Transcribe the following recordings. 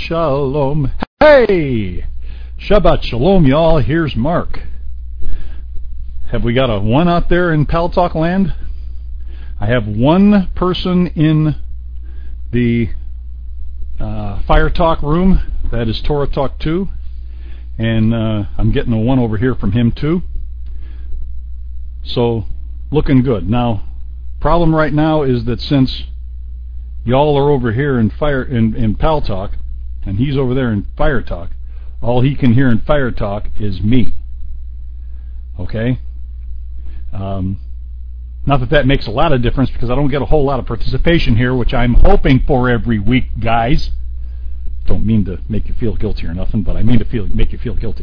Shalom. Hey! Shabbat Shalom, y'all. Here's Mark. Have we got a one out there in Pal Talk land? I have one person in the Fire Talk room. That is Torah Talk 2. And I'm getting a one over here from him too. So, looking good. Now, problem right now is that since y'all are over here in Pal Talk, and he's over there in Fire Talk, all he can hear in Fire Talk is me. Okay? Not that makes a lot of difference, because I don't get a whole lot of participation here, which I'm hoping for every week, guys. Don't mean to make you feel guilty or nothing, but I mean to make you feel guilty.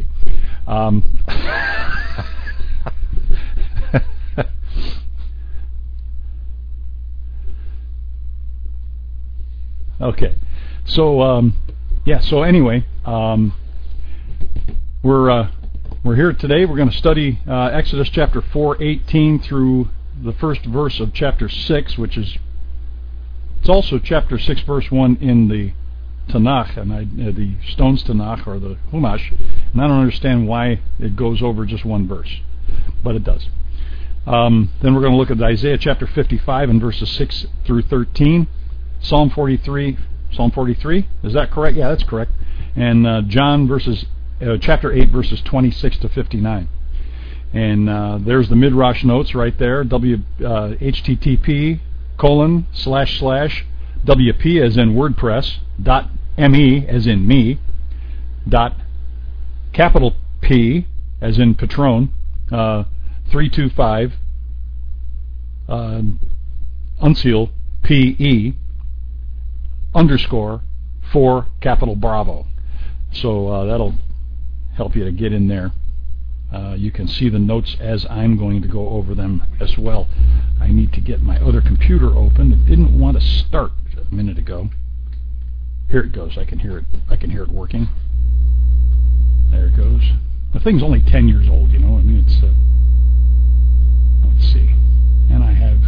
Okay, so so anyway, we're here today. We're going to study Exodus chapter 4:18 through the first verse of chapter 6, which is it's also chapter 6 verse 1 in the Tanakh, and the Stones Tanakh or the Humash, and I don't understand why it goes over just one verse, but it does. Then we're going to look at Isaiah chapter 55 and verses 6 through 13. Psalm 43, is that correct? Yeah, that's correct. And John chapter 8, verses 26 to 59. And there's the Midrash notes right there, http://wp as in WordPress, .me as in me, capital P as in Patron, 325, unseal, PE, _ 4 capital Bravo. So that'll help you to get in there. You can see the notes as I'm going to go over them as well. I need to get my other computer open. It didn't want to start a minute ago. Here it goes. I can hear it. I can hear it working. There it goes. The thing's only 10 years old, you know. I mean, it's let's see. And I have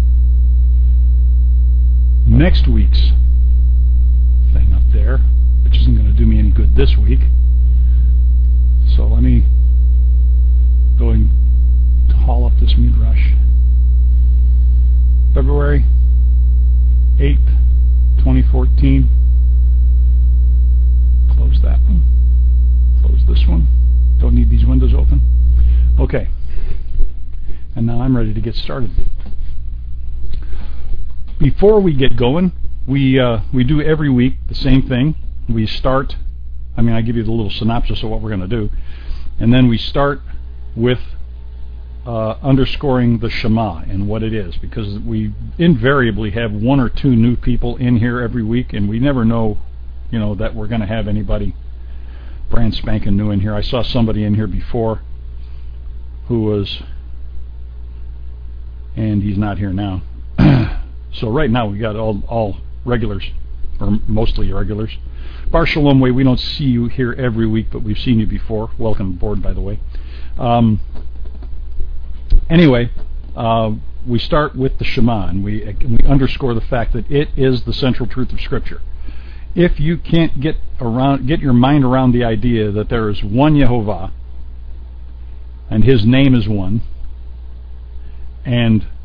next week's thing up there, which isn't going to do me any good this week. So let me go and haul up this Midrash. February 8th, 2014. Close that one. Close this one. Don't need these windows open. Okay. And now I'm ready to get started. Before we get going, we do every week the same thing. We start, I give you the little synopsis of what we're going to do, and then we start with underscoring the Shema and what it is, because we invariably have one or two new people in here every week, and we never know, that we're going to have anybody brand spanking new in here. I saw somebody in here before who was, and he's not here now. So right now we got all regulars, or mostly regulars. Bar Shalom Way, we don't see you here every week, but we've seen you before. Welcome aboard, by the way. Anyway, we start with the Shema, and we underscore the fact that it is the central truth of Scripture. If you can't get your mind around the idea that there is one Yehovah, and His name is one, and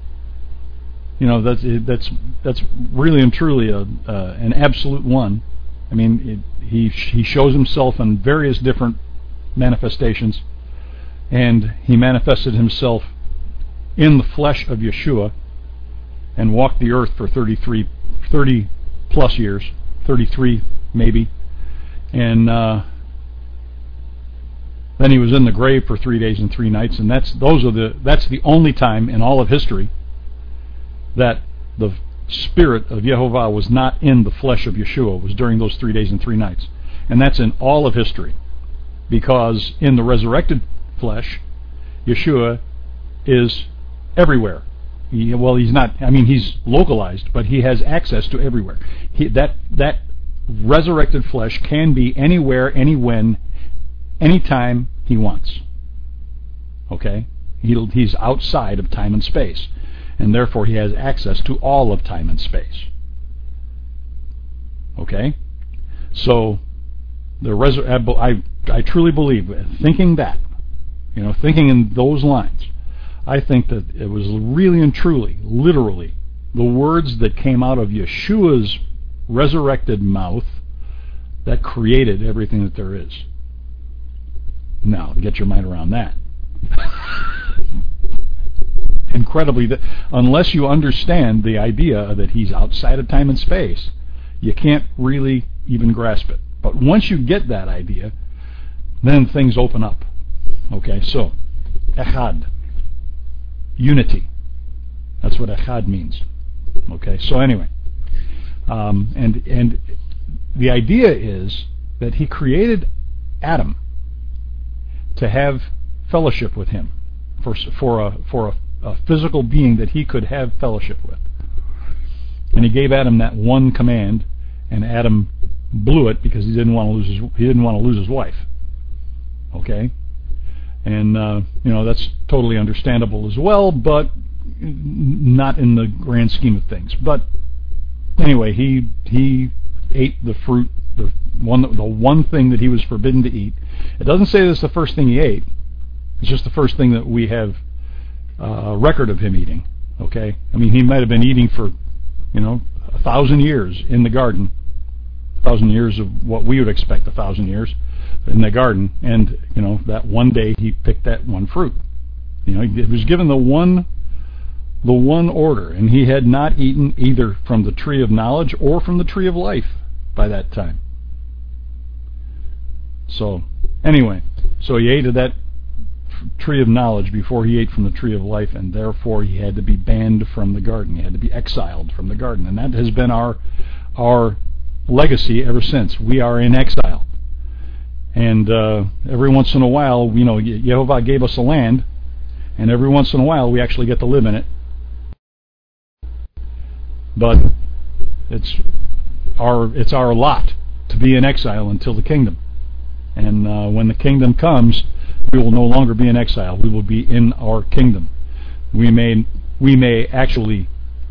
that's really and truly an absolute one. He shows Himself in various different manifestations, and He manifested Himself in the flesh of Yeshua and walked the earth for 30 plus years, 33 maybe, and then He was in the grave for 3 days and 3 nights, and that's the only time in all of history that the Spirit of Yehovah was not in the flesh of Yeshua. Was during those 3 days and 3 nights. And that's in all of history. Because in the resurrected flesh, Yeshua is everywhere. He's not, he's localized, but He has access to everywhere. That resurrected flesh can be anywhere, anywhen, anytime He wants. Okay? He's outside of time and space. And therefore He has access to all of time and space. Okay? So I truly believe, thinking that, thinking in those lines, I think that it was really and truly, literally, the words that came out of Yeshua's resurrected mouth that created everything that there is. Now, get your mind around that. Incredibly, unless you understand the idea that he's outside of time and space, you can't really even grasp it. But once you get that idea, then things open up. Okay, so, echad, unity. That's what echad means. Okay, so anyway, and the idea is that he created Adam to have fellowship with him, for a physical being that he could have fellowship with. And he gave Adam that one command, and Adam blew it because he didn't want to lose his wife. Okay, and that's totally understandable as well, but not in the grand scheme of things. But anyway, he ate the fruit, the one thing that he was forbidden to eat. It doesn't say that's the first thing he ate. It's just the first thing that we have a record of him eating. Okay, I mean, he might have been eating for 1,000 years in the garden, 1,000 years of what we would expect 1,000 years in the garden, and that one day he picked that one fruit. He was given the one order, and he had not eaten either from the tree of knowledge or from the tree of life by that time. So anyway, so he ate of that tree of knowledge before he ate from the tree of life, and therefore he had to be banned from the garden. He had to be exiled from the garden, and that has been our legacy ever since. We are in exile, and every once in a while, Yehovah gave us a land, and every once in a while we actually get to live in it. But it's our lot to be in exile until the kingdom. And when the kingdom comes, we will no longer be in exile. We will be in our kingdom. We may actually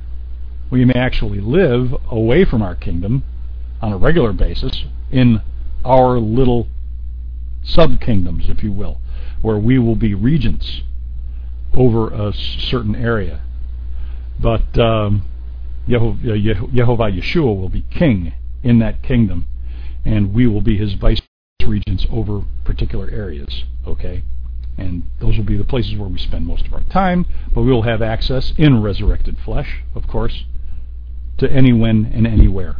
live away from our kingdom on a regular basis in our little sub-kingdoms, if you will, where we will be regents over a certain area. But Yehovah Yeshua will be king in that kingdom, and we will be his vice regents over particular areas. Okay, and those will be the places where we spend most of our time, but we will have access in resurrected flesh, of course, to anyone and anywhere.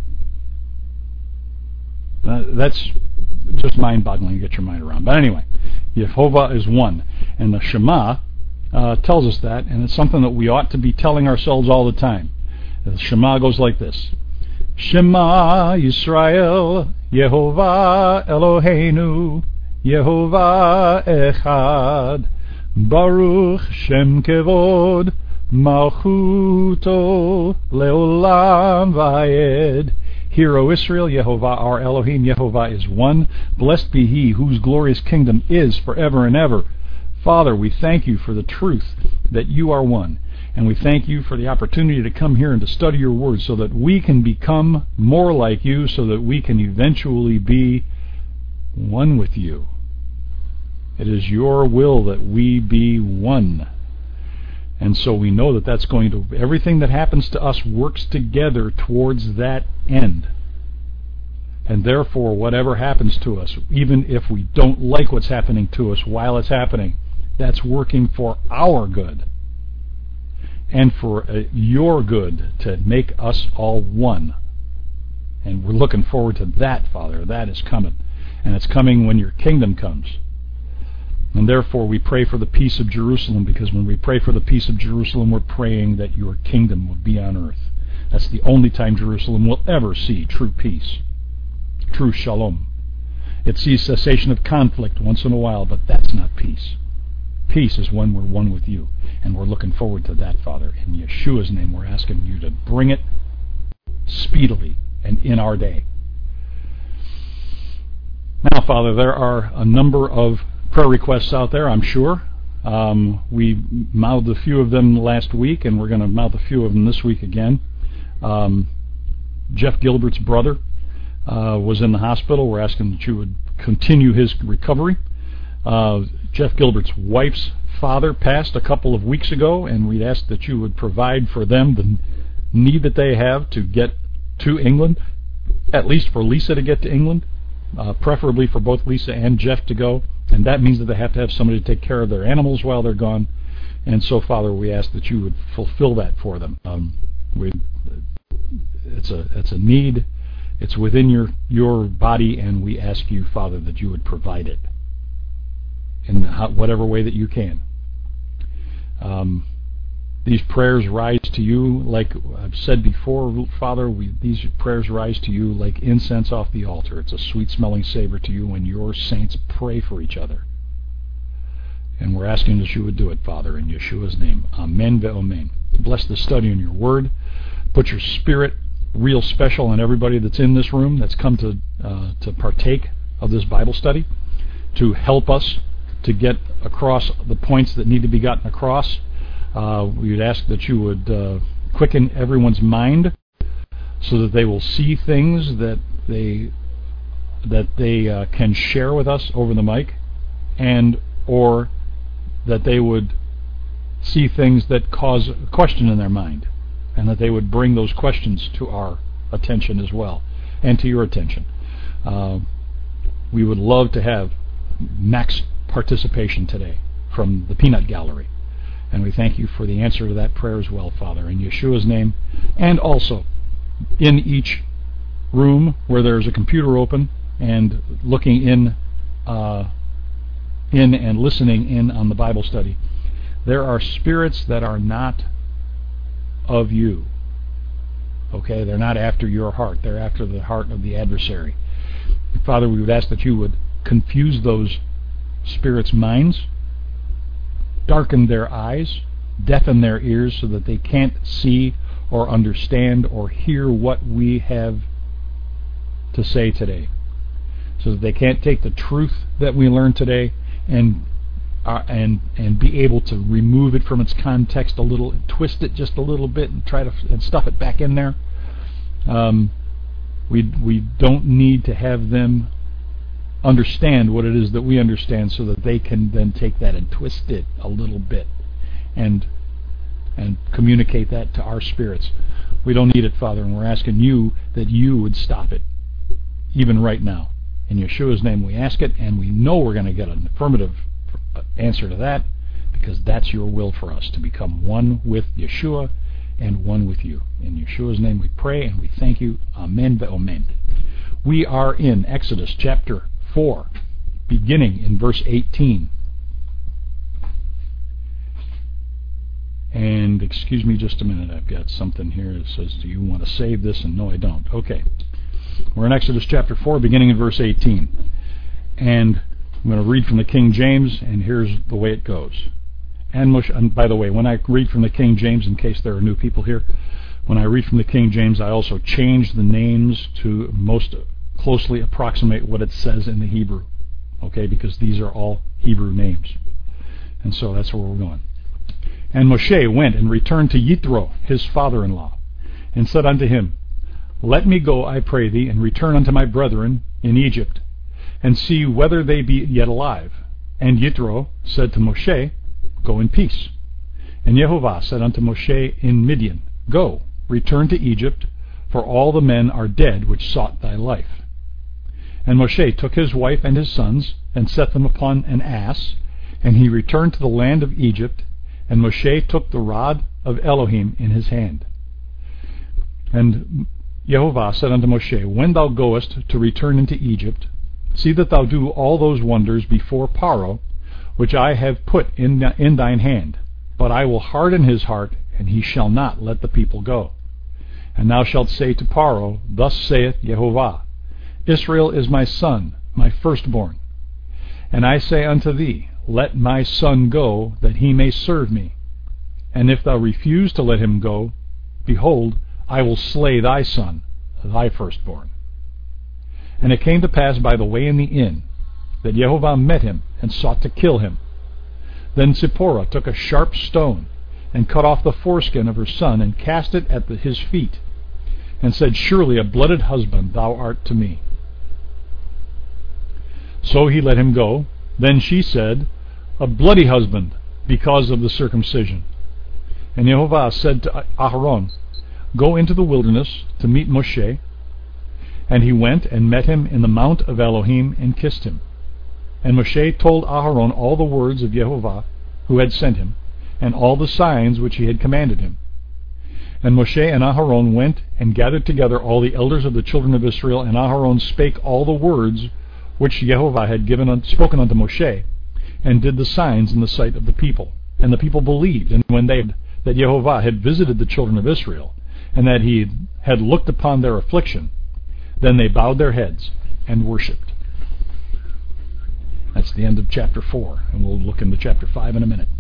That's just mind-boggling to get your mind around. But anyway, Yehovah is one, and the Shema tells us that, and it's something that we ought to be telling ourselves all the time. The Shema goes like this: Shema Yisrael, Yehovah Eloheinu, Yehovah Echad, Baruch Shem Kevod, Malchuto Leolam Vayed. Hear, O Israel, Yehovah our Elohim, Yehovah is one. Blessed be he whose glorious kingdom is forever and ever. Father, we thank you for the truth that you are one. And we thank you for the opportunity to come here and to study your word so that we can become more like you, so that we can eventually be one with you. It is your will that we be one. And so we know that that's going to, everything that happens to us works together towards that end. And therefore, whatever happens to us, even if we don't like what's happening to us while it's happening, that's working for our good. And for your good, to make us all one. And we're looking forward to that, Father. That is coming. And it's coming when your kingdom comes. And therefore we pray for the peace of Jerusalem, because when we pray for the peace of Jerusalem, we're praying that your kingdom will be on earth. That's the only time Jerusalem will ever see true peace, true shalom. It sees cessation of conflict once in a while, but that's not peace. Peace is when we're one with you. And we're looking forward to that, Father. In Yeshua's name, we're asking you to bring it speedily and in our day. Now, Father, there are a number of prayer requests out there, I'm sure. We mouthed a few of them last week, and we're going to mouth a few of them this week again. Jeff Gilbert's brother was in the hospital. We're asking that you would continue his recovery. Jeff Gilbert's wife's father passed a couple of weeks ago, and we'd ask that you would provide for them the need that they have to get to England, at least for Lisa to get to England, preferably for both Lisa and Jeff to go, and that means that they have to have somebody to take care of their animals while they're gone. And so, Father, we ask that you would fulfill that for them. It's a need. It's within your body, and we ask you, Father, that you would provide it in whatever way that you can. These prayers rise to you, like I've said before, Father, these prayers rise to you like incense off the altar. It's a sweet-smelling savor to you when your saints pray for each other. And we're asking that you would do it, Father, in Yeshua's name. Amen ve'omen. Bless the study in your word. Put your spirit real special on everybody that's in this room that's come to partake of this Bible study, to help us to get across the points that need to be gotten across. We would ask that you would quicken everyone's mind so that they will see things that they can share with us over the mic, and or that they would see things that cause a question in their mind, and that they would bring those questions to our attention as well, and to your attention. We would love to have max participation today from the Peanut Gallery, and we thank you for the answer to that prayer as well, Father, in Yeshua's name. And also, in each room where there's a computer open and looking in and listening in on the Bible study, there are spirits that are not of you. Okay, they're not after your heart. They're after the heart of the adversary. Father, we would ask that you would confuse those spirits' minds, darken their eyes, deafen their ears so that they can't see or understand or hear what we have to say today, so that they can't take the truth that we learned today and be able to remove it from its context a little, and twist it just a little bit, and try to stuff it back in there. We don't need to have them understand what it is that we understand, so that they can then take that and twist it a little bit and communicate that to our spirits. We don't need it, Father, and we're asking you that you would stop it, even right now. In Yeshua's name we ask it, and we know we're going to get an affirmative answer to that, because that's your will for us, to become one with Yeshua and one with you. In Yeshua's name we pray, and we thank you. Amen ve'omen. We are in Exodus chapter 4, beginning in verse 18. And excuse me just a minute, I've got something here that says, do you want to save this? And no, I don't. Okay. We're in Exodus chapter 4, beginning in verse 18. And I'm going to read from the King James, and here's the way it goes. And by the way, when I read from the King James, in case there are new people here, when I read from the King James, I also change the names to most closely approximate what it says in the Hebrew. Okay, because these are all Hebrew names. And so that's where we're going. And Moshe went and returned to Yitro, his father-in-law, and said unto him, Let me go, I pray thee, and return unto my brethren in Egypt, and see whether they be yet alive. And Yitro said to Moshe, Go in peace. And Yehovah said unto Moshe in Midian, Go, return to Egypt, for all the men are dead which sought thy life. And Moshe took his wife and his sons, and set them upon an ass, and he returned to the land of Egypt, and Moshe took the rod of Elohim in his hand. And Yehovah said unto Moshe, When thou goest to return into Egypt, see that thou do all those wonders before Paro, which I have put in thine hand. But I will harden his heart, and he shall not let the people go. And thou shalt say to Paro, Thus saith Yehovah, Israel is my son, my firstborn. And I say unto thee, Let my son go, that he may serve me. And if thou refuse to let him go, behold, I will slay thy son, thy firstborn. And it came to pass by the way in the inn, that Yehovah met him, and sought to kill him. Then Zipporah took a sharp stone, and cut off the foreskin of her son, and cast it at his feet, and said, Surely a blooded husband thou art to me. So he let him go. Then she said, a bloody husband, because of the circumcision. And Yehovah said to Aharon, go into the wilderness to meet Moshe. And he went and met him in the mount of Elohim and kissed him. And Moshe told Aharon all the words of Yehovah, who had sent him, and all the signs which he had commanded him. And Moshe and Aharon went and gathered together all the elders of the children of Israel, and Aharon spake all the words which Yehovah had spoken unto Moshe, and did the signs in the sight of the people. And the people believed, and when that Yehovah had visited the children of Israel, and that he had looked upon their affliction, then they bowed their heads and worshipped. That's the end of chapter 4, and we'll look into chapter 5 in a minute.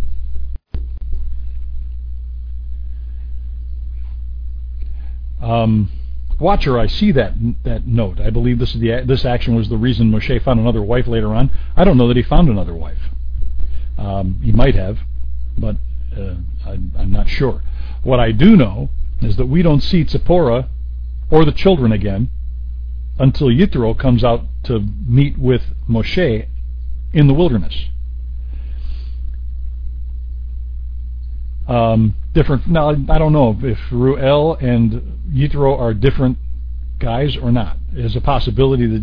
Watcher, I see that note. I believe this action was the reason Moshe found another wife later on. I don't know that he found another wife. He might have, but I'm not sure. What I do know is that we don't see Tzipporah or the children again until Yitro comes out to meet with Moshe in the wilderness. Different. Now, I don't know if Ruel and Yitro are different guys or not. There's a possibility that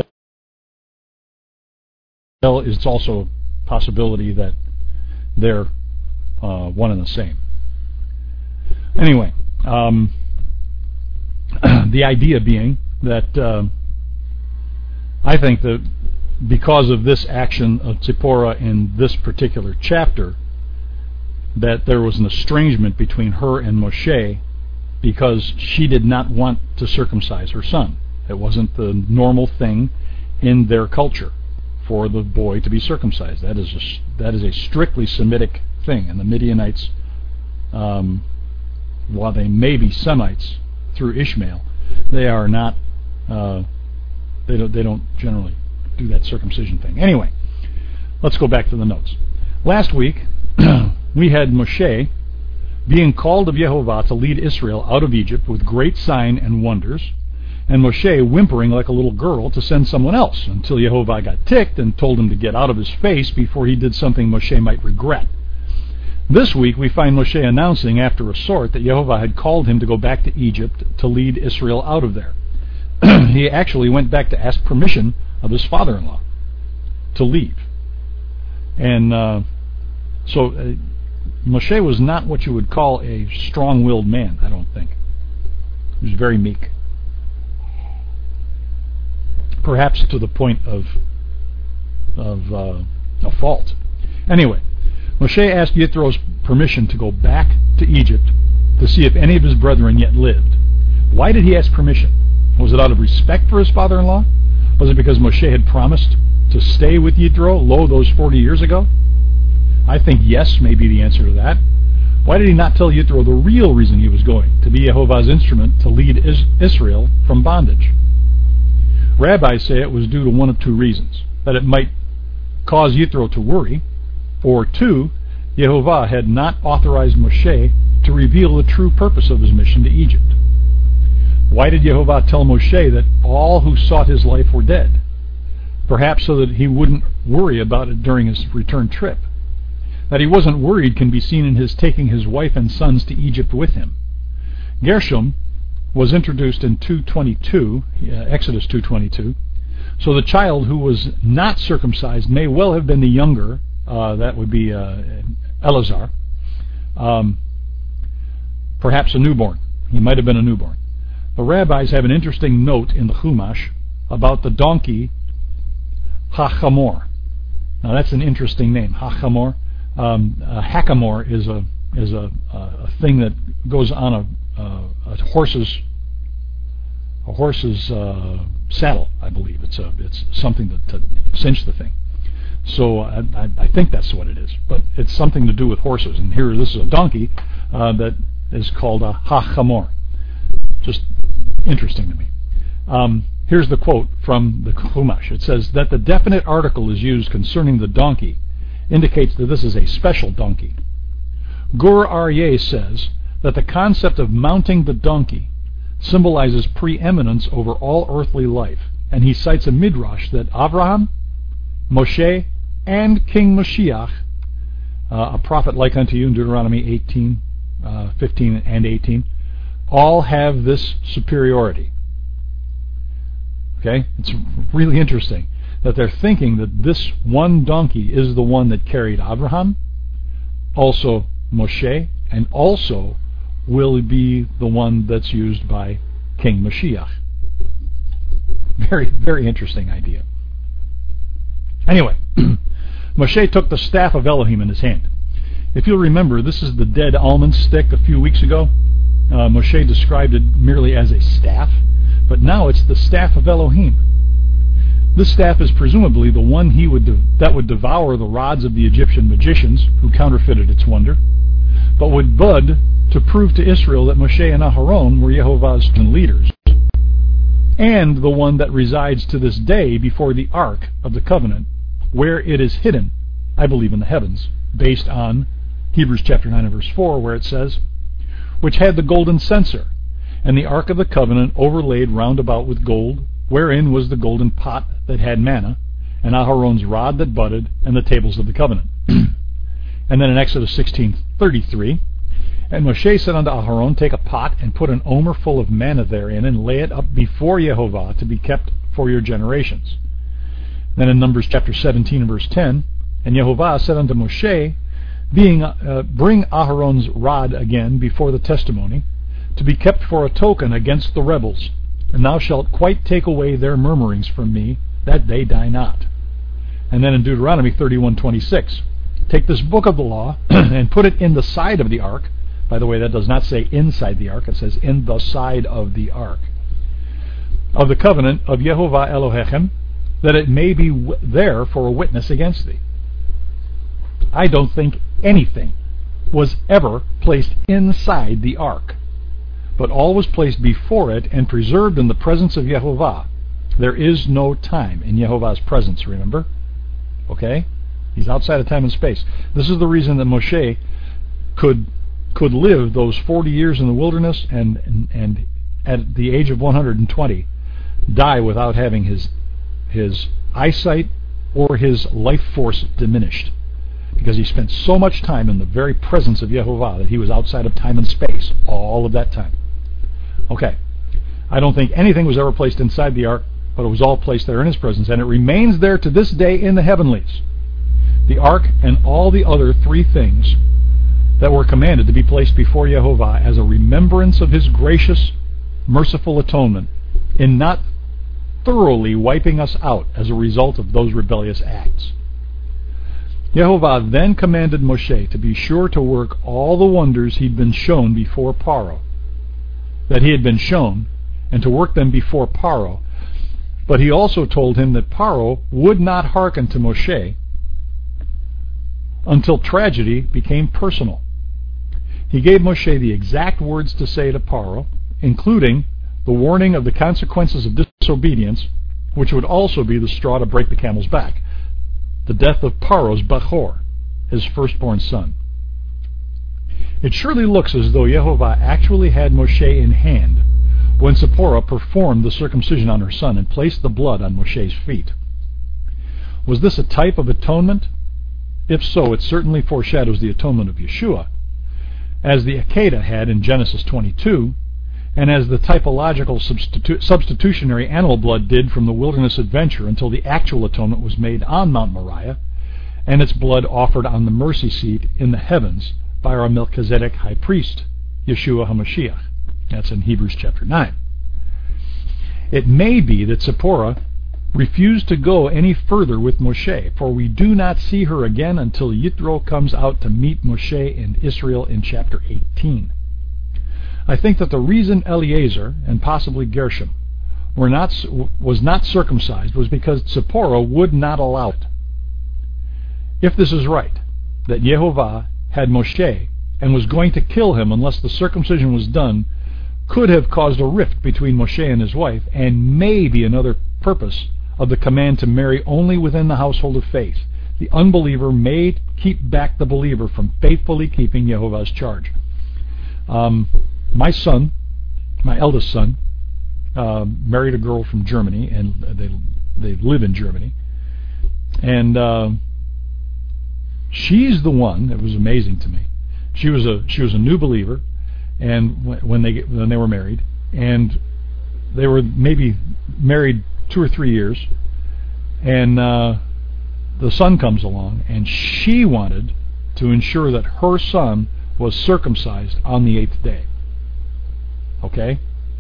Ruel is also a possibility that they're one and the same. Anyway, the idea being that I think that because of this action of Tzipporah in this particular chapter, that there was an estrangement between her and Moshe because she did not want to circumcise her son. It wasn't the normal thing in their culture for the boy to be circumcised. That is a strictly Semitic thing, and the Midianites, while they may be Semites through Ishmael, they are not. They don't generally do that circumcision thing. Anyway, let's go back to the notes. Last week we had Moshe being called of Yehovah to lead Israel out of Egypt with great sign and wonders, and Moshe whimpering like a little girl to send someone else until Yehovah got ticked and told him to get out of his face before he did something Moshe might regret. This week we find Moshe announcing after a sort that Yehovah had called him to go back to Egypt to lead Israel out of there. He actually went back to ask permission of his father-in-law to leave. And so Moshe was not what you would call a strong-willed man, I don't think. He was very meek. Perhaps to the point of a fault. Anyway, Moshe asked Yithro's permission to go back to Egypt to see if any of his brethren yet lived. Why did he ask permission? Was it out of respect for his father-in-law? Was it because Moshe had promised to stay with Yithro, those 40 years ago? I think yes may be the answer to that. Why did he not tell Yithro the real reason he was going, to be Yehovah's instrument to lead Israel from bondage? Rabbis say it was due to one of two reasons. That it might cause Yithro to worry, or two, Yehovah had not authorized Moshe to reveal the true purpose of his mission to Egypt. Why did Yehovah tell Moshe that all who sought his life were dead? Perhaps so that he wouldn't worry about it during his return trip. That he wasn't worried can be seen in his taking his wife and sons to Egypt with him. Gershom was introduced in 2:22, Exodus 2:22. So the child who was not circumcised may well have been the younger, that would be Eleazar, perhaps a newborn. He might have been a newborn. The rabbis have an interesting note in the Chumash about the donkey Hachamor. Now that's an interesting name, Hachamor. A hackamore is a thing that goes on a horse's saddle, I believe. It's something to cinch the thing. So I think that's what it is. But it's something to do with horses. And here, this is a donkey that is called a hachamor. Just interesting to me. Here's the quote from the Chumash. It says that the definite article is used concerning the donkey indicates that this is a special donkey. Gur Aryeh says that the concept of mounting the donkey symbolizes preeminence over all earthly life, and he cites a midrash that Abraham, Moshe and King Mashiach, a prophet like unto you in Deuteronomy 18, 15 and 18, all have this superiority. Okay? It's really interesting that they're thinking that this one donkey is the one that carried Abraham, also Moshe, and also will be the one that's used by King Mashiach. Very, very interesting idea. Anyway, Moshe took the staff of Elohim in his hand. If you'll remember, this is the dead almond stick a few weeks ago. Moshe described it merely as a staff, but now it's the staff of Elohim. This staff is presumably the one that would devour the rods of the Egyptian magicians who counterfeited its wonder, but would bud to prove to Israel that Moshe and Aharon were Yehovah's leaders, and the one that resides to this day before the Ark of the Covenant, where it is hidden, I believe in the heavens, based on Hebrews chapter 9 and verse 4, where it says, which had the golden censer, and the Ark of the Covenant overlaid round about with gold, wherein was the golden pot that had manna, and Aharon's rod that budded, and the tables of the covenant. And then in Exodus 16:33, and Moshe said unto Aharon, take a pot, and put an omer full of manna therein, and lay it up before Yehovah, to be kept for your generations. Then in Numbers chapter 17 and verse 10, and Yehovah said unto Moshe, bring Aharon's rod again before the testimony, to be kept for a token against the rebels, and thou shalt quite take away their murmurings from me, that they die not. And then in Deuteronomy 31:26, take this book of the law, and put it in the side of the ark. By the way, that does not say inside the ark, it says in the side of the ark of the covenant of Yehovah Elohechem, that it may be there for a witness against thee. I don't think anything was ever placed inside the ark, but all was placed before it and preserved in the presence of Yehovah. There is no time in Yehovah's presence, remember? Okay? He's outside of time and space. This is the reason that Moshe could live those 40 years in the wilderness and at the age of 120 die without having his eyesight or his life force diminished, because he spent so much time in the very presence of Yehovah that he was outside of time and space all of that time. Okay, I don't think anything was ever placed inside the ark, but it was all placed there in his presence, and it remains there to this day in the heavenlies. The ark and all the other three things that were commanded to be placed before Yehovah as a remembrance of his gracious, merciful atonement in not thoroughly wiping us out as a result of those rebellious acts. Yehovah then commanded Moshe to be sure to work all the wonders he'd been shown before Paro, that he had been shown, and to work them before Paro. But he also told him that Paro would not hearken to Moshe until tragedy became personal. He gave Moshe the exact words to say to Paro, including the warning of the consequences of disobedience, which would also be the straw to break the camel's back: the death of Paro's Bachor, his firstborn son. It surely looks as though Yehovah actually had Moshe in hand when Zipporah performed the circumcision on her son and placed the blood on Moshe's feet. Was this a type of atonement? If so, it certainly foreshadows the atonement of Yeshua, as the Akedah had in Genesis 22, and as the typological substitutionary animal blood did from the wilderness adventure until the actual atonement was made on Mount Moriah, and its blood offered on the mercy seat in the heavens by our Melchizedek high priest, Yeshua HaMashiach. That's in Hebrews chapter 9. It may be that Zipporah refused to go any further with Moshe, for we do not see her again until Yitro comes out to meet Moshe and Israel in chapter 18. I think that the reason Eliezer, and possibly Gershom, was not circumcised was because Zipporah would not allow it. If this is right, that Yehovah had Moshe and was going to kill him unless the circumcision was done, could have caused a rift between Moshe and his wife, and may be another purpose of the command to marry only within the household of faith. The unbeliever may keep back the believer from faithfully keeping Yehovah's charge. My son, my eldest son, married a girl from Germany, and they live in Germany. And she's the one that was amazing to me. She was a new believer, and when they were married, and they were maybe married 2 or 3 years, and the son comes along, and she wanted to ensure that her son was circumcised on the 8th day. Okay?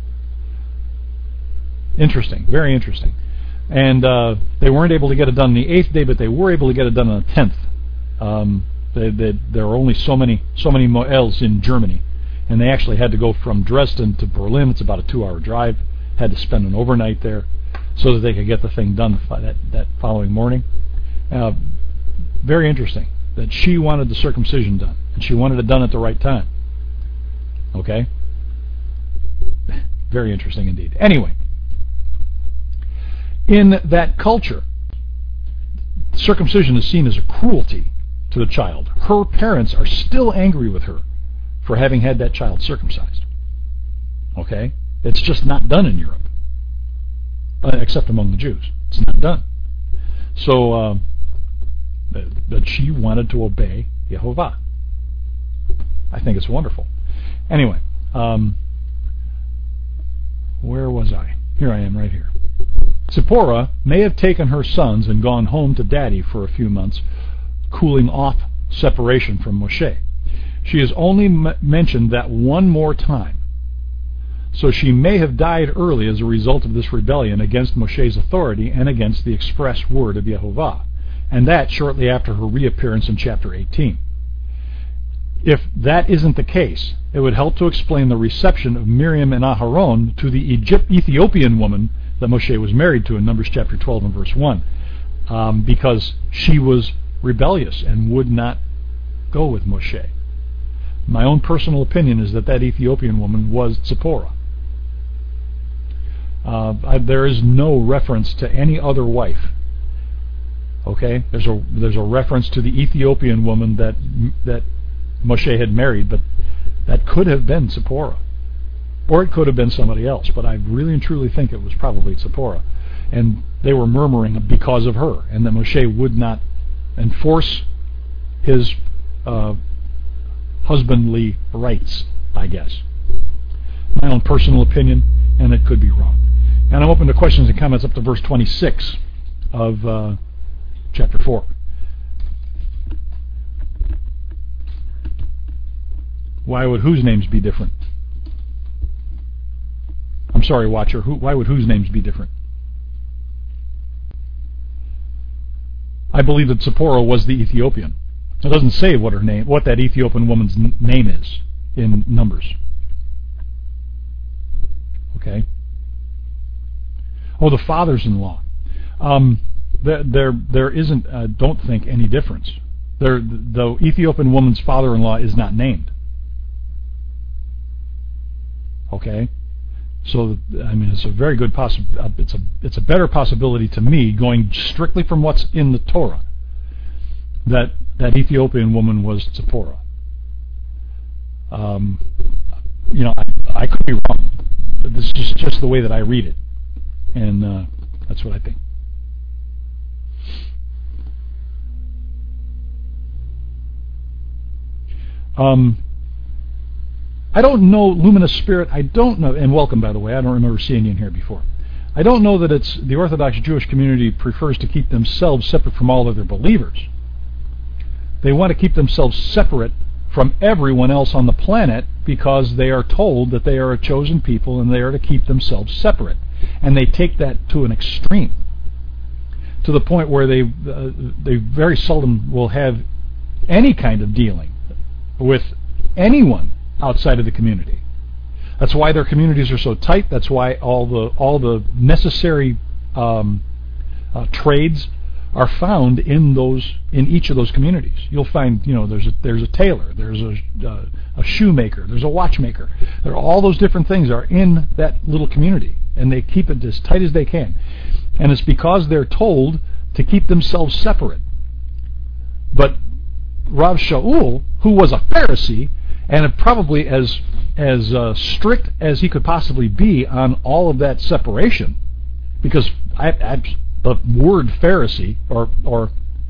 Interesting, very interesting. And they weren't able to get it done on the 8th day, but they were able to get it done on the 10th. There are only so many moels in Germany, and they actually had to go from Dresden to Berlin. It's about a 2-hour drive. Had to spend an overnight there so that they could get the thing done that following morning. Very interesting that she wanted the circumcision done, and she wanted it done at the right time. Okay? Very interesting indeed. Anyway, in that culture, circumcision is seen as a cruelty to the child. Her parents are still angry with her for having had that child circumcised. Okay? It's just not done in Europe, except among the Jews. It's not done. So, that she wanted to obey Yehovah. I think it's wonderful. Anyway, where was I? Here I am, right here. Zipporah may have taken her sons and gone home to daddy for a few months, cooling off separation from Moshe. She is only mentioned that one more time. So she may have died early as a result of this rebellion against Moshe's authority and against the express word of Yehovah, and that shortly after her reappearance in chapter 18. If that isn't the case, it would help to explain the reception of Miriam and Aharon to the Ethiopian woman that Moshe was married to in Numbers chapter 12 and verse 1, because she was rebellious and would not go with Moshe. My own personal opinion is that Ethiopian woman was Zipporah. There is no reference to any other wife. Okay, there's a reference to the Ethiopian woman that Moshe had married, but that could have been Zipporah, or it could have been somebody else. But I really and truly think it was probably Zipporah, and they were murmuring because of her, and that Moshe would not enforce his husbandly rights. I guess my own personal opinion, and it could be wrong. And I'm open to questions and comments up to verse 26 of chapter 4. Why would whose names be different? I'm sorry, watcher. Why would whose names be different? I believe that Zipporah was the Ethiopian. It doesn't say what that Ethiopian woman's name is in Numbers. Okay. Oh, the fathers-in-law. There isn't, I don't think, any difference. The Ethiopian woman's father-in-law is not named. Okay, so I mean, it's a very good it's a better possibility to me, going strictly from what's in the Torah, that Ethiopian woman was Zipporah. I could be wrong. This is just the way that I read it, and that's what I think. I don't know, Luminous Spirit, I don't know, and welcome, by the way, I don't remember seeing you in here before. I don't know that it's the Orthodox Jewish community prefers to keep themselves separate from all other believers. They want to keep themselves separate from everyone else on the planet because they are told that they are a chosen people and they are to keep themselves separate. And they take that to an extreme, to the point where they very seldom will have any kind of dealing with anyone outside of the community. That's why their communities are so tight. That's why all the necessary trades are found in each of those communities. You'll find, there's a tailor, there's a shoemaker, there's a watchmaker. There are all those different things are in that little community, and they keep it as tight as they can. And it's because they're told to keep themselves separate. But Rav Shaul, who was a Pharisee, and probably as strict as he could possibly be on all of that separation, because The word Pharisee or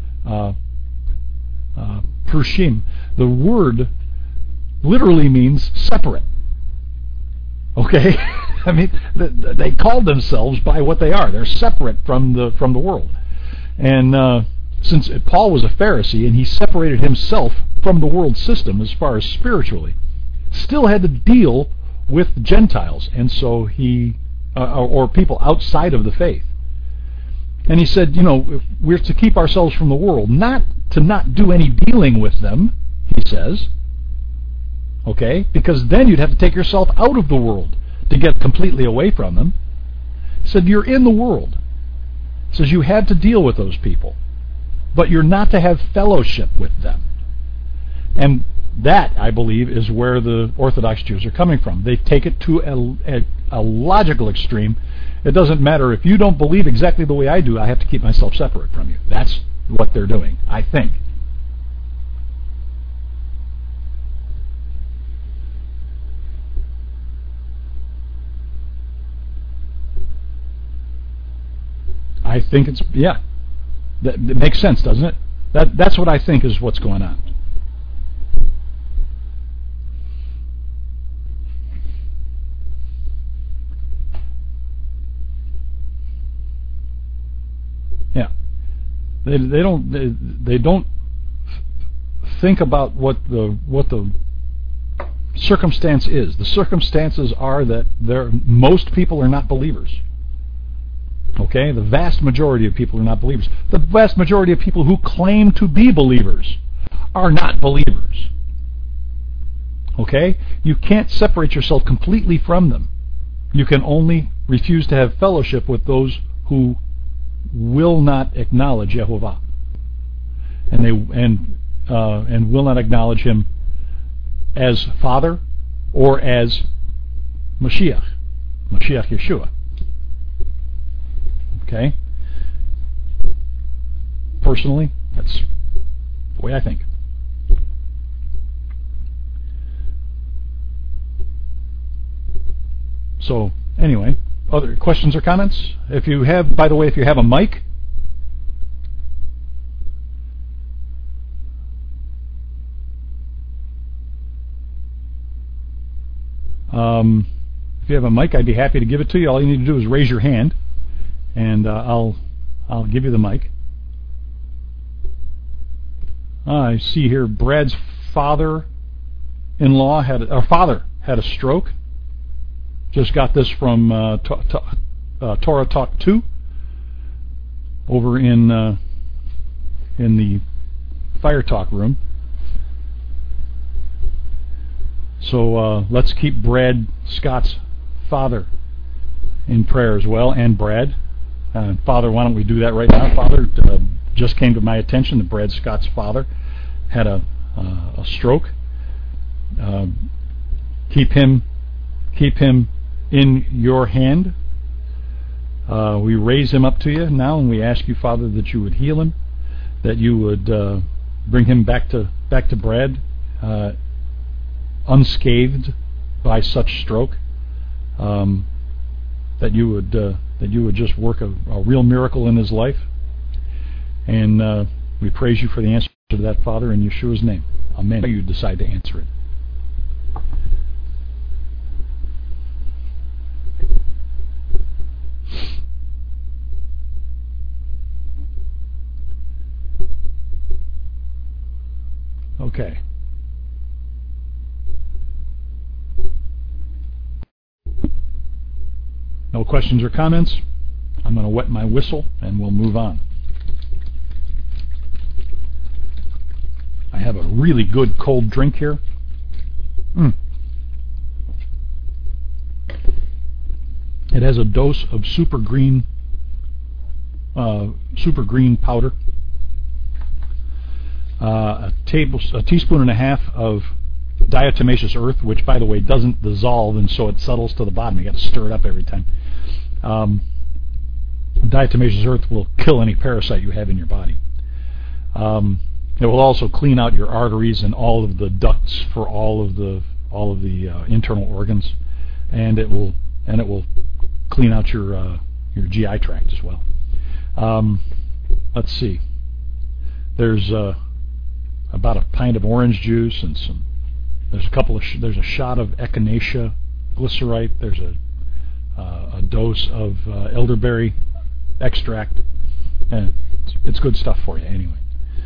Prushim, the word literally means separate. Okay, I mean they called themselves by what they are. They're separate from the world, and since Paul was a Pharisee and he separated himself from the world system as far as spiritually, still had to deal with Gentiles, and so he or people outside of the faith. And he said, we're to keep ourselves from the world, not to not do any dealing with them, he says. Okay? Because then you'd have to take yourself out of the world to get completely away from them. He said, you're in the world. He says you have to deal with those people, but you're not to have fellowship with them. And that, I believe, is where the Orthodox Jews are coming from. They take it to a logical extreme. It doesn't matter if you don't believe exactly the way I do, I have to keep myself separate from you. That's what they're doing, I think. I think it's, yeah. That makes sense, doesn't it? That's what I think is what's going on. Yeah, they don't think about what the circumstance is. The circumstances are that most people are not believers. Okay, the vast majority of people are not believers. The vast majority of people who claim to be believers are not believers. Okay, you can't separate yourself completely from them. You can only refuse to have fellowship with those who will not acknowledge Yehovah, and will not acknowledge Him as Father or as Mashiach Yeshua. Okay? Personally, that's the way I think. So, anyway, other questions or comments? If you have, by the way, if you have a mic, I'd be happy to give it to you. All you need to do is raise your hand, and I'll give you the mic. I see here Brad's father-in-law had a stroke. Just got this from Torah Talk 2 over in the Fire Talk room. So let's keep Brad Scott's father in prayer as well, and Brad. Father, why don't we do that right now? Father, just came to my attention that Brad Scott's father had a stroke. Keep him in your hand. We raise him up to you now, and we ask you, Father, that you would heal him, that you would bring him back to Brad, unscathed by such stroke. That you would just work a real miracle in his life, and we praise you for the answer to that, Father, in Yeshua's name. Amen. You decide to answer it. Okay. No questions or comments? I'm going to wet my whistle and we'll move on. I have a really good cold drink here. It has a dose of super green powder, a teaspoon and a half of diatomaceous earth, which, by the way, doesn't dissolve, and so it settles to the bottom. You got to stir it up every time. Diatomaceous earth will kill any parasite you have in your body. It will also clean out your arteries and all of the ducts for all of the internal organs, and it will clean out your GI tract as well. Let's see. There's about a pint of orange juice and some. There's a shot of echinacea glycerite. There's a dose of elderberry extract, and it's good stuff for you anyway.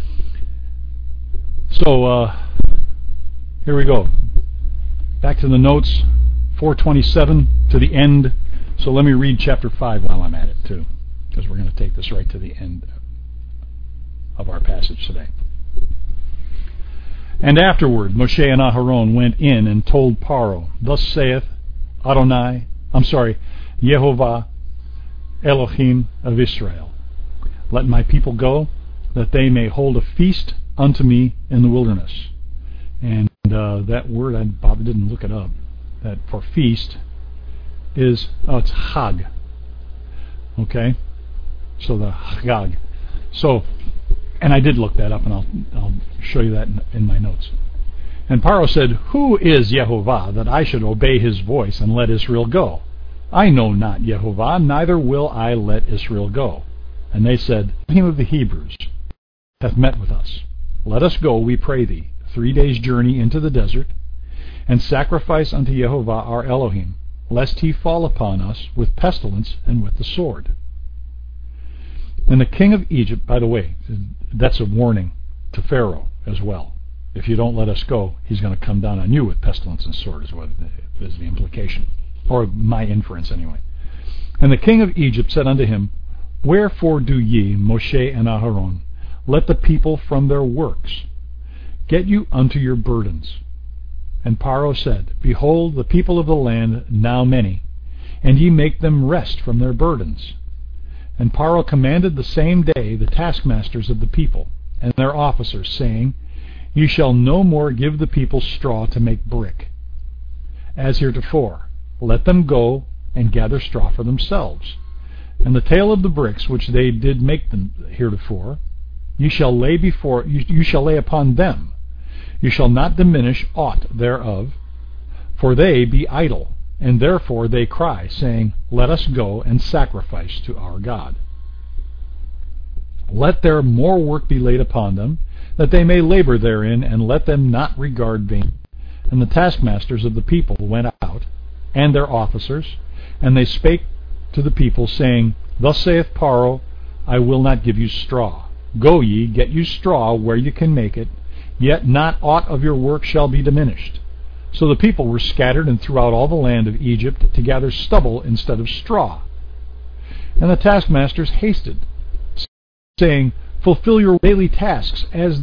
So here we go. Back to the notes, 427 to the end. So let me read chapter 5 while I'm at it too, because we're going to take this right to the end of our passage today. And afterward Moshe and Aharon went in and told Paro, Thus saith Yehovah Elohim of Israel, Let my people go, that they may hold a feast unto me in the wilderness. And that word, I didn't look it up, that for feast is, it's Hag. Okay? So the Hagag. So, and I did look that up, and I'll show you that in my notes. And Paro said, Who is Yehovah, that I should obey his voice and let Israel go? I know not Yehovah, neither will I let Israel go. And they said, Him of the Hebrews hath met with us. Let us go, we pray thee, 3 days' journey into the desert, and sacrifice unto Yehovah our Elohim, lest he fall upon us with pestilence and with the sword. And the king of Egypt, by the way, that's a warning to Pharaoh as well. If you don't let us go, he's going to come down on you with pestilence and sword, is what is the implication, or my inference anyway. And the king of Egypt said unto him, Wherefore do ye, Moshe and Aharon, let the people from their works get you unto your burdens? And Paro said, Behold, the people of the land now many, and ye make them rest from their burdens. And Paro commanded the same day the taskmasters of the people and their officers, saying, Ye shall no more give the people straw to make brick, as heretofore. Let them go and gather straw for themselves. And the tale of the bricks which they did make them heretofore, you shall lay upon them. You shall not diminish aught thereof, for they be idle, and therefore they cry, saying, Let us go and sacrifice to our God. Let their more work be laid upon them, that they may labor therein, and let them not regard vain. And the taskmasters of the people went out, and their officers, and they spake to the people, saying, Thus saith Paro, I will not give you straw. Go ye, get you straw where you can make it, yet not aught of your work shall be diminished. So the people were scattered and throughout all the land of Egypt to gather stubble instead of straw. And the taskmasters hasted, saying, Fulfill your daily tasks as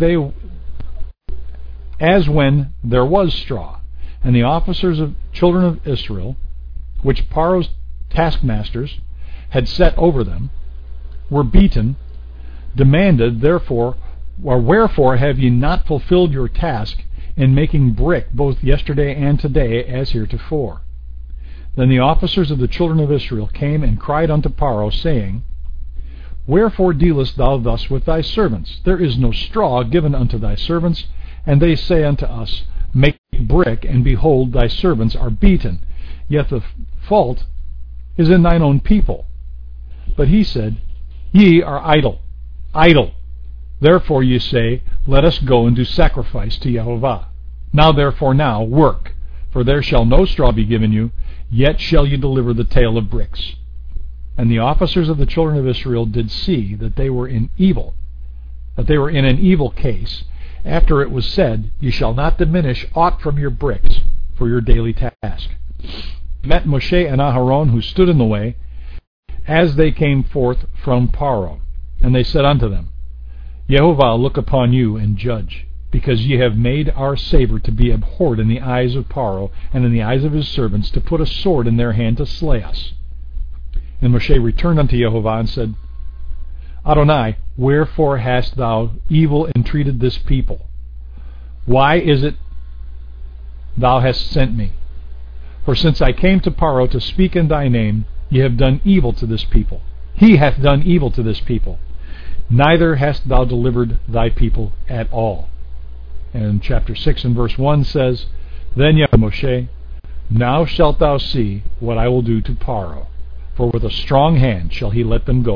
when there was straw. And the officers of children of Israel, which Paro's taskmasters had set over them, were beaten, demanded, therefore, or wherefore have ye not fulfilled your task in making brick both yesterday and today as heretofore? Then the officers of the children of Israel came and cried unto Paro, saying, Wherefore dealest thou thus with thy servants? There is no straw given unto thy servants. And they say unto us, Make brick, and behold, thy servants are beaten. Yet the fault is in thine own people. But he said, Ye are idle, idle. Therefore ye say, Let us go and do sacrifice to Yehovah. Now therefore work, for there shall no straw be given you, yet shall ye deliver the tale of bricks. And the officers of the children of Israel did see that they were in an evil case, after it was said, Ye shall not diminish aught from your bricks for your daily task. Met Moshe and Aharon, who stood in the way, as they came forth from Paro. And they said unto them, Yehovah look upon you and judge, because ye have made our savor to be abhorred in the eyes of Paro, and in the eyes of his servants, to put a sword in their hand to slay us. And Moshe returned unto Yehovah and said, Adonai, wherefore hast thou evil entreated this people? Why is it thou hast sent me? For since I came to Paro to speak in thy name, ye have done evil to this people. He hath done evil to this people. Neither hast thou delivered thy people at all. And chapter 6 and verse 1 says, Then Moshe, now shalt thou see what I will do to Paro. For with a strong hand shall he let them go,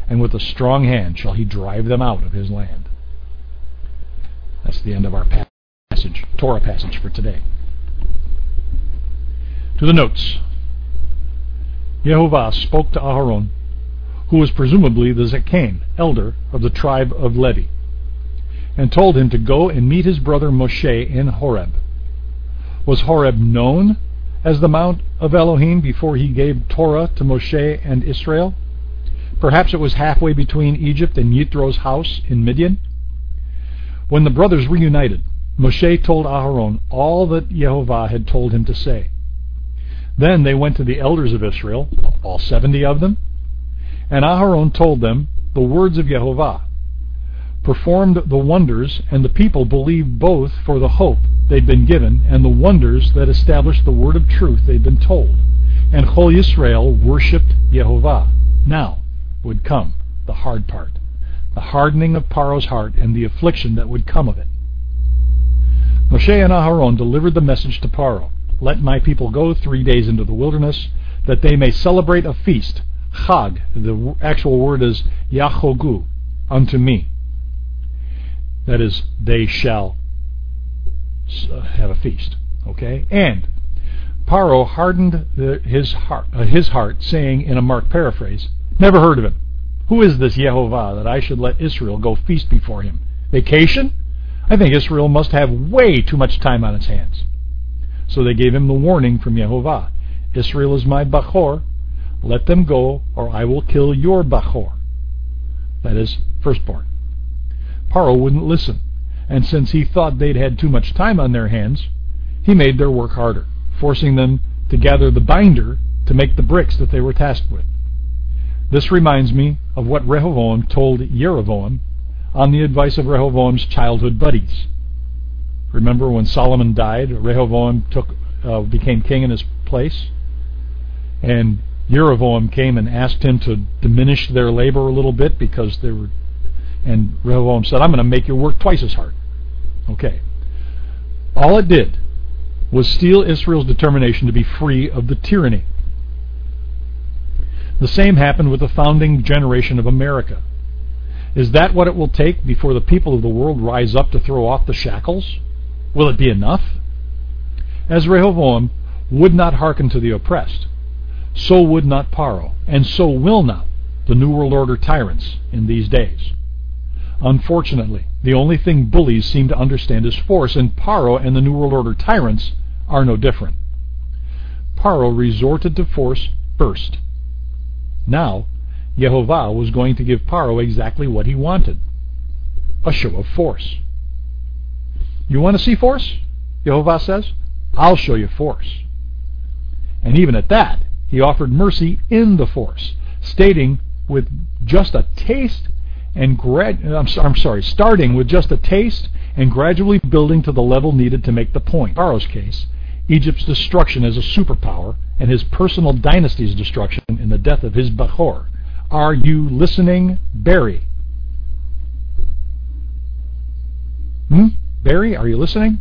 and with a strong hand shall he drive them out of his land. That's the end of our passage, Torah passage for today. To the notes. Yehovah spoke to Aharon, who was presumably the Zaken, elder of the tribe of Levi, and told him to go and meet his brother Moshe in Horeb. Was Horeb known as the Mount of Elohim before he gave Torah to Moshe and Israel? Perhaps it was halfway between Egypt and Yitro's house in Midian. When the brothers reunited, Moshe told Aharon all that Yehovah had told him to say. Then they went to the elders of Israel, all 70 of them, and Aharon told them the words of Yehovah, performed the wonders, and the people believed both for the hope they'd been given and the wonders that established the word of truth they'd been told. And Chol Yisrael worshipped Yehovah. Now would come the hard part, the hardening of Paro's heart and the affliction that would come of it. Moshe and Aharon delivered the message to Paro. Let my people go 3 days into the wilderness, that they may celebrate a feast. Chag, the actual word is Yachogu, unto me. That is, they shall have a feast. Okay? And Paro hardened his heart, saying in a Mark paraphrase, never heard of him. Who is this Yehovah that I should let Israel go feast before him? Vacation? I think Israel must have way too much time on its hands. So they gave him the warning from Yehovah. Israel is my Bachor. Let them go, or I will kill your Bachor. That is, firstborn. Paro wouldn't listen, and since he thought they'd had too much time on their hands, he made their work harder, forcing them to gather the binder to make the bricks that they were tasked with. This reminds me of what Rehoboam told Jeroboam on the advice of Rehoboam's childhood buddies. Remember when Solomon died, Rehoboam became king in his place, and Jeroboam came and asked him to diminish their labor a little bit because they were. And Rehoboam said, I'm going to make your work twice as hard. Okay. All it did was steal Israel's determination to be free of the tyranny. The same happened with the founding generation of America. Is that what it will take before the people of the world rise up to throw off the shackles? Will it be enough? As Rehoboam would not hearken to the oppressed, so would not Paro, and so will not the New World Order tyrants in these days. Unfortunately, the only thing bullies seem to understand is force, and Paro and the New World Order tyrants are no different. Paro resorted to force first. Now, Yehovah was going to give Paro exactly what he wanted, a show of force. You want to see force? Yehovah says, I'll show you force. And even at that, he offered mercy in the force, stating with just a taste and starting with just a taste and gradually building to the level needed to make the point. In Paro's case, Egypt's destruction as a superpower and his personal dynasty's destruction in the death of his Bachor. Are you listening, Barry? Barry, are you listening?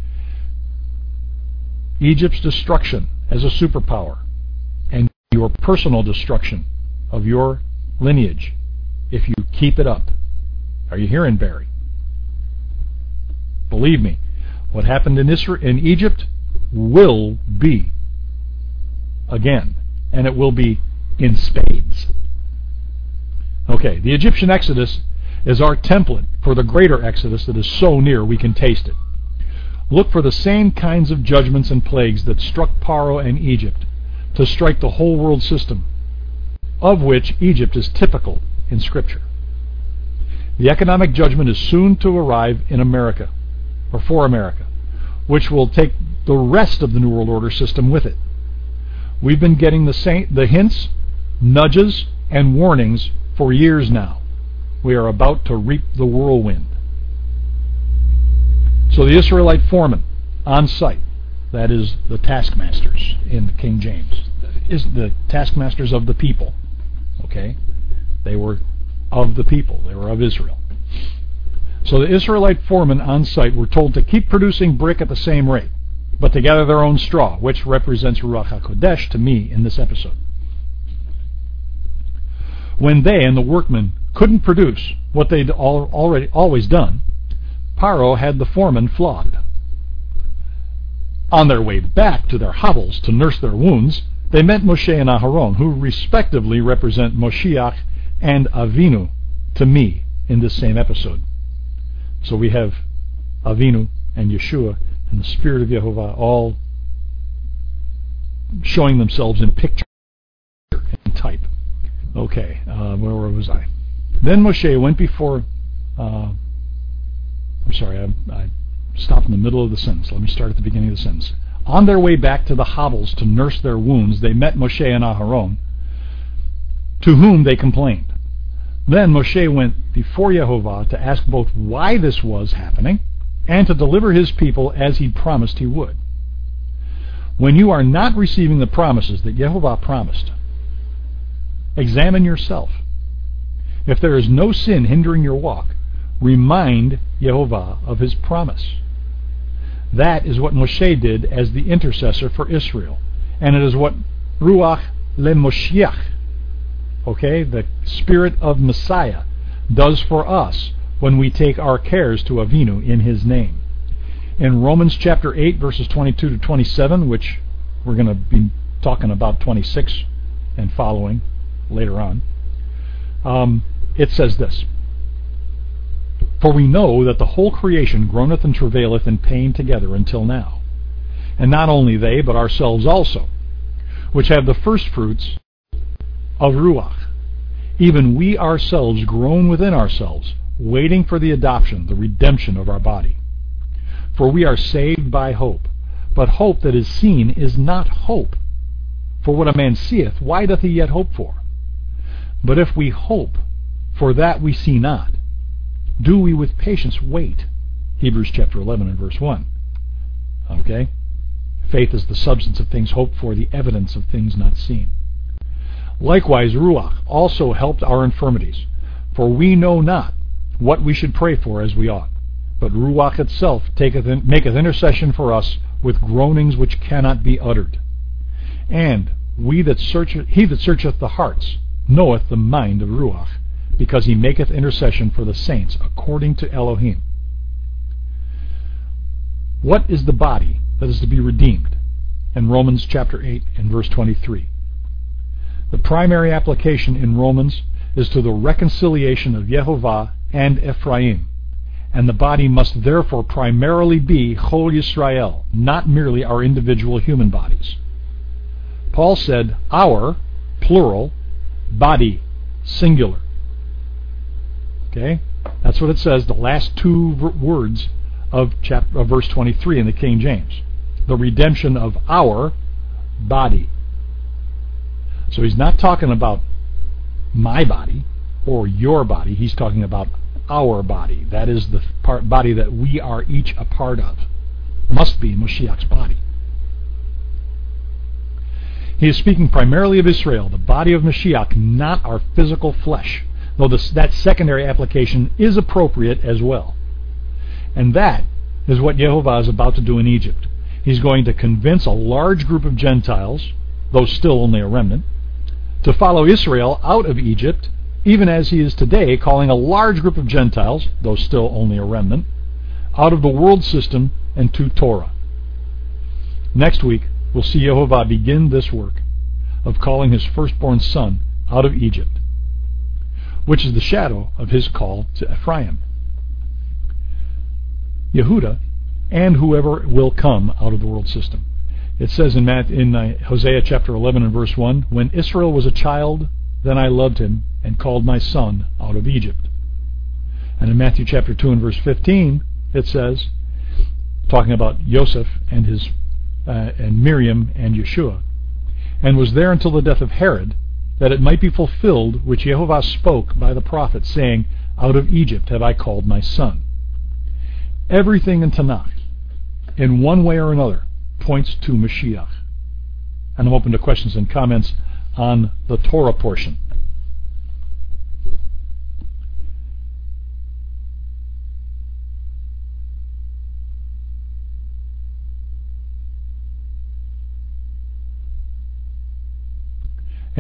Egypt's destruction as a superpower and your personal destruction of your lineage if you keep it up. Are you hearing, Barry? Believe me, what happened in Egypt will be again, and it will be in spades. Okay, the Egyptian Exodus is our template for the greater Exodus that is so near we can taste it. Look for the same kinds of judgments and plagues that struck Paro and Egypt to strike the whole world system, of which Egypt is typical in Scripture. The economic judgment is soon to arrive in America, or for America, which will take the rest of the New World Order system with it. We've been getting the hints, nudges, and warnings for years now. We are about to reap the whirlwind. So the Israelite foreman on site, that is the taskmasters in King James, is the taskmasters of the people. Okay? They were of the people. They were of Israel. So the Israelite foremen on site were told to keep producing brick at the same rate, but to gather their own straw, which represents Ruach HaKodesh to me in this episode. When they and the workmen couldn't produce what they'd always done, Paro had the foreman flogged. On their way back to their hovels to nurse their wounds, they met Moshe and Aharon, who respectively represent Moshiach and Avinu to me in this same episode. So we have Avinu and Yeshua and the Spirit of Yehovah all showing themselves in picture and type. Okay, where was I? Then Moshe went before... I'm sorry, I stopped in the middle of the sentence. Let me start at the beginning of the sentence. On their way back to the hovels to nurse their wounds, they met Moshe and Aharon, to whom they complained. Then Moshe went before Yehovah to ask both why this was happening and to deliver his people as he promised he would. When you are not receiving the promises that Yehovah promised, examine yourself. If there is no sin hindering your walk, remind Yehovah of his promise. That is what Moshe did as the intercessor for Israel. And it is what Ruach LeMoshiach, the Spirit of Messiah, does for us when we take our cares to Avinu in his name. In Romans chapter 8, verses 22 to 27, which we're going to be talking about 26 and following later on, it says this: For we know that the whole creation groaneth and travaileth in pain together until now. And not only they, but ourselves also, which have the firstfruits of Ruach, even we ourselves groan within ourselves, waiting for the adoption, the redemption of our body. For we are saved by hope. But hope that is seen is not hope. For what a man seeth, why doth he yet hope for? But if we hope for that we see not, do we with patience wait? Hebrews chapter 11 and verse 1. Okay? Faith is the substance of things hoped for, the evidence of things not seen. Likewise, Ruach also helped our infirmities, for we know not what we should pray for as we ought. But Ruach itself maketh intercession for us with groanings which cannot be uttered. And he that searcheth the hearts knoweth the mind of Ruach, because he maketh intercession for the saints according to Elohim. What is the body that is to be redeemed? In Romans chapter 8 and verse 23. The primary application in Romans is to the reconciliation of Yehovah and Ephraim, and the body must therefore primarily be Chol Yisrael, not merely our individual human bodies. Paul said, our, plural, body, singular. Okay? That's what it says, the last two words of verse 23 in the King James. The redemption of our body. So he's not talking about my body or your body. He's talking about our body. That is the body that we are each a part of. Must be Moshiach's body. He is speaking primarily of Israel, the body of Mashiach, not our physical flesh, though that secondary application is appropriate as well. And that is what Yehovah is about to do in Egypt. He's going to convince a large group of Gentiles, though still only a remnant, to follow Israel out of Egypt, even as he is today calling a large group of Gentiles, though still only a remnant, out of the world system and to Torah. Next week, we'll see Yehovah begin this work of calling his firstborn son out of Egypt, which is the shadow of his call to Ephraim, Yehuda, and whoever will come out of the world system. It says in Hosea chapter 11 and verse 1, When Israel was a child, then I loved him and called my son out of Egypt. And in Matthew chapter 2 and verse 15, it says, talking about Joseph and his and Miriam and Yeshua, and was there until the death of Herod, that it might be fulfilled which Yehovah spoke by the prophet, saying, Out of Egypt have I called my son. Everything in Tanakh, in one way or another, points to Mashiach. And I'm open to questions and comments on the Torah portion.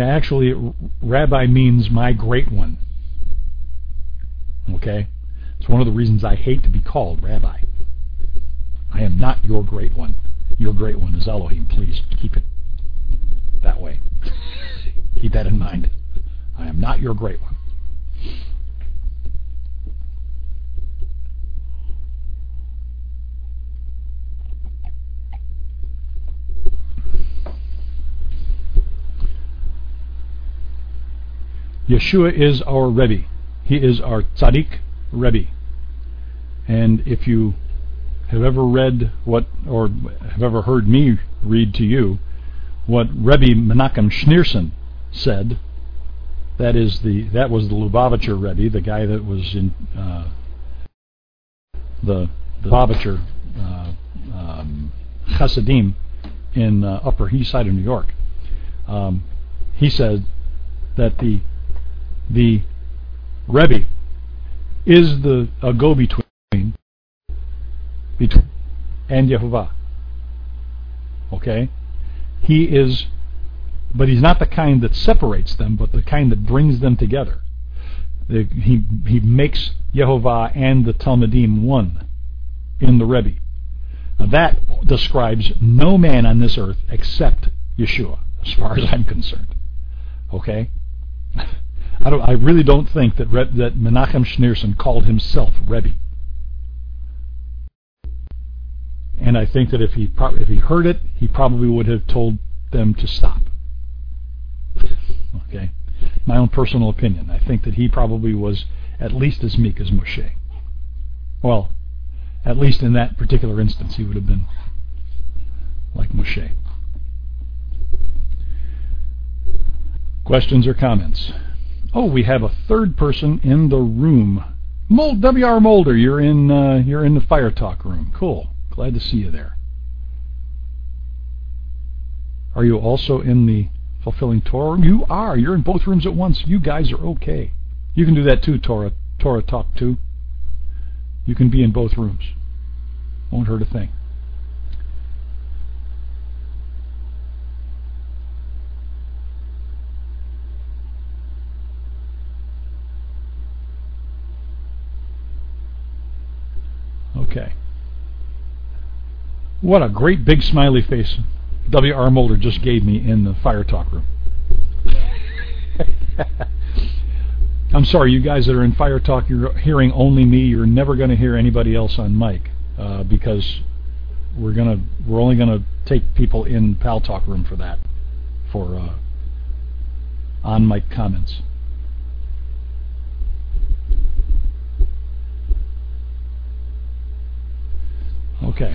Actually, rabbi means my great one. Okay? It's one of the reasons I hate to be called rabbi. I am not your great one. Your great one is Elohim. Please keep it that way. Keep that in mind. I am not your great one. Yeshua is our Rebbe. He is our tzaddik Rebbe. And if you have ever read or have ever heard me read to you what Rebbe Menachem Schneerson said, that was the Lubavitcher Rebbe, the guy that was in the Lubavitcher Chassidim in Upper East Side of New York. He said that the Rebbe is a go-between and Yehovah. Okay? But he's not the kind that separates them, but the kind that brings them together. He makes Yehovah and the Talmudim one in the Rebbe. Now that describes no man on this earth except Yeshua, as far as I'm concerned. Okay? I really don't think that Menachem Schneerson called himself Rebbe. And I think that if he heard it, he probably would have told them to stop. Okay? My own personal opinion. I think that he probably was at least as meek as Moshe. Well, at least in that particular instance, he would have been like Moshe. Questions or comments? Oh, we have a third person in the room. W.R. Mulder, you're in the Fire Talk room. Cool. Glad to see you there. Are you also in the Fulfilling Torah room? You are. You're in both rooms at once. You guys are okay. You can do that too, Torah Talk too. You can be in both rooms. Won't hurt a thing. Okay. What a great big smiley face W.R. Mulder just gave me in the Fire Talk room. I'm sorry, you guys that are in Fire Talk, you're hearing only me. You're never going to hear anybody else on mic because we're only going to take people in Pal Talk room for that, for on mic comments. Okay.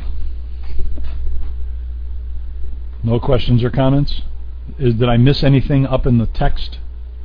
No questions or comments? Did I miss anything up in the text?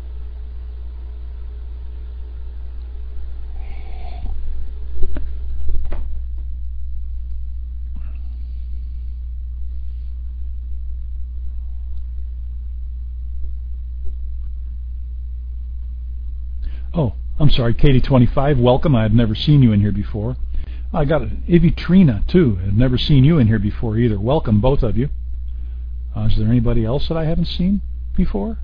Oh, I'm sorry, Katie25, welcome. I've never seen you in here before. I got Ivy Trina, too. I've never seen you in here before either. Welcome, both of you. Is there anybody else that I haven't seen before?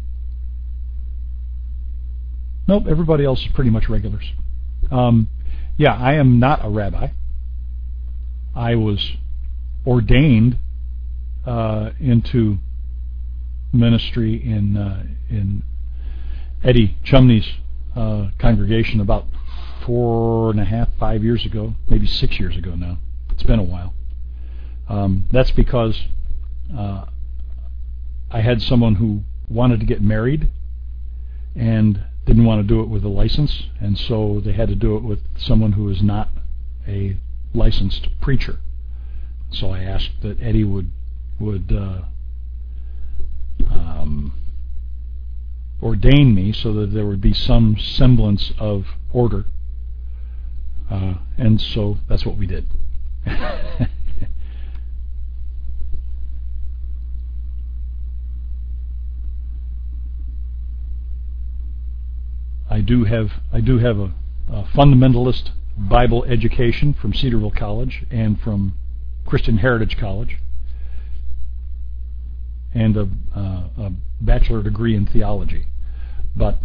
Nope, everybody else is pretty much regulars. Yeah, I am not a rabbi. I was ordained into ministry in Eddie Chumney's congregation about 4.5, 5 years ago, maybe 6 years ago now. It's been a while. That's because I had someone who wanted to get married and didn't want to do it with a license, and so they had to do it with someone who is not a licensed preacher. So I asked that Eddie would ordain me so that there would be some semblance of order, and so that's what we did. I do have a fundamentalist Bible education from Cedarville College and from Christian Heritage College. and a bachelor degree in theology, but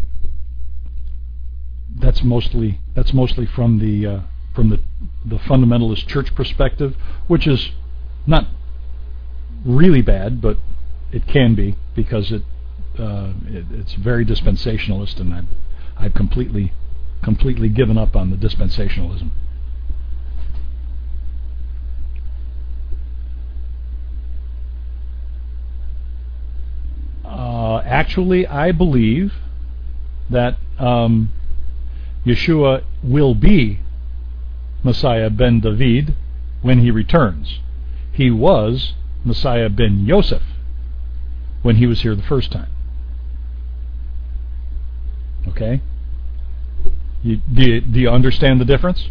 that's mostly from the fundamentalist church perspective, which is not really bad, but it can be, because it's very dispensationalist, and I've completely given up on the dispensationalism. Actually, I believe that Yeshua will be Messiah ben David when he returns. He was Messiah ben Yosef when he was here the first time. Okay? Do you understand the difference?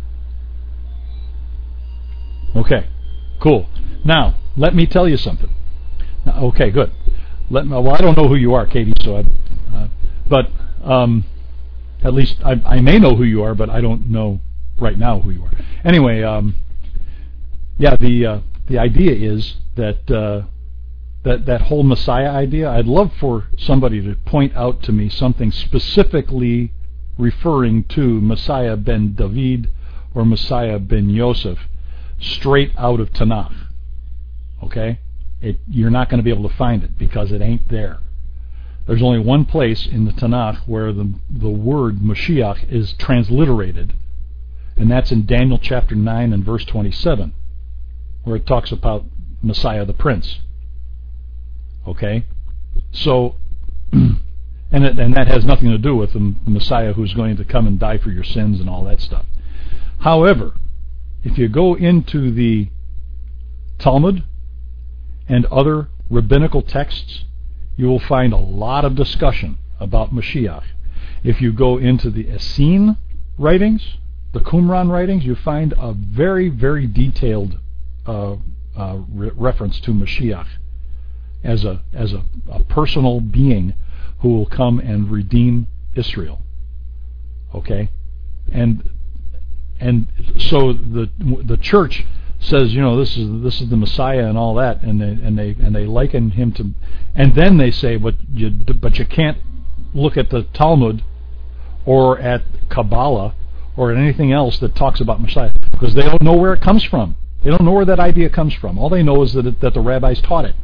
Okay, cool. Now, let me tell you something. Okay, good. Well, I don't know who you are, Katie, so but at least I may know who you are, but I don't know right now who you are. Anyway, yeah, the idea is that that whole Messiah idea. I'd love for somebody to point out to me something specifically referring to Messiah ben David or Messiah ben Yosef straight out of Tanakh. Okay? You're not going to be able to find it because it ain't there. There's only one place in the Tanakh where the word Mashiach is transliterated, and that's in Daniel chapter 9 and verse 27, where it talks about Messiah the Prince. Okay? So, and that has nothing to do with the Messiah who's going to come and die for your sins and all that stuff. However, if you go into the Talmud and other rabbinical texts, you will find a lot of discussion about Mashiach. If you go into the Essene writings, the Qumran writings, you find a very, very detailed reference to Mashiach as a personal being who will come and redeem Israel. Okay, and so the church says, this is the Messiah and all that, and they liken him to, and then they say, but you can't look at the Talmud or at Kabbalah or at anything else that talks about Messiah, because they don't know where it comes from. They don't know where that idea comes from. All they know is that the rabbis taught it.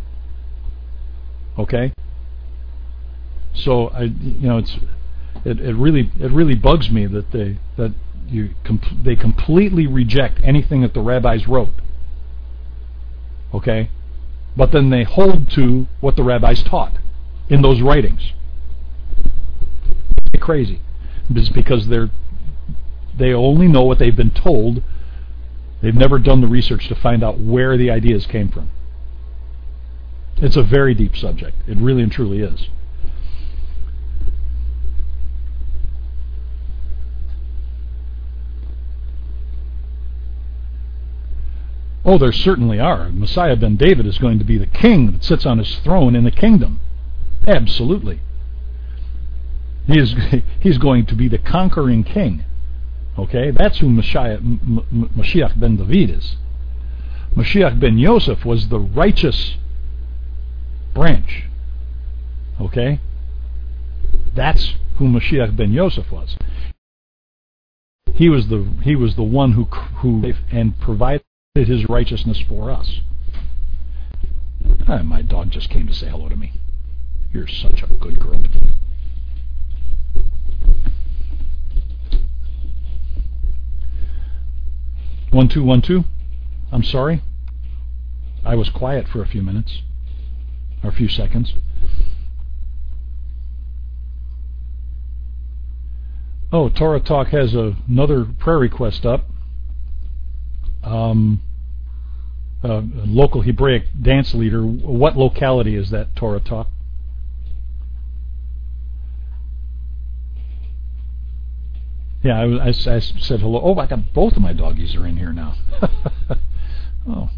Okay, so it really bugs me that they completely reject anything that the rabbis wrote. Okay, but then they hold to what the rabbis taught in those writings. It's crazy. It's because they only know what they've been told. They've never done the research to find out where the ideas came from. It's a very deep subject. It really and truly is. Oh, there certainly are. Messiah ben David is going to be the king that sits on his throne in the kingdom. Absolutely. He's going to be the conquering king. Okay, that's who Mashiach ben David is. Mashiach ben Yosef was the righteous branch. Okay, that's who Mashiach ben Yosef was. He was the one who and provided his righteousness for us. My dog just came to say hello to me. You're such a good girl. 1212. I'm sorry. I was quiet for a few minutes. Or a few seconds. Oh, Torah Talk has another prayer request up. A local Hebraic dance leader. What locality is that, Torah Talk? Yeah, I said hello. Oh, I got both of my doggies are in here now. Oh.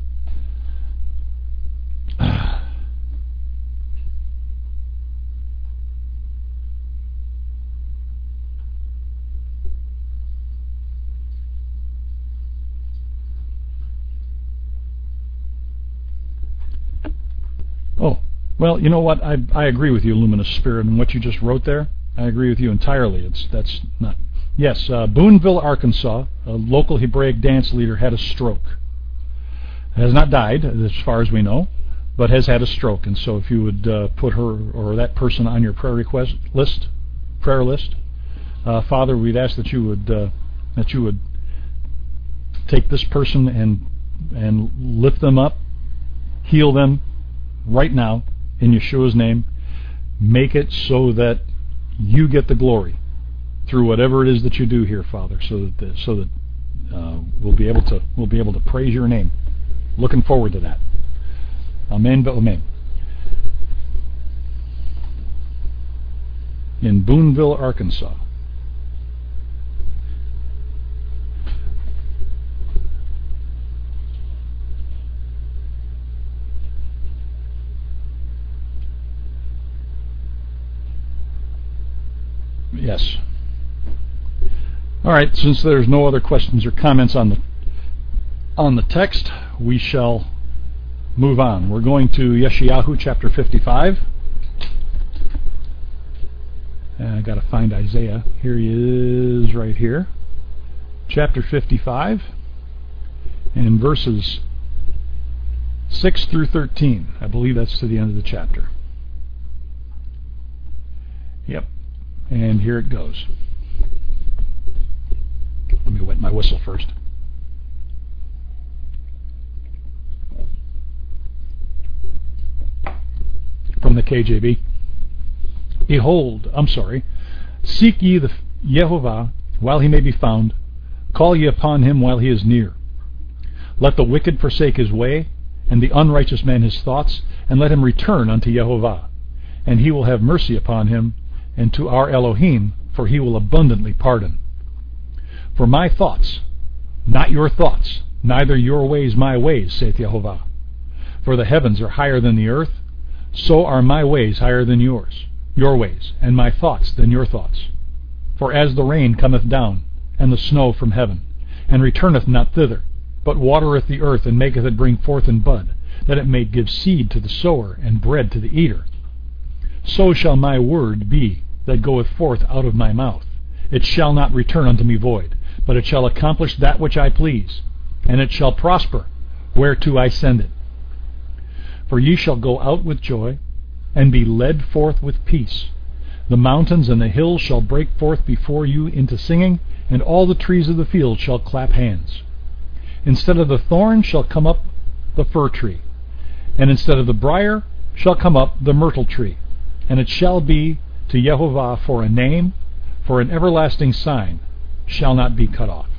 Well, you know what? I agree with you, Luminous Spirit, and what you just wrote there. I agree with you entirely. That's not. Yes, Boonville, Arkansas, a local Hebraic dance leader had a stroke. Has not died, as far as we know, but has had a stroke. And so, if you would put her or that person on your prayer list, Father, we'd ask that you would take this person and lift them up, heal them right now in Yeshua's name. Make it so that you get the glory through whatever it is that you do here, Father, so that we'll be able to praise your name. Looking forward to that. Amen, but amen. In Boonville, Arkansas. Yes. All right, since there's no other questions or comments on the text, we shall move on. We're going to Yeshayahu chapter 55. I got to find Isaiah. Here he is right here. Chapter 55 and verses 6 through 13. I believe that's to the end of the chapter. Yep. And here it goes. Let me wet my whistle first. From the KJV. Seek ye the Yehovah while he may be found. Call ye upon him while he is near. Let the wicked forsake his way, and the unrighteous man his thoughts, and let him return unto Yehovah. And he will have mercy upon him, and to our Elohim, for he will abundantly pardon. For my thoughts, not your thoughts, neither your ways my ways, saith Yehovah. For the heavens are higher than the earth, so are my ways higher than your ways, and my thoughts than your thoughts. For as the rain cometh down, and the snow from heaven, and returneth not thither, but watereth the earth, and maketh it bring forth in bud, that it may give seed to the sower, and bread to the eater, so shall my word be that goeth forth out of my mouth. It shall not return unto me void, but it shall accomplish that which I please, and it shall prosper whereto I send it. For ye shall go out with joy, and be led forth with peace. The mountains and the hills shall break forth before you into singing, and all the trees of the field shall clap hands. Instead of the thorn shall come up the fir tree, and instead of the briar shall come up the myrtle tree. And it shall be to Yehovah for a name, for an everlasting sign shall not be cut off.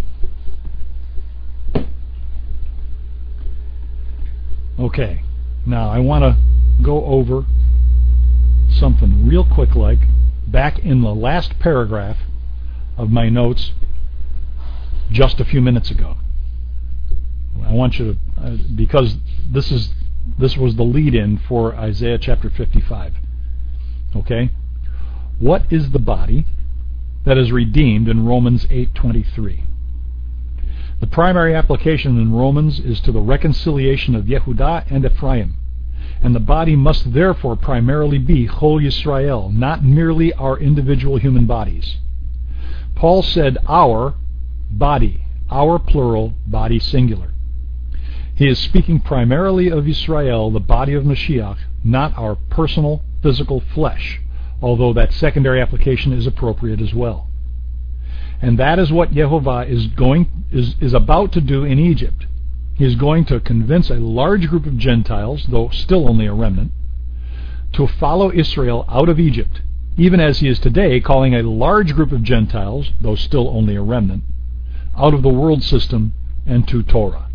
Okay, now I want to go over something real quick, like back in the last paragraph of my notes just a few minutes ago. I want you to, because this was the lead-in for Isaiah chapter 55. Okay? What is the body that is redeemed in Romans 8:23? The primary application in Romans is to the reconciliation of Yehudah and Ephraim, and the body must therefore primarily be Chol Yisrael, not merely our individual human bodies. Paul said our body, our plural, body singular. He is speaking primarily of Yisrael, the body of Mashiach, not our personal physical flesh, although that secondary application is appropriate as well. And that is what Yehovah is about to do in Egypt. He is going to convince a large group of Gentiles, though still only a remnant, to follow Israel out of Egypt, even as he is today calling a large group of Gentiles, though still only a remnant, out of the world system and to Torah.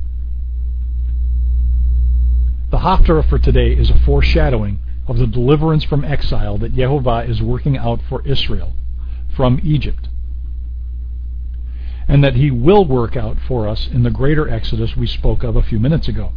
The Haftarah for today is a foreshadowing of the deliverance from exile that Yehovah is working out for Israel from Egypt, and that he will work out for us in the greater exodus we spoke of a few minutes ago.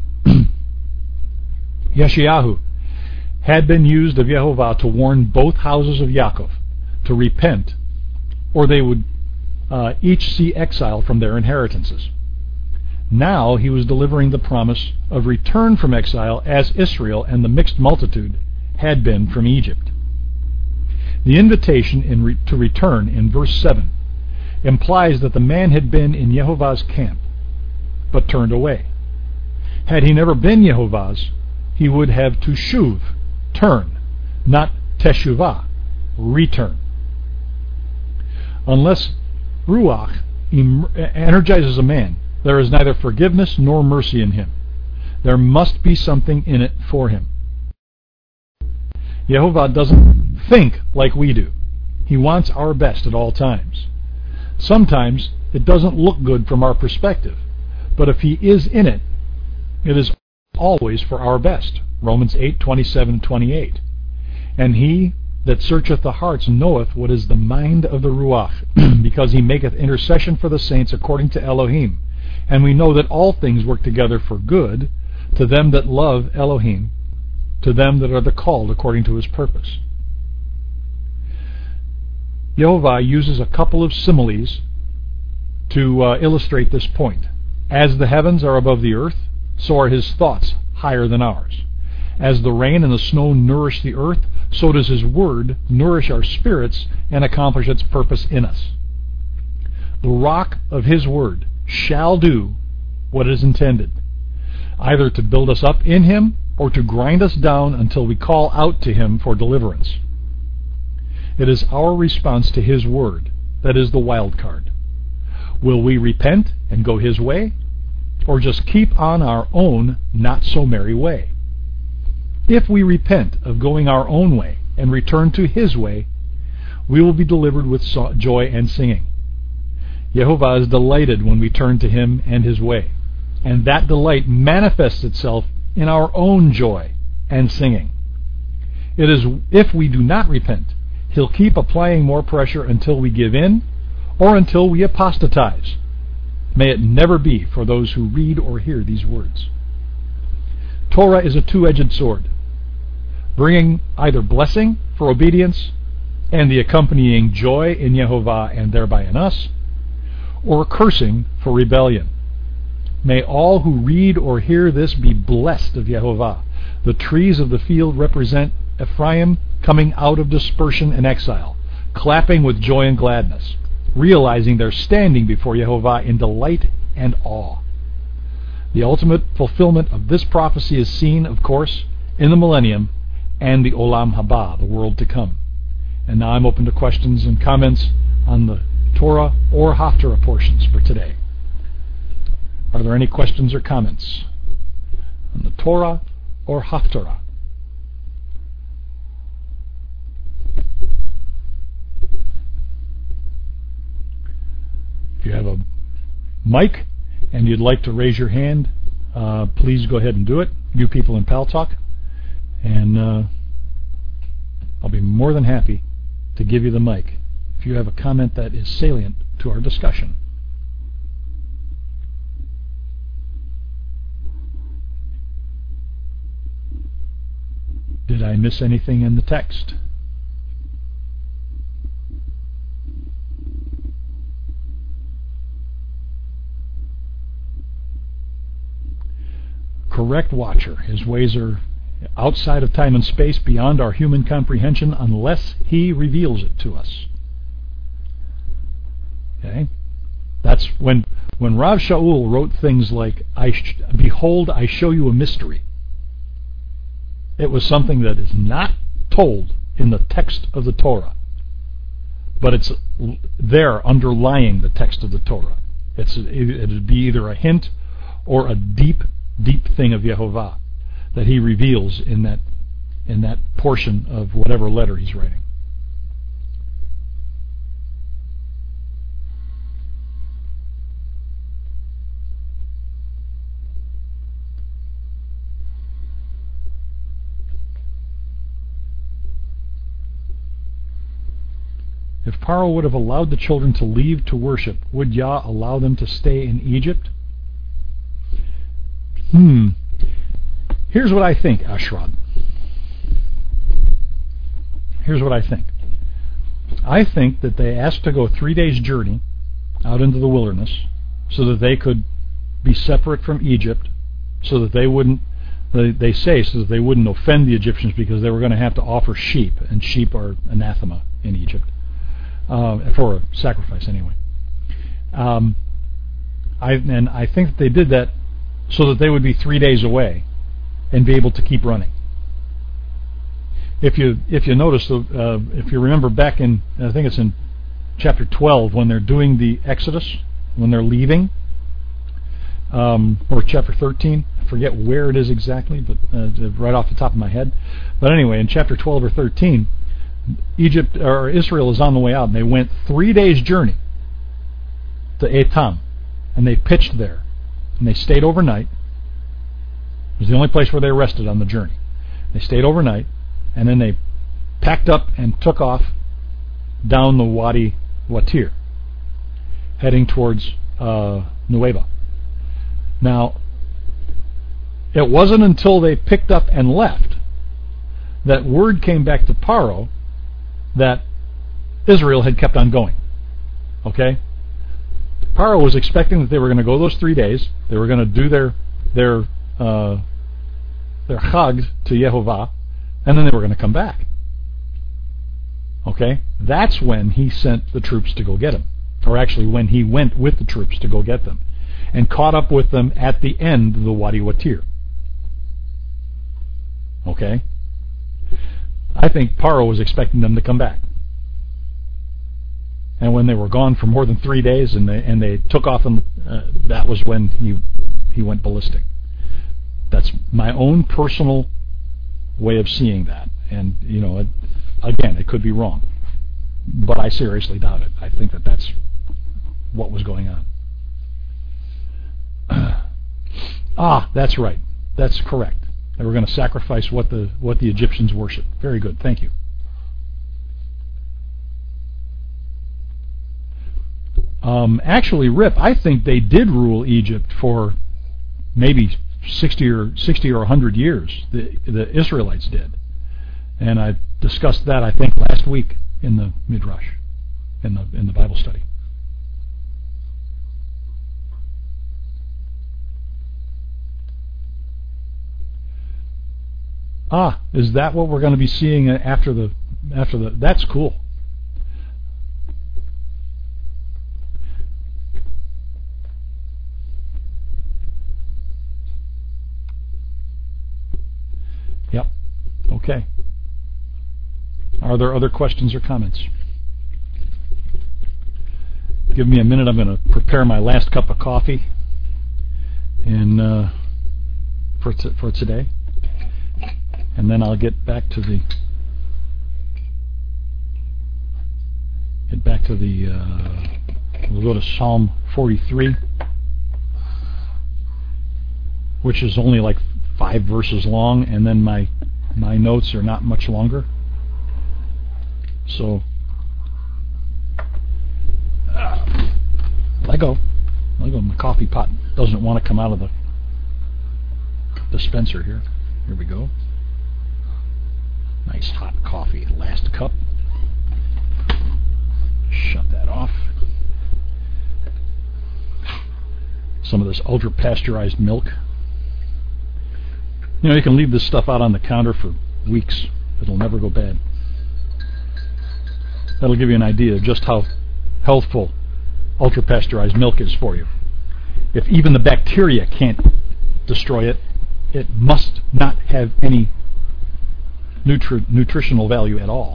Yeshayahu had been used of Yehovah to warn both houses of Yaakov to repent, or they would each see exile from their inheritances. Now he was delivering the promise of return from exile as Israel and the mixed multitude had been from Egypt. The invitation to return in verse 7 implies that the man had been in Yehovah's camp, but turned away. Had he never been Yehovah's, he would have teshuv, turn, not teshuvah, return. Unless Ruach energizes a man, there is neither forgiveness nor mercy in him. There must be something in it for him. Yehovah doesn't think like we do. He wants our best at all times. Sometimes it doesn't look good from our perspective, but if he is in it, it is always for our best. Romans 8:27-28. And he that searcheth the hearts knoweth what is the mind of the Ruach, because he maketh intercession for the saints according to Elohim. And we know that all things work together for good to them that love Elohim, to them that are the called according to his purpose. Yehovah uses a couple of similes to illustrate this point. As the heavens are above the earth, so are his thoughts higher than ours. As the rain and the snow nourish the earth, so does his word nourish our spirits and accomplish its purpose in us. The rock of his word shall do what is intended, either to build us up in him or to grind us down until we call out to him for deliverance. It is our response to his word that is the wild card. Will we repent and go his way, or just keep on our own not-so-merry way? If we repent of going our own way and return to his way, we will be delivered with joy and singing. Yehovah is delighted when we turn to him and his way, and that delight manifests itself in our own joy and singing. It is if we do not repent, he'll keep applying more pressure until we give in or until we apostatize. May it never be for those who read or hear these words. Torah is a two-edged sword, bringing either blessing for obedience and the accompanying joy in Yehovah and thereby in us, or cursing for rebellion. May all who read or hear this be blessed of Yehovah. The trees of the field represent Ephraim coming out of dispersion and exile, clapping with joy and gladness, realizing they're standing before Yehovah in delight and awe. The ultimate fulfillment of this prophecy is seen, of course, in the millennium and the Olam Haba, the world to come. And now I'm open to questions and comments on the Torah or Haftarah portions for today. Are there any questions or comments on the Torah or Haftarah? If you have a mic and you'd like to raise your hand, please go ahead and do it. You people in Pal Talk, and I'll be more than happy to give you the mic if you have a comment that is salient to our discussion. Did I miss anything in the text? Correct watcher. His ways are outside of time and space, beyond our human comprehension, unless he reveals it to us. Okay? That's when Rav Shaul wrote things like, "Behold, I show you a mystery." It was something that is not told in the text of the Torah, but it's there underlying the text of the Torah. It'd be either a hint or a deep thing of Yehovah that he reveals in that portion of whatever letter he's writing. If Paro would have allowed the children to leave to worship, would Yah allow them to stay in Egypt? Here's what I think, Ashrad. Here's what I think. I think that they asked to go 3 days' journey out into the wilderness so that they could be separate from Egypt, so that they wouldn't. They say so that they wouldn't offend the Egyptians, because they were going to have to offer sheep, and sheep are anathema in Egypt for a sacrifice anyway. I think that they did that so that they would be 3 days away and be able to keep running. If you notice, if you remember back in, I think it's in chapter 12, when they're doing the Exodus, when they're leaving, or chapter 13, I forget where it is exactly, but right off the top of my head. But anyway, in chapter 12 or 13, Israel is on the way out, and they went 3 days' journey to Etam, and they pitched there, and they stayed overnight. It was the only place where they rested on the journey. They stayed overnight, and then they packed up and took off down the Wadi Watir, heading towards Nueva. Now, it wasn't until they picked up and left that word came back to Paro that Israel had kept on going. Okay? Paro was expecting that they were going to go those 3 days. They were going to do their chag to Yehovah, and then they were going to come back. Okay? That's when he sent the troops to go get them. Or actually, when he went with the troops to go get them, and caught up with them at the end of the Wadi Watir. Okay? I think Paro was expecting them to come back. And when they were gone for more than 3 days, and they took off, and that was when he went ballistic. That's my own personal way of seeing that. And, again, it could be wrong. But I seriously doubt it. I think that that's what was going on. That's right. That's correct. They were going to sacrifice what the Egyptians worship. Very good. Thank you. Actually, Rip, I think they did rule Egypt for maybe 60 or 100 years. The Israelites did, and I discussed that, I think, last week in the Midrash, in the Bible study. Is that what we're going to be seeing after the? That's cool. Yep. Okay. Are there other questions or comments? Give me a minute. I'm going to prepare my last cup of coffee, and for today. And then I'll get back to the we'll go to Psalm 43, which is only like 5 verses long, and then my notes are not much longer. So let go. My coffee pot doesn't want to come out of the dispenser here. Here we go. Nice hot coffee. Last cup. Shut that off. Some of this ultra pasteurized milk. You can leave this stuff out on the counter for weeks. It'll never go bad. That'll give you an idea of just how healthful ultra pasteurized milk is for you. If even the bacteria can't destroy it, it must not have any nutritional value at all.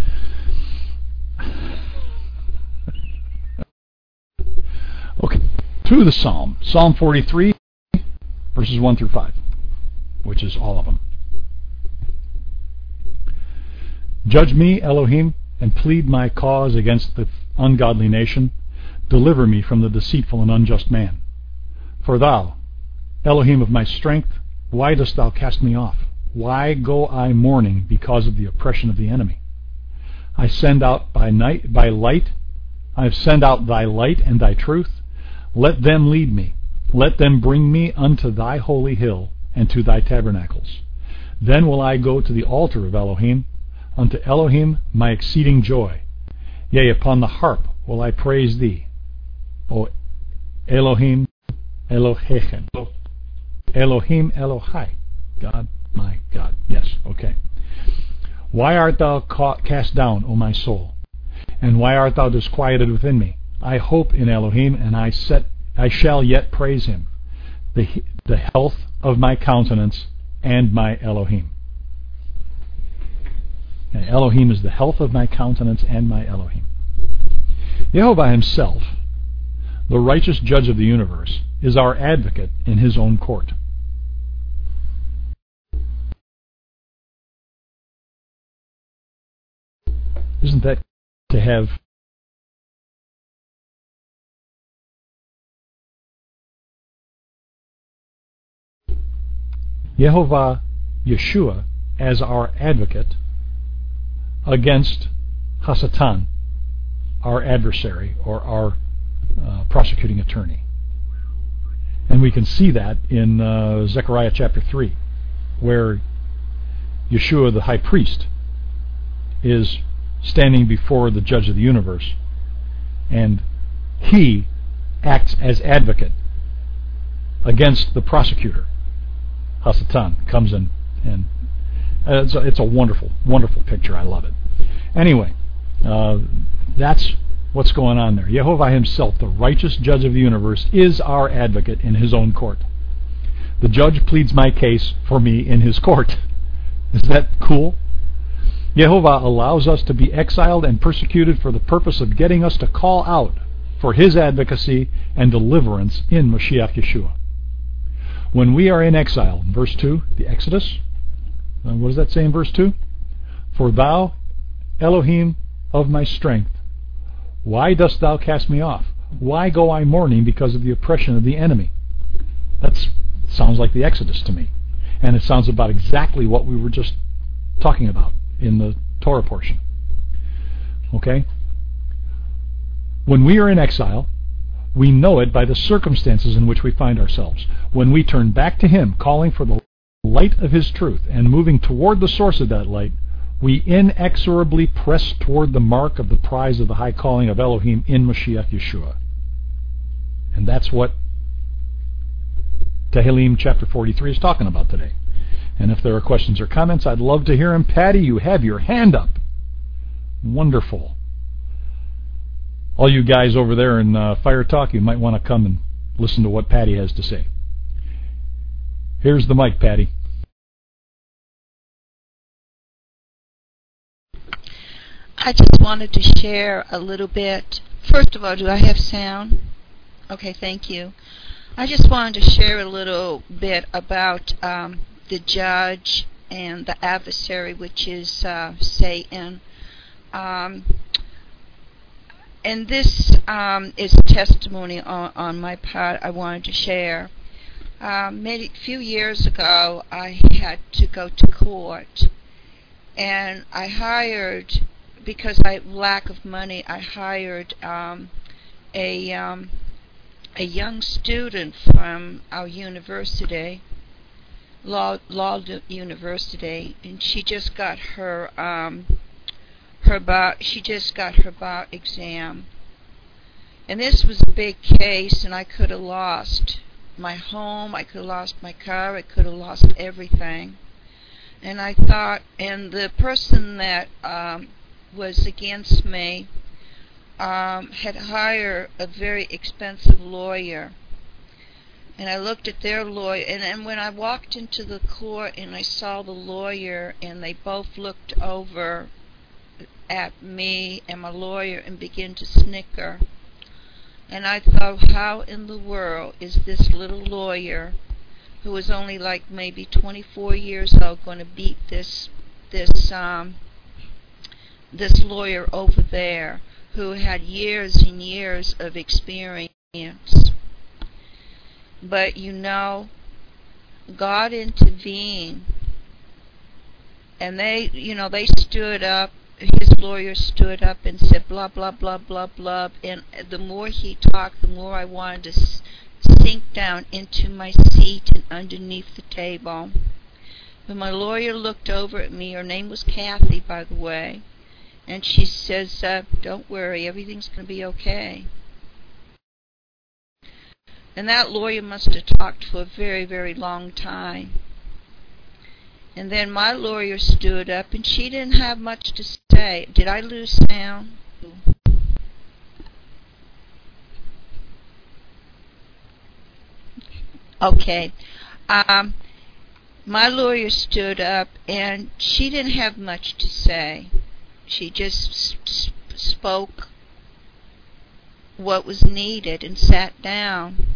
Okay, to the Psalm. Psalm 43, verses 1 through 5, which is all of them. Judge me, Elohim, and plead my cause against the ungodly nation. Deliver me from the deceitful and unjust man. For thou, Elohim of my strength, why dost thou cast me off? Why go I mourning because of the oppression of the enemy? I send out by light. I have sent out thy light and thy truth. Let them lead me. Let them bring me unto thy holy hill and to thy tabernacles. Then will I go to the altar of Elohim, unto Elohim my exceeding joy. Yea, upon the harp will I praise thee, O Elohim, Elohechem. Elohim Elohai. God, my God. Yes, okay. Why art thou cast down, O my soul? And why art thou disquieted within me? I hope in Elohim, and I shall yet praise him, the health of my countenance and my Elohim. And Elohim is the health of my countenance and my Elohim. Yehovah himself, the righteous judge of the universe, is our advocate in his own court. Isn't that to have Yehovah Yeshua as our advocate against Hasatan, our adversary or our prosecuting attorney? And we can see that in Zechariah chapter 3, where Yeshua the high priest is standing before the judge of the universe, and he acts as advocate against the prosecutor. Hasatan comes in, and it's a wonderful, wonderful picture. I love it. Anyway, that's what's going on there. Yehovah himself, the righteous judge of the universe, is our advocate in his own court. The judge pleads my case for me in his court. Is that cool? Yehovah allows us to be exiled and persecuted for the purpose of getting us to call out for his advocacy and deliverance in Mashiach Yeshua. When we are in exile, verse 2, the Exodus, what does that say in verse 2? For thou, Elohim of my strength, why dost thou cast me off? Why go I mourning because of the oppression of the enemy? That sounds like the Exodus to me. And it sounds about exactly what we were just talking about in the Torah portion. Okay? When we are in exile, we know it by the circumstances in which we find ourselves. When we turn back to him, calling for the light of his truth, and moving toward the source of that light, we inexorably press toward the mark of the prize of the high calling of Elohim in Mashiach Yeshua. And that's what Tehillim chapter 43 is talking about today. And if there are questions or comments, I'd love to hear them. Patty, you have your hand up. Wonderful. All you guys over there in Fire Talk, you might want to come and listen to what Patty has to say. Here's the mic, Patty. I just wanted to share a little bit. First of all, do I have sound? Okay, thank you. I just wanted to share a little bit about the judge and the adversary, which is Satan. And this is testimony on my part I wanted to share. Maybe a few years ago, I had to go to court, and I hired, because I lack of money, I hired a young student from our university, law university, and she just got her bar exam. And this was a big case, and I could have lost my home, I could have lost my car, I could have lost everything. And I thought, and the person that was against me had hired a very expensive lawyer. And I looked at their lawyer, and when I walked into the court and I saw the lawyer, and they both looked over at me and my lawyer and began to snicker. And I thought, how in the world is this little lawyer, who was only like maybe 24 years old, going to beat this lawyer over there, who had years and years of experience? But God intervened, and they stood up. His lawyer stood up and said blah blah blah blah blah, and the more he talked, the more I wanted to sink down into my seat and underneath the table. But my lawyer looked over at me. Her name was Kathy, by the way, and she says, don't worry, everything's going to be okay. And that lawyer must have talked for a very, very long time. And then my lawyer stood up, and she didn't have much to say. Did I lose sound? Okay. My lawyer stood up, and she didn't have much to say. She just spoke what was needed and sat down.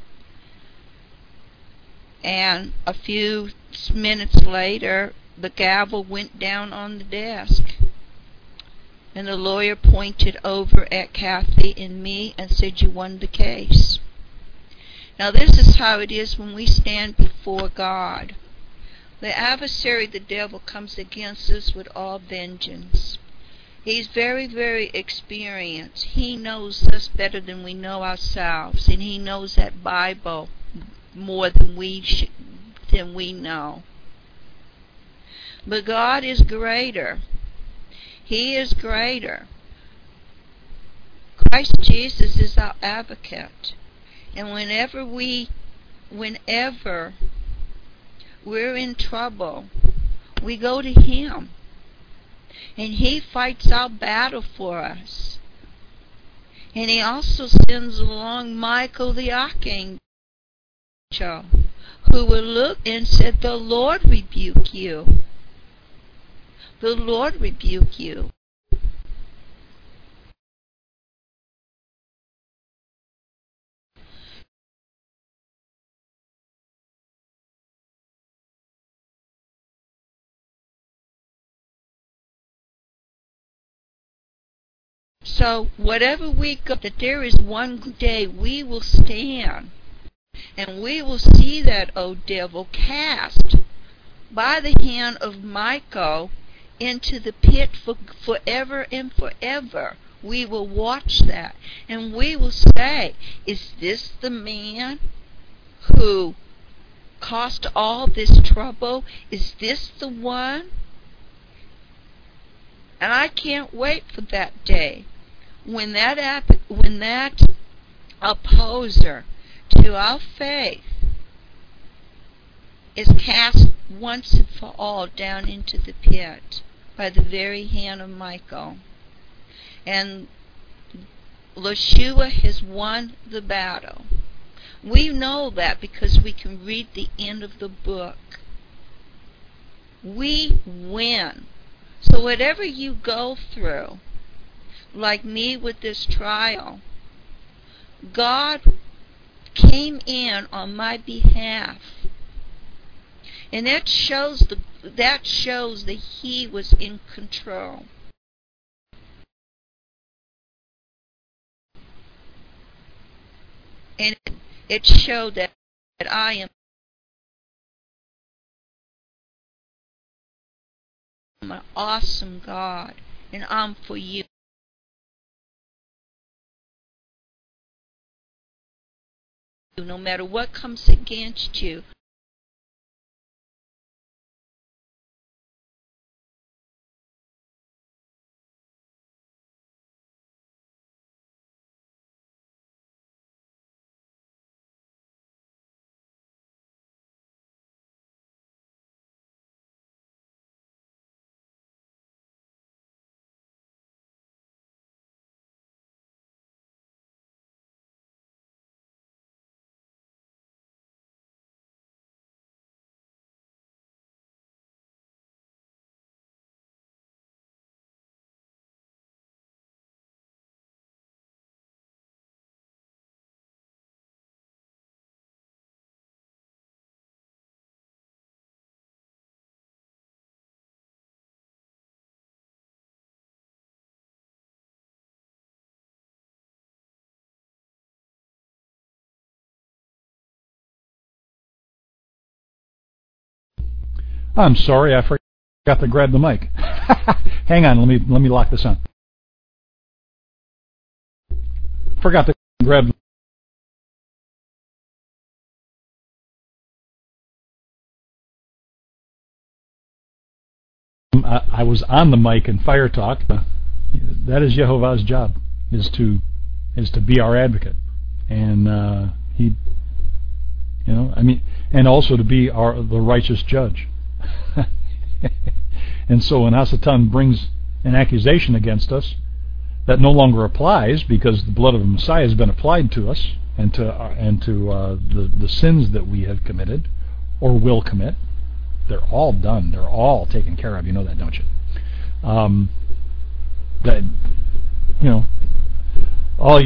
And a few minutes later, the gavel went down on the desk. And the lawyer pointed over at Kathy and me and said, "You won the case." Now this is how it is when we stand before God. The adversary, the devil, comes against us with all vengeance. He's very, very experienced. He knows us better than we know ourselves, and he knows that Bible more than we know. But God is greater. He is greater. Christ Jesus is our advocate. And whenever we're in trouble, we go to him. And he fights our battle for us. And he also sends along Michael the archangel, who will look and said, "The Lord rebuke you. The Lord rebuke you." So whatever we go, that there is one day we will stand, and we will see that old devil cast by the hand of Michael into the pit for forever and forever. We will watch that, and we will say, "Is this the man who caused all this trouble? Is this the one?" And I can't wait for that day when that opposer to our faith is cast once and for all down into the pit by the very hand of Michael. And Yeshua has won the battle. We know that because we can read the end of the book. We win. So whatever you go through, like me with this trial, God came in on my behalf. And that shows that he was in control. And it showed that I am an awesome God, and I'm for you. No matter what comes against you, I'm sorry, I forgot to grab the mic. Hang on, let me lock this on. Forgot to grab. I was on the mic in Fire Talk. That is Yehovah's job, is to be our advocate, and he And also to be the righteous judge. And so when Hasatan brings an accusation against us that no longer applies because the blood of the Messiah has been applied to us and to the sins that we have committed or will commit, they're all done. They're all taken care of. You know that, don't you? All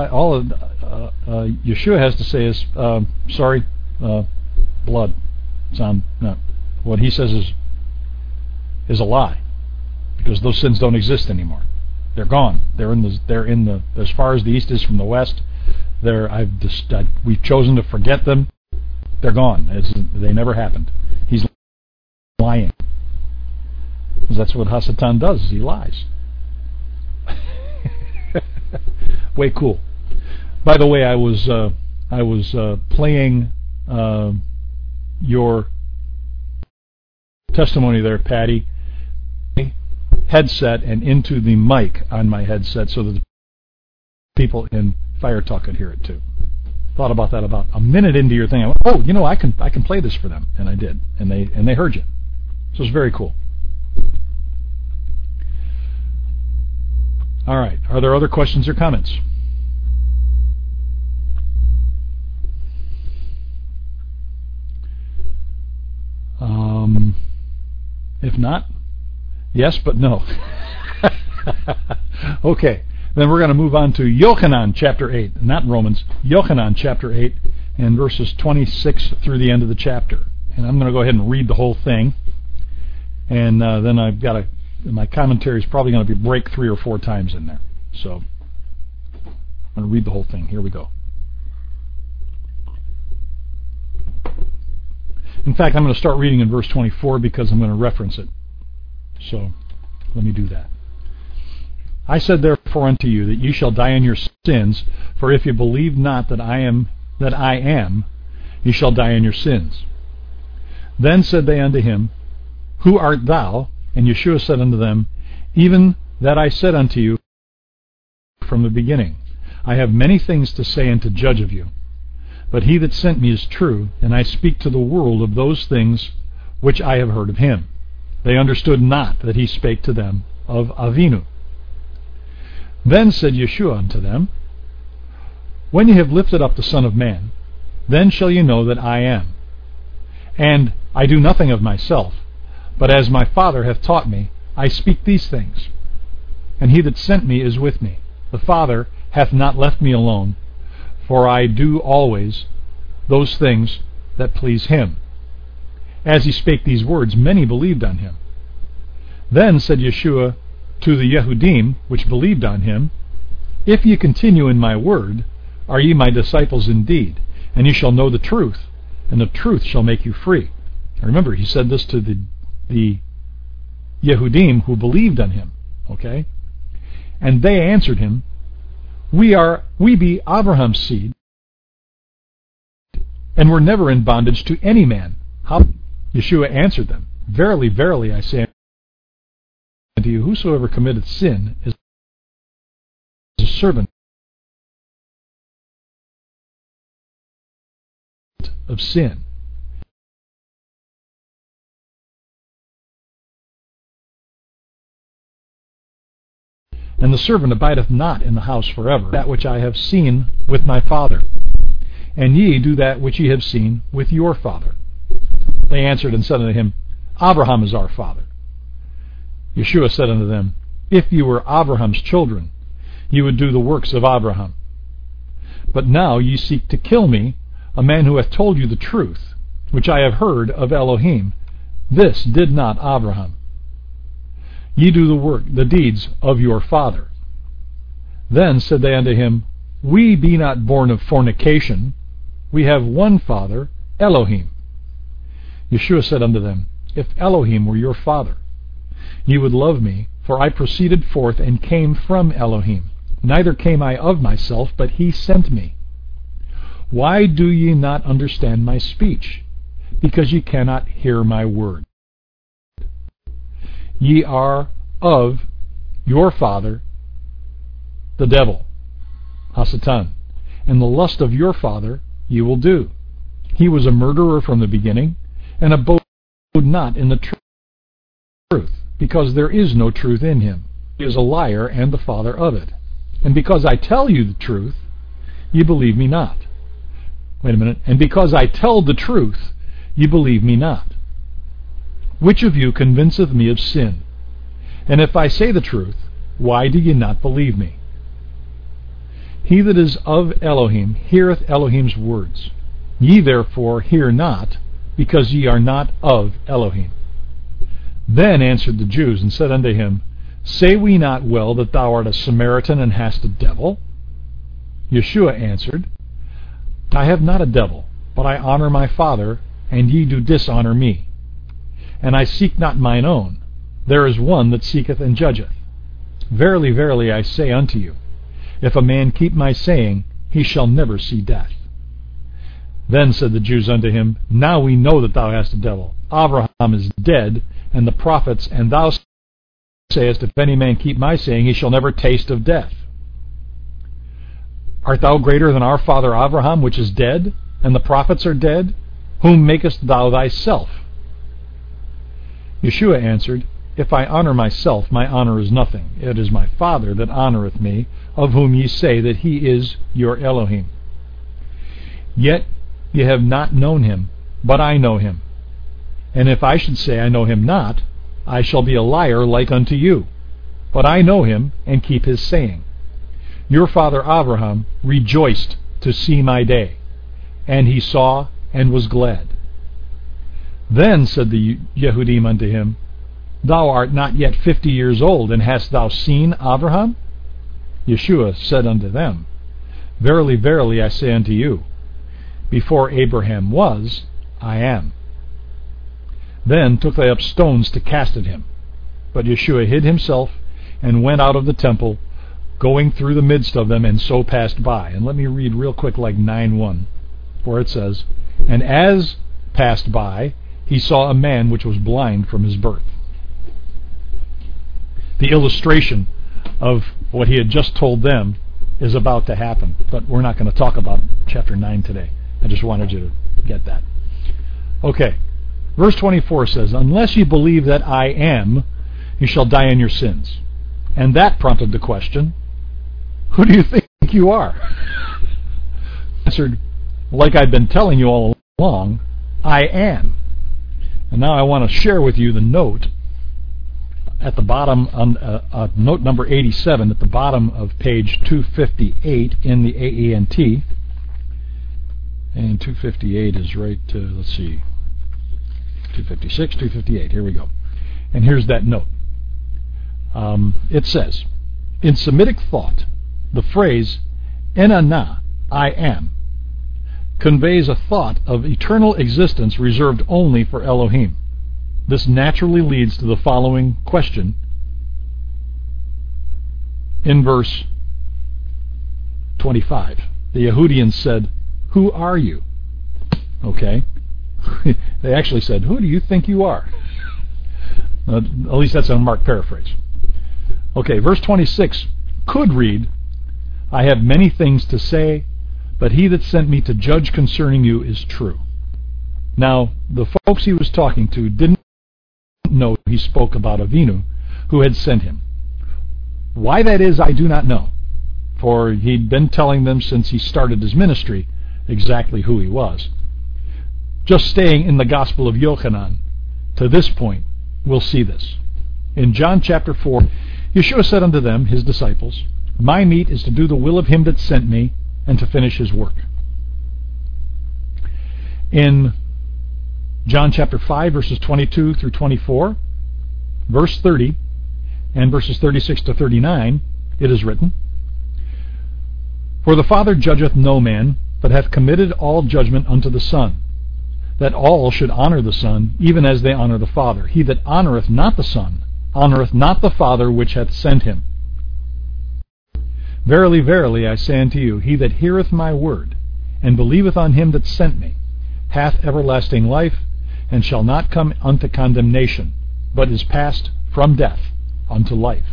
Yeshua has to say is, sorry, blood. No. What he says is a lie, because those sins don't exist anymore. They're gone. They're in the as far as the east is from the west. We've chosen to forget them. They're gone. They never happened. He's lying. Because that's what Hasatan does. He lies. Way cool. By the way, I was playing your testimony there, Patty, headset and into the mic on my headset so that the people in Fire Talk could hear it too. Thought about that about a minute into your thing. I went, I can play this for them, and I did, and they heard you. So it's very cool. All right. Are there other questions or comments? If not, yes, but no. Okay. Then we're going to move on to Yochanan chapter 8, not Romans, Yochanan chapter 8 and verses 26 through the end of the chapter. And I'm going to go ahead and read the whole thing. And then I've got my commentary is probably going to be break 3 or 4 times in there. So I'm going to read the whole thing. Here we go. In fact, I'm going to start reading in verse 24 because I'm going to reference it. So let me do that. I said therefore unto you that ye shall die in your sins, for if you believe not that I am, ye shall die in your sins. Then said they unto him, Who art thou? And Yeshua said unto them, Even that I said unto you from the beginning. I have many things to say and to judge of you. But he that sent me is true, and I speak to the world of those things which I have heard of him. They understood not that he spake to them of Avinu. Then said Yeshua unto them, When ye have lifted up the Son of Man, then shall ye know that I am. And I do nothing of myself, but as my Father hath taught me, I speak these things. And he that sent me is with me. The Father hath not left me alone, for I do always those things that please him. As he spake these words, many believed on him. Then said Yeshua to the Yehudim, which believed on him, If ye continue in my word, are ye my disciples indeed, and ye shall know the truth, and the truth shall make you free. Now remember, he said this to the Yehudim who believed on him. Okay? And they answered him, We be Abraham's seed, and were never in bondage to any man. How? Yeshua answered them, Verily, verily, I say unto you, whosoever committeth sin is a servant of sin. And the servant abideth not in the house forever, that which I have seen with my Father. And ye do that which ye have seen with your father. They answered and said unto him, Abraham is our father. Yeshua said unto them, If ye were Abraham's children, ye would do the works of Abraham. But now ye seek to kill me, a man who hath told you the truth, which I have heard of Elohim. This did not Abraham. Ye do the deeds of your father. Then said they unto him, We be not born of fornication. We have one Father, Elohim. Yeshua said unto them, If Elohim were your father, ye would love me, for I proceeded forth and came from Elohim. Neither came I of myself, but he sent me. Why do ye not understand my speech? Because ye cannot hear my word. Ye are of your father, the devil, Hasatan, and the lust of your father ye will do. He was a murderer from the beginning, and abode not in the truth, because there is no truth in him. He is a liar and the father of it. And because I tell you the truth, ye believe me not. Wait a minute. And because I tell the truth, ye believe me not. Which of you convinceth me of sin? And if I say the truth, why do ye not believe me? He that is of Elohim heareth Elohim's words. Ye therefore hear not, because ye are not of Elohim. Then answered the Jews, and said unto him, Say we not well that thou art a Samaritan, and hast a devil? Yeshua answered, I have not a devil, but I honor my Father, and ye do dishonor me. And I seek not mine own. There is one that seeketh and judgeth. Verily, verily, I say unto you, if a man keep my saying, he shall never see death. Then said the Jews unto him, Now we know that thou hast a devil. Abraham is dead, and the prophets, and thou sayest, If any man keep my saying, he shall never taste of death. Art thou greater than our father Abraham, which is dead, and the prophets are dead? Whom makest thou thyself? Yeshua answered, If I honor myself, my honor is nothing. It is my Father that honoreth me, of whom ye say that he is your Elohim. Yet ye have not known him, but I know him. And if I should say I know him not, I shall be a liar like unto you. But I know him, and keep his saying. Your father Abraham rejoiced to see my day, and he saw and was glad. Then said the Yehudim unto him, Thou art not yet 50 years old, and hast thou seen Abraham? Yeshua said unto them, Verily, verily, I say unto you, before Abraham was, I am. Then took they up stones to cast at him. But Yeshua hid himself, and went out of the temple, going through the midst of them, and so passed by. And let me read real quick like 9:1, where it says, And as passed by, he saw a man which was blind from his birth. The illustration of what he had just told them is about to happen, but we're not going to talk about chapter 9 today. I just wanted you to get that. Okay, verse 24 says, Unless ye believe that I am, you shall die in your sins. And that prompted the question, Who do you think you are? Answered, like I've been telling you all along, I am. And now I want to share with you the note at the bottom, on note number 87, at the bottom of page 258 in the AENT. And 258 is right, let's see, 256, 258, here we go. And here's that note. It says, in Semitic thought, the phrase, Enana, I am, conveys a thought of eternal existence reserved only for Elohim. This naturally leads to the following question in verse 25. The Yehudians said, Who are you? Okay. They actually said, Who do you think you are? At least that's a Mark paraphrase. Okay, verse 26 could read, I have many things to say, but he that sent me to judge concerning you is true. Now, the folks he was talking to didn't know he spoke about Avinu, who had sent him. Why that is, I do not know, for he'd been telling them since he started his ministry exactly who he was. Just staying in the Gospel of Yochanan, to this point, we'll see this. In John chapter 4, Yeshua said unto them, his disciples, My meat is to do the will of him that sent me, and to finish his work. In John chapter 5, verses 22 through 24, verse 30, and verses 36 to 39, it is written, For the Father judgeth no man, but hath committed all judgment unto the Son, that all should honor the Son, even as they honor the Father. He that honoreth not the Son, honoreth not the Father which hath sent him. Verily, verily, I say unto you, he that heareth my word, and believeth on him that sent me, hath everlasting life, and shall not come unto condemnation, but is passed from death unto life.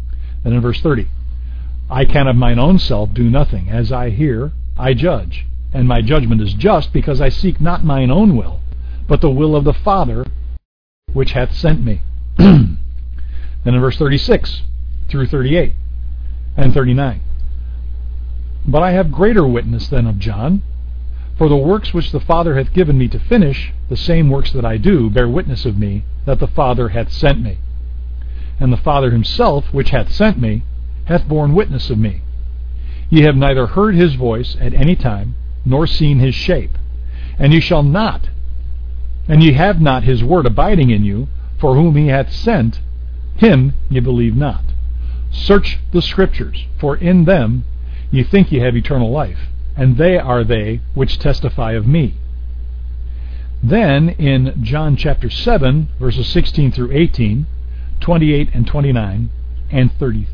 And in verse 30, I can of mine own self do nothing. As I hear, I judge. and my judgment is just, because I seek not mine own will, but the will of the Father which hath sent me. Then in verse 36 through 38 and 39. But I have greater witness than of John, for the works which the Father hath given me to finish, the same works that I do, bear witness of me, that the Father hath sent me. And the Father himself, which hath sent me, hath borne witness of me. Ye have neither heard his voice at any time, nor seen his shape. And ye shall not, and ye have not his word abiding in you, for whom he hath sent, him ye believe not. Search the Scriptures, for in them ye think ye have eternal life, and they are they which testify of me. Then in John chapter 7, verses 16 through 18, 28 and 29, and 30,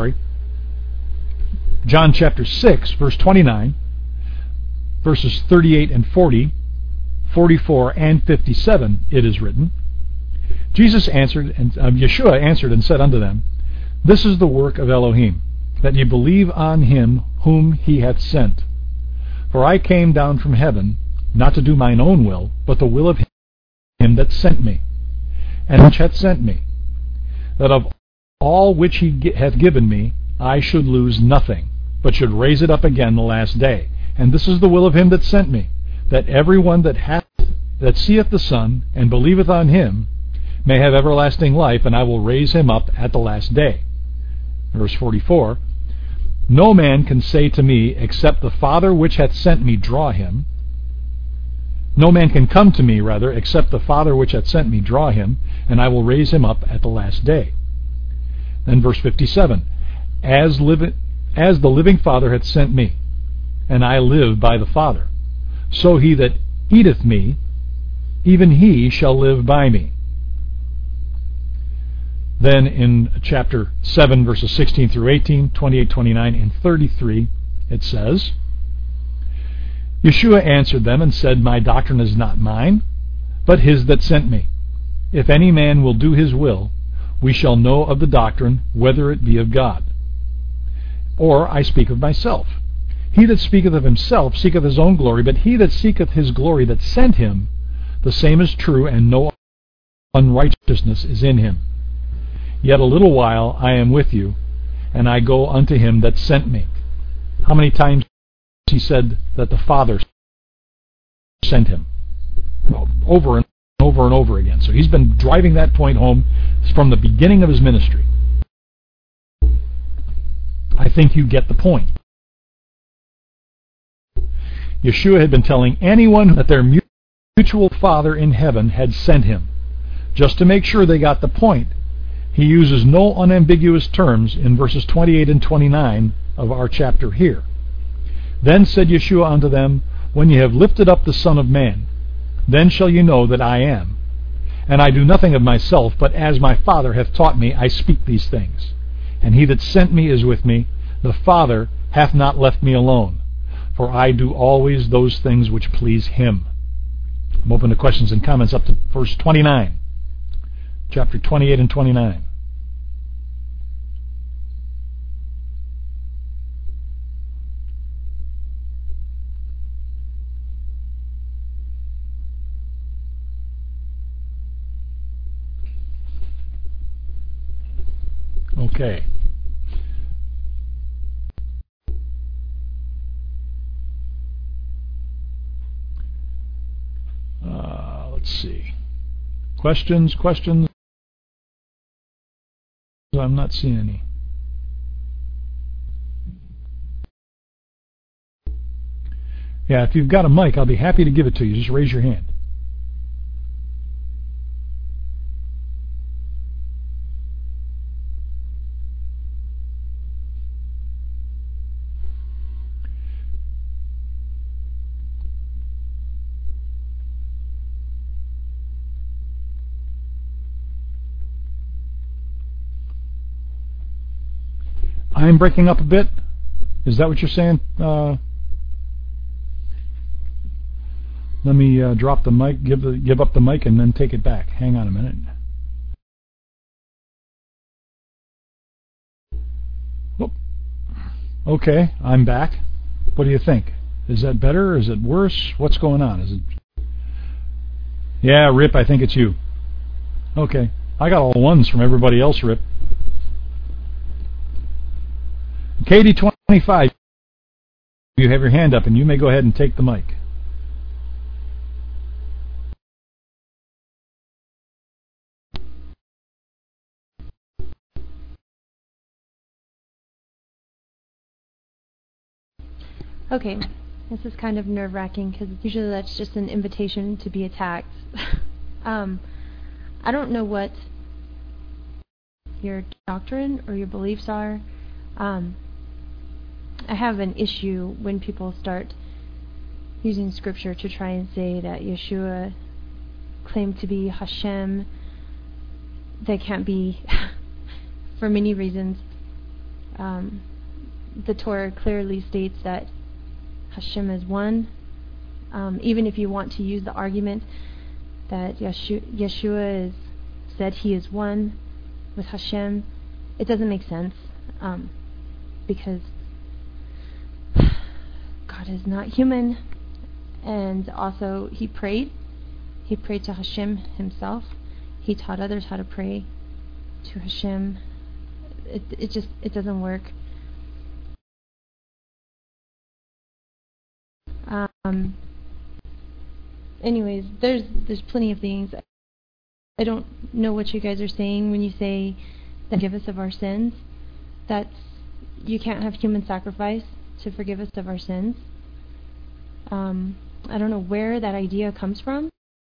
John chapter 6, verse 29, verses 38 and 40, 44 and 57, it is written, Yeshua answered and said unto them, This is the work of Elohim, that ye believe on him whom he hath sent. For I came down from heaven, not to do mine own will, but the will of him that sent me, and which hath sent me, that of all which he hath given me I should lose nothing, but should raise it up again the last day. And this is the will of him that sent me, that every one that seeth the Son, and believeth on him, may have everlasting life, and I will raise him up at the last day. Verse 44, No man can say to me, except the Father which hath sent me draw him. No man can come to me, rather, except the Father which hath sent me draw him, and I will raise him up at the last day. Then verse 57, As the living Father hath sent me, and I live by the Father, so he that eateth me, even he shall live by me. Then in chapter 7, verses 16 through 18, 28, 29, and 33, it says, Yeshua answered them and said, My doctrine is not mine, but his that sent me. If any man will do his will, we shall know of the doctrine, whether it be of God. Or I speak of myself. He that speaketh of himself seeketh his own glory, but he that seeketh his glory that sent him, the same is true, and no unrighteousness is in him. Yet a little while I am with you, and I go unto him that sent me. How many times he said that the Father sent him? Over and over and over again. So he's been driving that point home from the beginning of his ministry. I think you get the point. Yeshua had been telling anyone that their mutual Father in heaven had sent him. Just to make sure they got the point, he uses no unambiguous terms in verses 28 and 29 of our chapter here. Then said Yeshua unto them, When ye have lifted up the Son of Man, then shall ye know that I am. And I do nothing of myself, but as my Father hath taught me, I speak these things. And he that sent me is with me. The Father hath not left me alone, for I do always those things which please him. I'm open to questions and comments up to verse 29. Chapter 28 and 29. Okay. Let's see. Questions? I'm not seeing any. Yeah, if you've got a mic, I'll be happy to give it to you. Just raise your hand. I'm breaking up a bit. Is that what you're saying? Let me drop the mic, give up the mic, and then take it back. Hang on a minute. Oh. Okay, I'm back. What do you think? Is that better? Is it worse? What's going on? Is it? Yeah, Rip, I think it's you. Okay. I got all ones from everybody else, Rip. KD25, you have your hand up, and you may go ahead and take the mic. Okay, this is kind of nerve-wracking because usually that's just an invitation to be attacked. I don't know what your doctrine or your beliefs are. I have an issue when people start using scripture to try and say that Yeshua claimed to be Hashem. They can't be for many reasons. The Torah clearly states that Hashem is one. Even if you want to use the argument that Yeshua is said he is one with Hashem, it doesn't make sense, because God is not human, and also he prayed to Hashem himself. He taught others how to pray to Hashem. It doesn't work. Anyways, there's plenty of things. I don't know what you guys are saying when you say that forgive us of our sins. That's, you can't have human sacrifice to forgive us of our sins. I don't know where that idea comes from.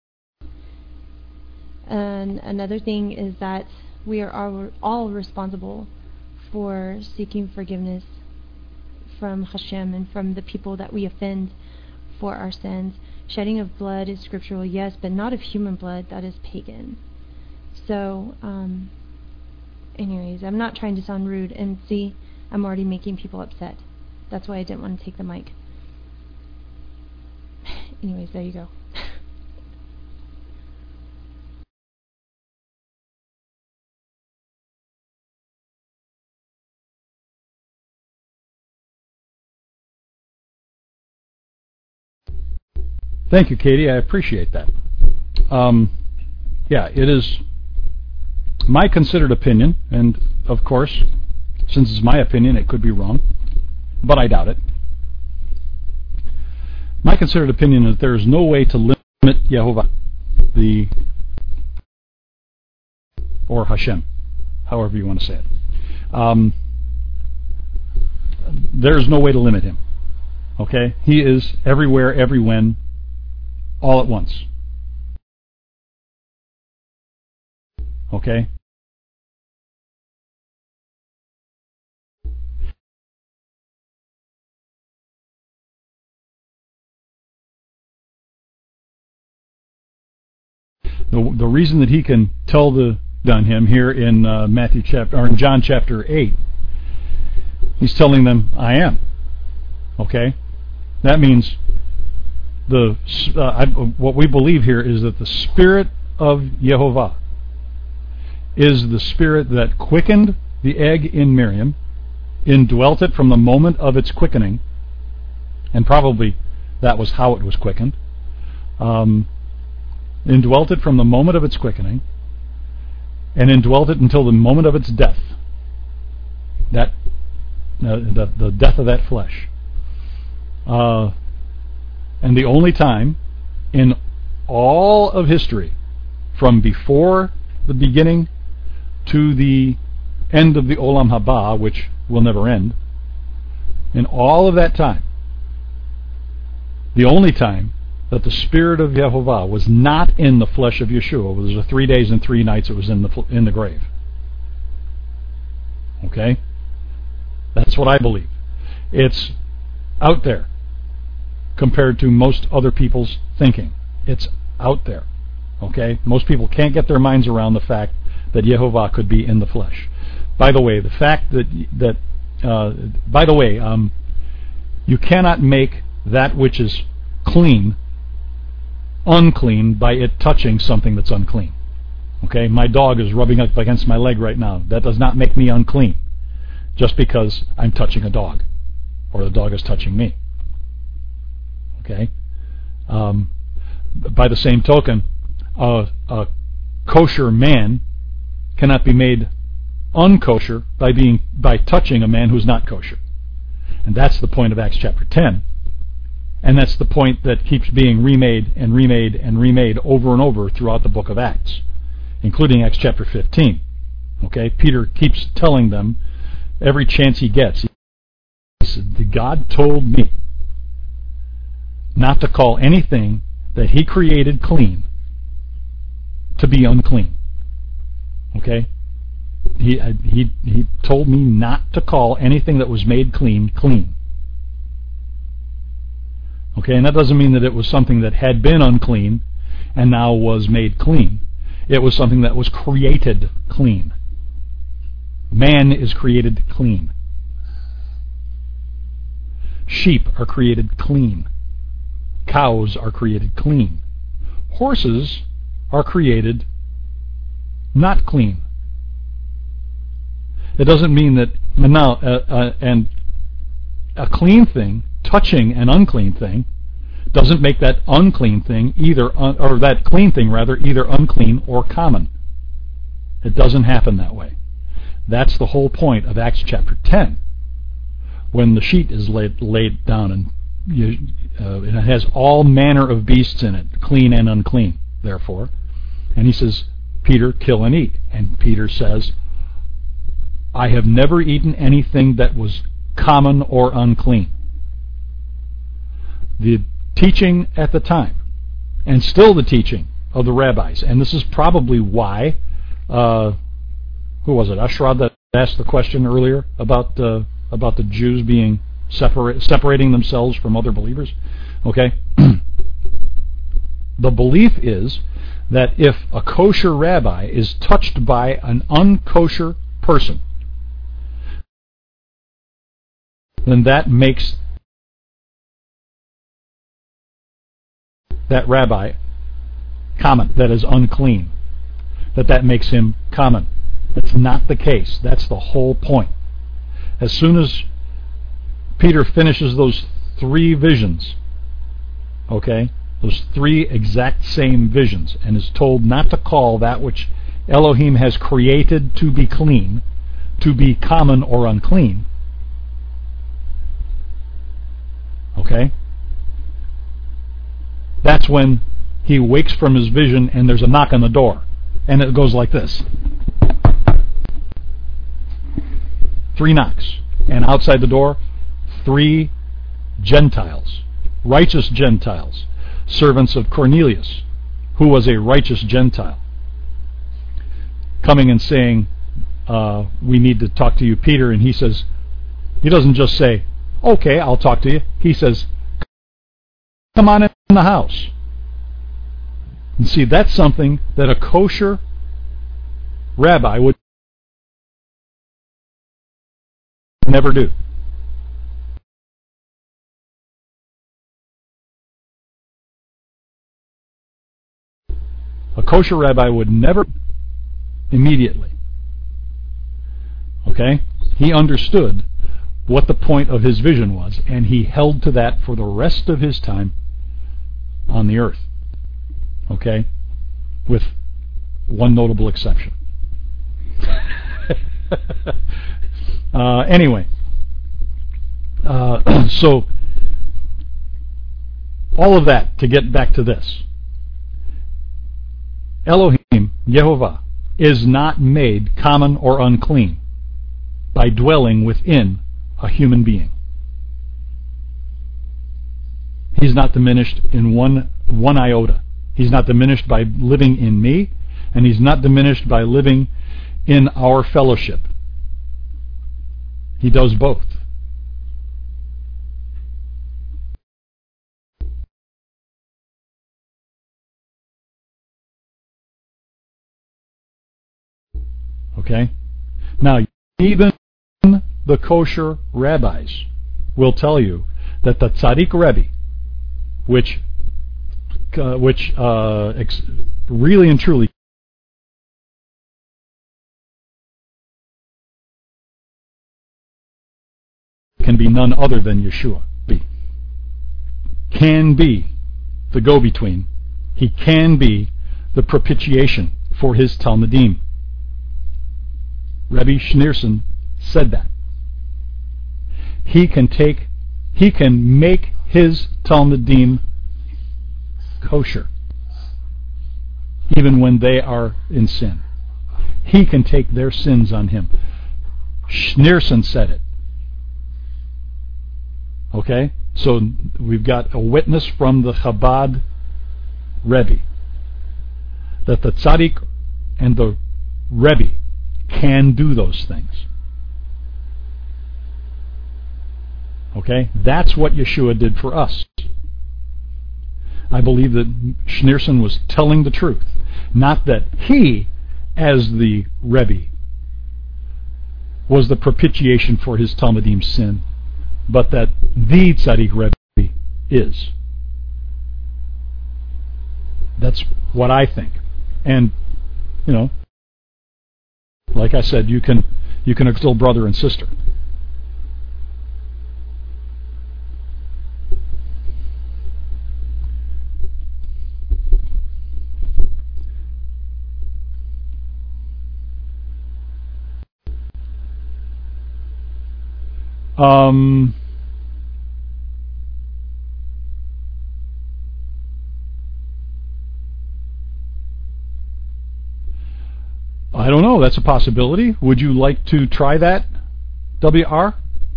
And another thing is that we are all responsible for seeking forgiveness from Hashem and from the people that we offend for our sins. Shedding of blood is scriptural, yes, but not of human blood. That is pagan. So, anyways, I'm not trying to sound rude, and see, I'm already making people upset. That's why I didn't want to take the mic. Anyways, there you go. Thank you, Katie. I appreciate that. Yeah, it is my considered opinion, and of course, since it's my opinion, it could be wrong, but I doubt it. My considered opinion is there is no way to limit Yehovah, or Hashem, however you want to say it. There's no way to limit him. Okay? He is everywhere, every when, all at once. Okay? The reason that he can tell on him here in Matthew chapter, or in John chapter 8, he's telling them, I am. Okay? That means what we believe here is that the Spirit of Yehovah is the Spirit that quickened the egg in Miriam, indwelt it from the moment of its quickening, and probably that was how it was quickened, indwelt it from the moment of its quickening, and indwelt it until the moment of its death. That the death of that flesh. And the only time in all of history, from before the beginning to the end of the Olam Haba, which will never end, in all of that time, the only time that the Spirit of Yehovah was not in the flesh of Yeshua was the 3 days and 3 nights it was in the grave. Okay? That's what I believe. It's out there compared to most other people's thinking. It's out there. Okay? Most people can't get their minds around the fact that Yehovah could be in the flesh. By the way, you cannot make that which is clean unclean by it touching something that's unclean. Okay? My dog is rubbing up against my leg right now. That does not make me unclean just because I'm touching a dog or the dog is touching me. Okay. By the same token, a kosher man cannot be made unkosher by touching a man who's not kosher. And that's the point of Acts chapter 10. And that's the point that keeps being remade and remade and remade over and over throughout the book of Acts, including Acts chapter 15. Okay? Peter keeps telling them every chance he gets. He said, God told me not to call anything that he created clean to be unclean. Okay? He told me not to call anything that was made clean, clean. Okay, and that doesn't mean that it was something that had been unclean and now was made clean. It was something that was created clean. Man is created clean. Sheep are created clean. Cows are created clean. Horses are created not clean. It doesn't mean that now and a clean thing touching an unclean thing doesn't make that unclean thing or that clean thing rather either unclean or common. It doesn't happen that way. That's the whole point of Acts chapter 10, when the sheet is laid down and it has all manner of beasts in it, clean and unclean. Therefore, and he says, Peter, kill and eat. And Peter says, I have never eaten anything that was common or unclean. The teaching at the time, and still the teaching of the rabbis, and this is probably why, who was it, Ashrad, that asked the question earlier about the Jews being separating themselves from other believers? Okay? The belief is that if a kosher rabbi is touched by an unkosher person, then that makes that rabbi common, that is unclean, that makes him common. That's not the case. That's the whole point. As soon as Peter finishes those three visions, okay, those three exact same visions, and is told not to call that which Elohim has created to be clean to be common or unclean, okay, that's when he wakes from his vision and there's a knock on the door. And it goes like this. 3 knocks. And outside the door, 3 Gentiles, righteous Gentiles, servants of Cornelius, who was a righteous Gentile, coming and saying, we need to talk to you, Peter. And he doesn't just say, okay, I'll talk to you. He says, come on in the house. And see, that's something that a kosher rabbi would never do. A kosher rabbi would never immediately. Okay? He understood what the point of his vision was, and he held to that for the rest of his time on the earth. Okay? With one notable exception. Anyway. So, all of that to get back to this. Elohim, Yehovah, is not made common or unclean by dwelling within a human being. He's not diminished in one iota. He's not diminished by living in me, and he's not diminished by living in our fellowship. He does both. Okay? Now, even the kosher rabbis will tell you that the tzaddik Rebbe, which really and truly can be none other than Yeshua, can be the go-between. He can be the propitiation for his Talmudim. Rebbe Schneerson said that. He can make his Talmudim kosher, even when they are in sin. He can take their sins on him. Schneerson said it. Okay? So we've got a witness from the Chabad Rebbe that the tzaddik and the Rebbe can do those things. Okay? That's what Yeshua did for us. I believe that Schneerson was telling the truth. Not that he, as the Rebbe, was the propitiation for his Talmudim sin, but that the tzaddik Rebbe is. That's what I think. And, like I said, you can extol brother and sister. I don't know. That's a possibility. Would you like to try that, WR?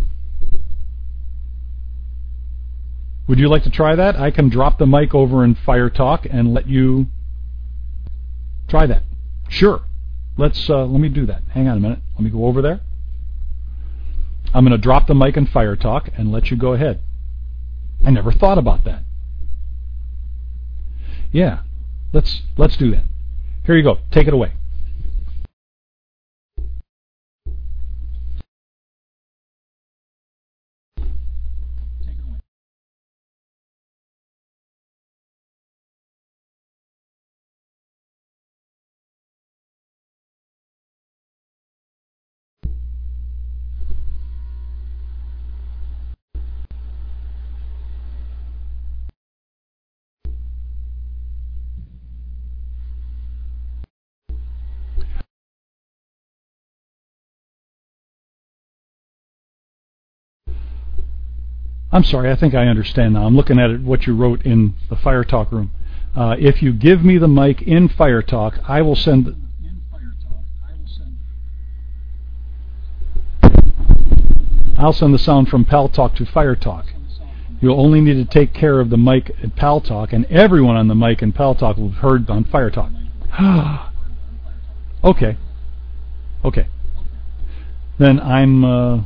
Would you like to try that? I can drop the mic over in Fire Talk and let you try that. Sure. Let me do that. Hang on a minute. Let me go over there. I'm going to drop the mic in Fire Talk and let you go ahead. I never thought about that. Yeah. Let's do that. Here you go. Take it away. I'm sorry, I think I understand now. I'm looking at what you wrote in the Fire Talk room. If you give me the mic in Fire Talk, I will send... I'll send the sound from Pal Talk to Fire Talk. You'll only need to take care of the mic at Pal Talk, and everyone on the mic in Pal Talk will be heard on Fire Talk. Okay. Then I'm...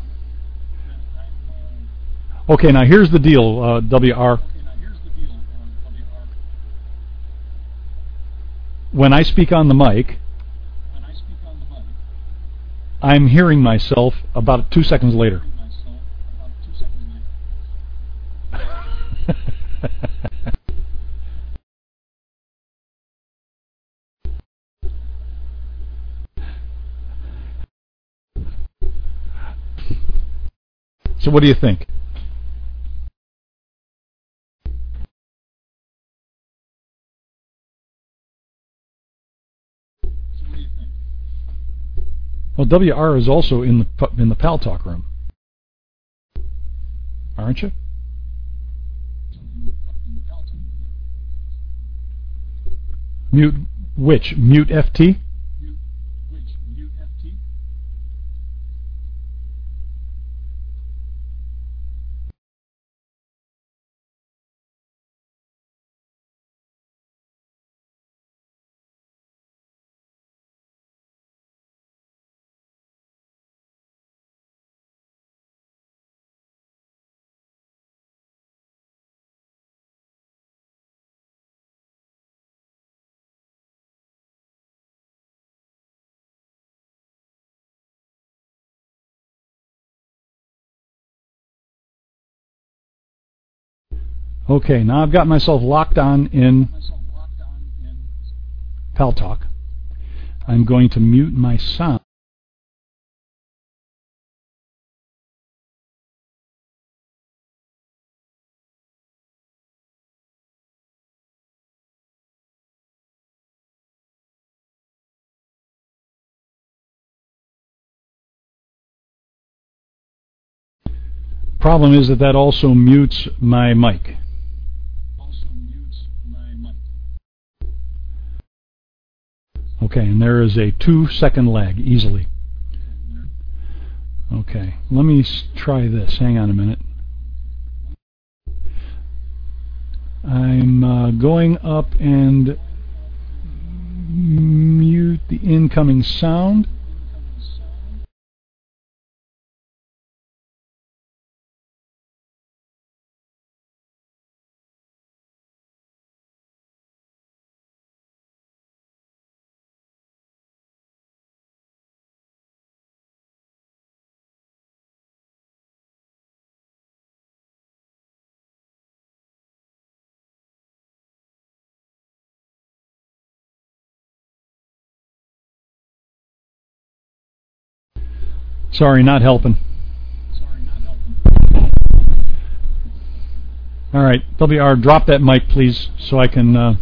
Okay, now here's the deal, WR. When I speak on the mic, I'm hearing myself about 2 seconds later. So what do you think? Well, WR is also in the Pal Talk room, aren't you? Mute which? Mute FT? Okay, now I've got myself locked on in Pal Talk. I'm going to mute my sound. problem is that also mutes my mic. Okay, and there is a 2-second lag, easily. Okay, let me try this. Hang on a minute. I'm going up and mute the incoming sound. Sorry, not helping. All right, WR, drop that mic, please, so I can.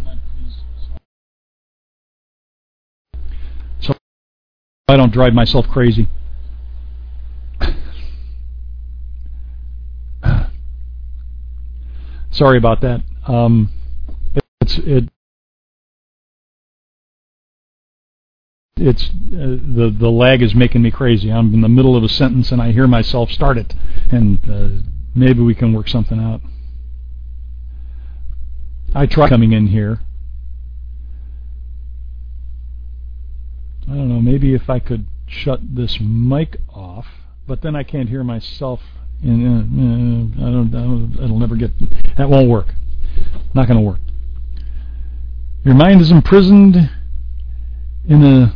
So I don't drive myself crazy. Sorry about that. The lag is making me crazy. I'm in the middle of a sentence and I hear myself start it, and maybe we can work something out. I tried coming in here. I don't know, maybe if I could shut this mic off, but then I can't hear myself. It'll never get. That won't work. Not going to work. Your mind is imprisoned in a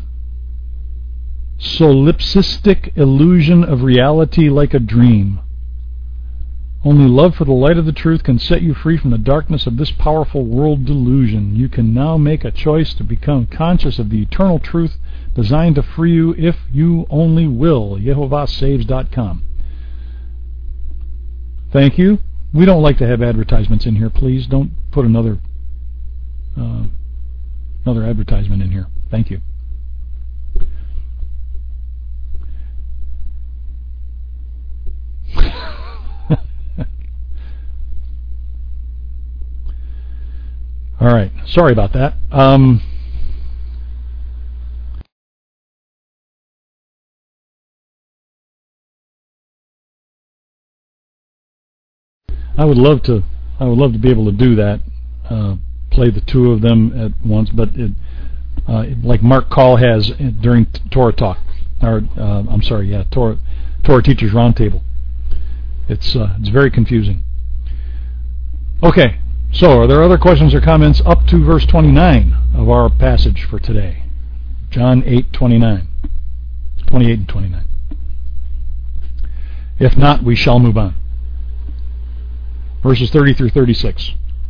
solipsistic illusion of reality like a dream. Only love for the light of the truth can set you free from the darkness of this powerful world delusion. You can now make a choice to become conscious of the eternal truth designed to free you if you only will. YehovahSaves.com. Thank you. We don't like to have advertisements in here. Please don't put another advertisement in here. Thank you. All right. Sorry about that. I would love to be able to do that. Play the two of them at once, but like Mark Call has during Torah Talk, or Torah Teachers Roundtable. It's very confusing. Okay, so are there other questions or comments up to verse 29 of our passage for today? John 8:29, 28 and 29. If not, we shall move on. Verses 30 through 36.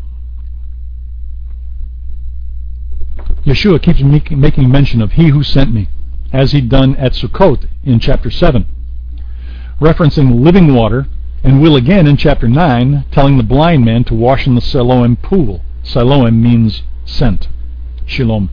Yeshua keeps making mention of He who sent me, as He'd done at Sukkot in chapter 7, referencing living water, and will again in chapter 9, telling the blind man to wash in the Siloam pool. Siloam means sent. Shalom.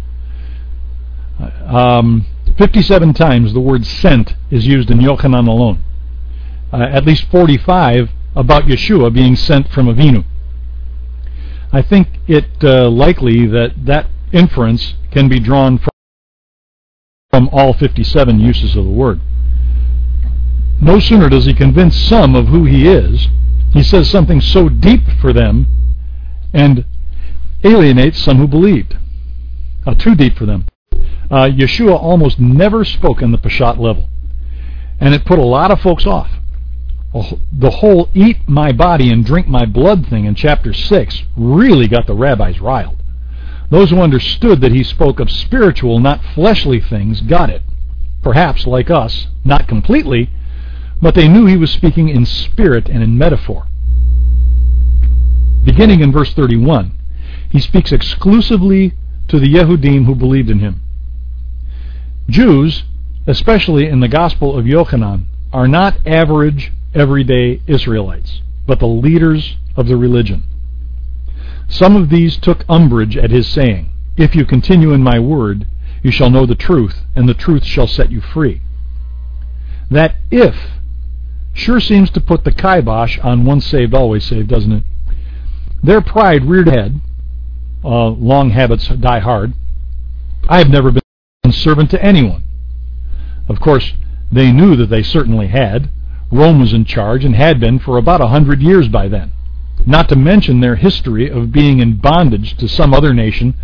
57 times the word sent is used in Yochanan alone. At least 45 about Yeshua being sent from Avinu. I think it likely that inference can be drawn from all 57 uses of the word. No sooner does he convince some of who he is, he says something so deep for them and alienates some who believed. Too deep for them. Yeshua almost never spoke on the Peshat level, and it put a lot of folks off. The whole eat my body and drink my blood thing in chapter 6 really got the rabbis riled. Those who understood that he spoke of spiritual, not fleshly things, got it. Perhaps, like us, not completely, but they knew he was speaking in spirit and in metaphor. Beginning in verse 31, he speaks exclusively to the Yehudim who believed in him. Jews, especially in the Gospel of Yochanan, are not average, everyday Israelites, but the leaders of the religion. Some of these took umbrage at his saying, "If you continue in my word, you shall know the truth, and the truth shall set you free." That "if" sure seems to put the kibosh on once saved, always saved, doesn't it? Their pride reared ahead. Long habits die hard. I have never been servant to anyone. Of course, they knew that they certainly had. Rome was in charge and had been for about 100 years by then, not to mention their history of being in bondage to some other nation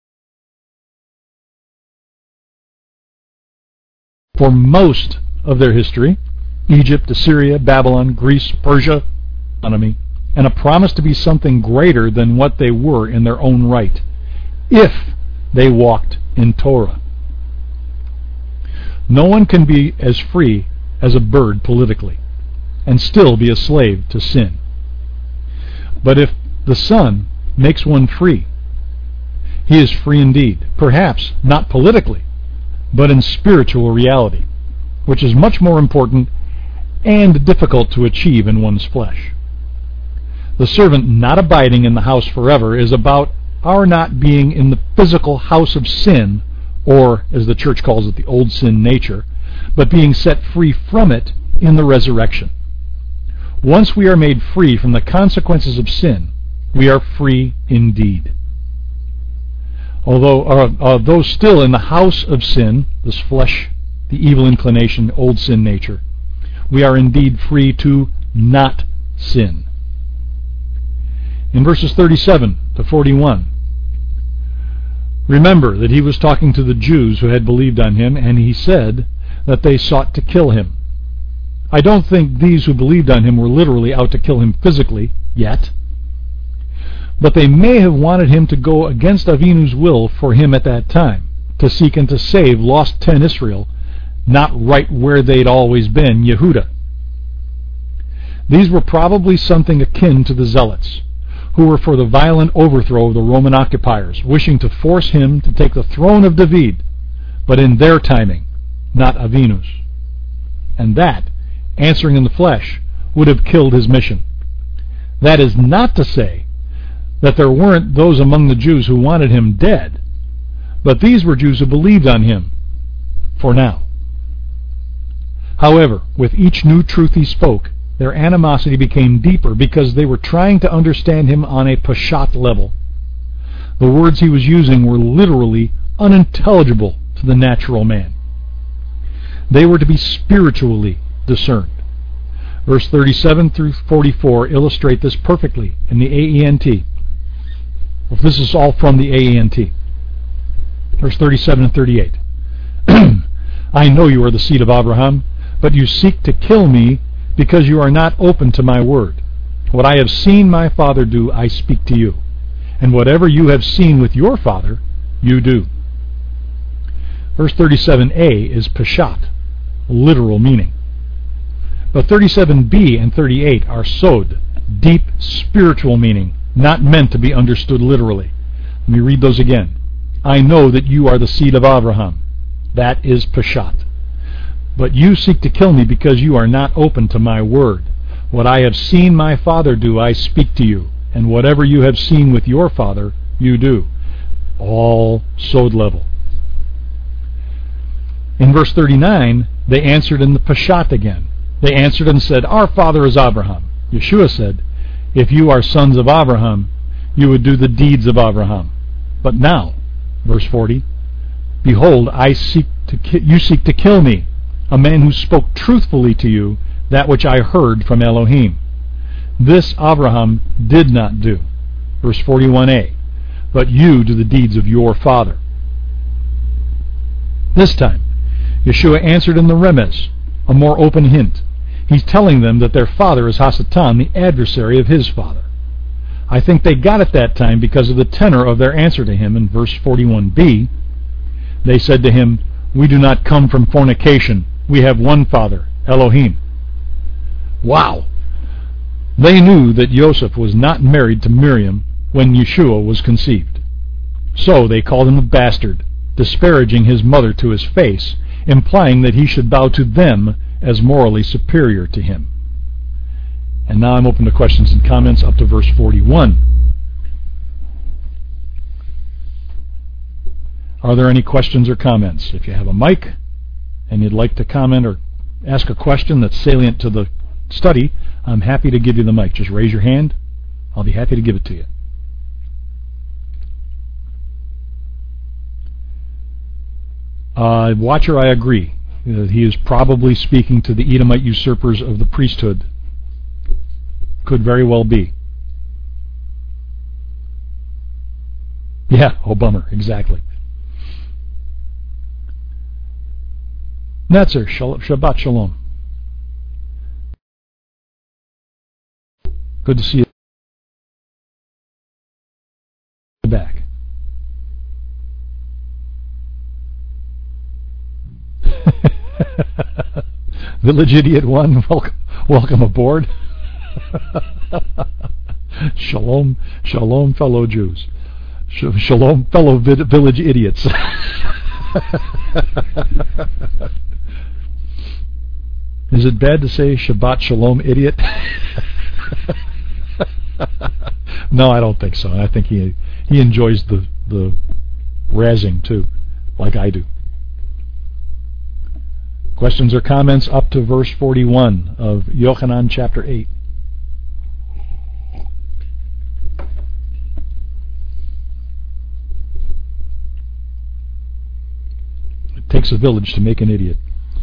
for most of their history: Egypt, Assyria, Babylon, Greece, Persia, enemy, and a promise to be something greater than what they were in their own right, if they walked in Torah. No one can be as free as a bird politically, and still be a slave to sin. But if the Son makes one free, he is free indeed, perhaps not politically, but in spiritual reality, which is much more important and difficult to achieve in one's flesh. The servant not abiding in the house forever is about our not being in the physical house of sin, or, as the church calls it, the old sin nature, but being set free from it in the resurrection. Once we are made free from the consequences of sin, we are free indeed. Although still in the house of sin, this flesh, the evil inclination, old sin nature, we are indeed free to not sin. In verses 37 to 41, remember that he was talking to the Jews who had believed on him, and he said that they sought to kill him. I don't think these who believed on him were literally out to kill him physically yet, but they may have wanted him to go against Avinu's will for him at that time, to seek and to save lost 10 Israel, not right where they'd always been, Yehuda. These were probably something akin to the Zealots, who were for the violent overthrow of the Roman occupiers, wishing to force him to take the throne of David, but in their timing, not Avinu's. And that, answering in the flesh, would have killed his mission. That is not to say that there weren't those among the Jews who wanted him dead, but these were Jews who believed on him, for now. However, with each new truth he spoke, their animosity became deeper because they were trying to understand him on a Peshat level. The words he was using were literally unintelligible to the natural man. They were to be spiritually discerned. Verse 37 through 44 illustrate this perfectly in the AENT. Well, this is all from the AENT. Verse 37 and 38. I know you are the seed of Abraham, but you seek to kill me because you are not open to my word. What I have seen my father do, I speak to you. And whatever you have seen with your father, you do. Verse 37a is Peshat, literal meaning. But 37b and 38 are Sod, deep spiritual meaning, not meant to be understood literally. Let me read those again. I know that you are the seed of Abraham. That is Peshat. But you seek to kill me because you are not open to my word. What I have seen my father do, I speak to you. And whatever you have seen with your father, you do. All Sod level. In verse 39, they answered in the Peshat again. They answered and said, Our father is Abraham. Yeshua said, If you are sons of Abraham, you would do the deeds of Abraham. But now, verse 40, Behold, you seek to kill me, a man who spoke truthfully to you that which I heard from Elohim. This Abraham did not do. Verse 41a, But you do the deeds of your father. This time, Yeshua answered in the Remez, a more open hint. He's telling them that their father is Hasatan, the adversary of his father. I think they got it that time because of the tenor of their answer to him in verse 41b. They said to him, We do not come from fornication. We have one Father, Elohim. Wow! They knew that Joseph was not married to Miriam when Yeshua was conceived. So they called him a bastard, disparaging his mother to his face, implying that he should bow to them as morally superior to him. And now I'm open to questions and comments up to verse 41. Are there any questions or comments? If you have a mic and you'd like to comment or ask a question that's salient to the study, I'm happy to give you the mic. Just raise your hand. I'll be happy to give it to you. Watcher, I agree. He is probably speaking to the Edomite usurpers of the priesthood. Could very well be. Yeah, oh bummer, exactly. Netzer, Shabbat Shalom. Good to see you back. Village Idiot 1, welcome aboard. Shalom, shalom, fellow Jews. Shalom, fellow village idiots. Is it bad to say Shabbat Shalom, idiot? No, I don't think so. I think he enjoys the razzing too, like I do. Questions or comments up to verse 41 of Yochanan chapter 8. It takes a village to make an idiot.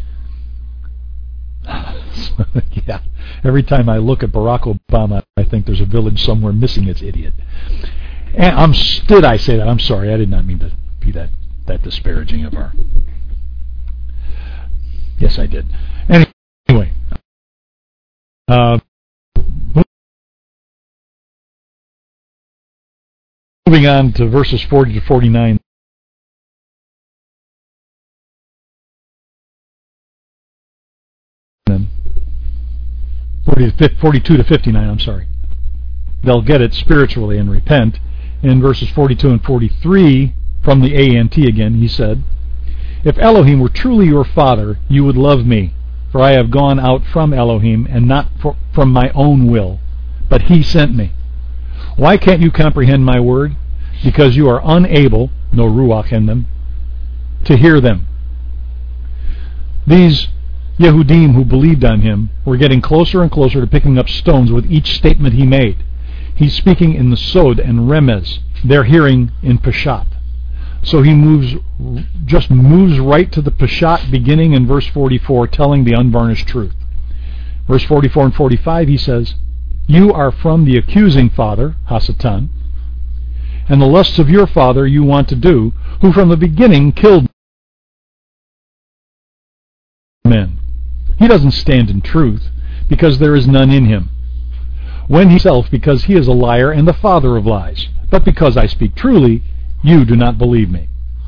Yeah. Every time I look at Barack Obama, I think there's a village somewhere missing its idiot. And did I say that? I'm sorry. I did not mean to be that disparaging of our... Yes, I did. Anyway. Moving on to verses 40 to 49. Then 42 to 59, I'm sorry. They'll get it spiritually and repent. In verses 42 and 43, from the ANT again, he said, "If Elohim were truly your father, you would love me, for I have gone out from Elohim, and not from my own will, but he sent me. Why can't you comprehend my word? Because you are unable, no ruach in them, to hear them." These Yehudim who believed on him were getting closer and closer to picking up stones with each statement he made. He's speaking in the Sod and Remez. They're hearing in Peshat. So he moves right to the Peshat, beginning in verse 44, telling the unvarnished truth. Verse 44 and 45, he says, "You are from the accusing father, Hasatan, and the lusts of your father you want to do, who from the beginning killed men. He doesn't stand in truth, because there is none in him. When himself, because he is a liar and the father of lies. But because I speak truly, you do not believe me."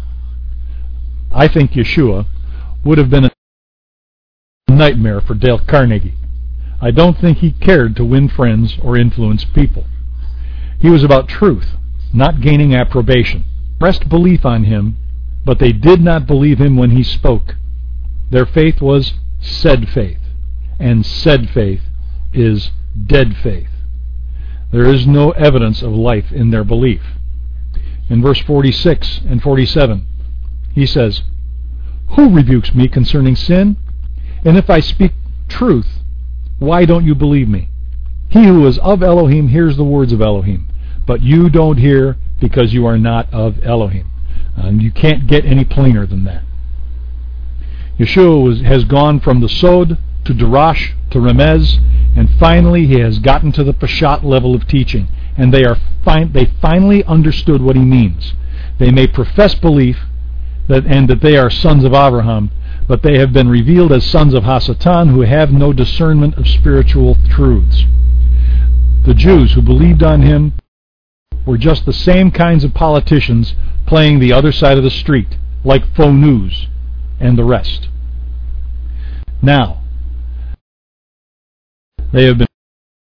I think Yeshua would have been a nightmare for Dale Carnegie. I don't think he cared to win friends or influence people. He was about truth, not gaining approbation. Pressed belief on him, but they did not believe him when he spoke. Their faith was said faith, and said faith is dead faith. There is no evidence of life in their belief. In verse 46 and 47, he says, "Who rebukes me concerning sin? And if I speak truth, why don't you believe me? He who is of Elohim hears the words of Elohim, but you don't hear because you are not of Elohim." And you can't get any plainer than that. Yeshua has gone from the Sod to Darash to Remez, and finally he has gotten to the Peshat level of teaching, and they finally understood what he means. They may profess belief that they are sons of Abraham, but they have been revealed as sons of Hasatan who have no discernment of spiritual truths. The Jews who believed on him were just the same kinds of politicians playing the other side of the street, like faux news and the rest. Now, they have been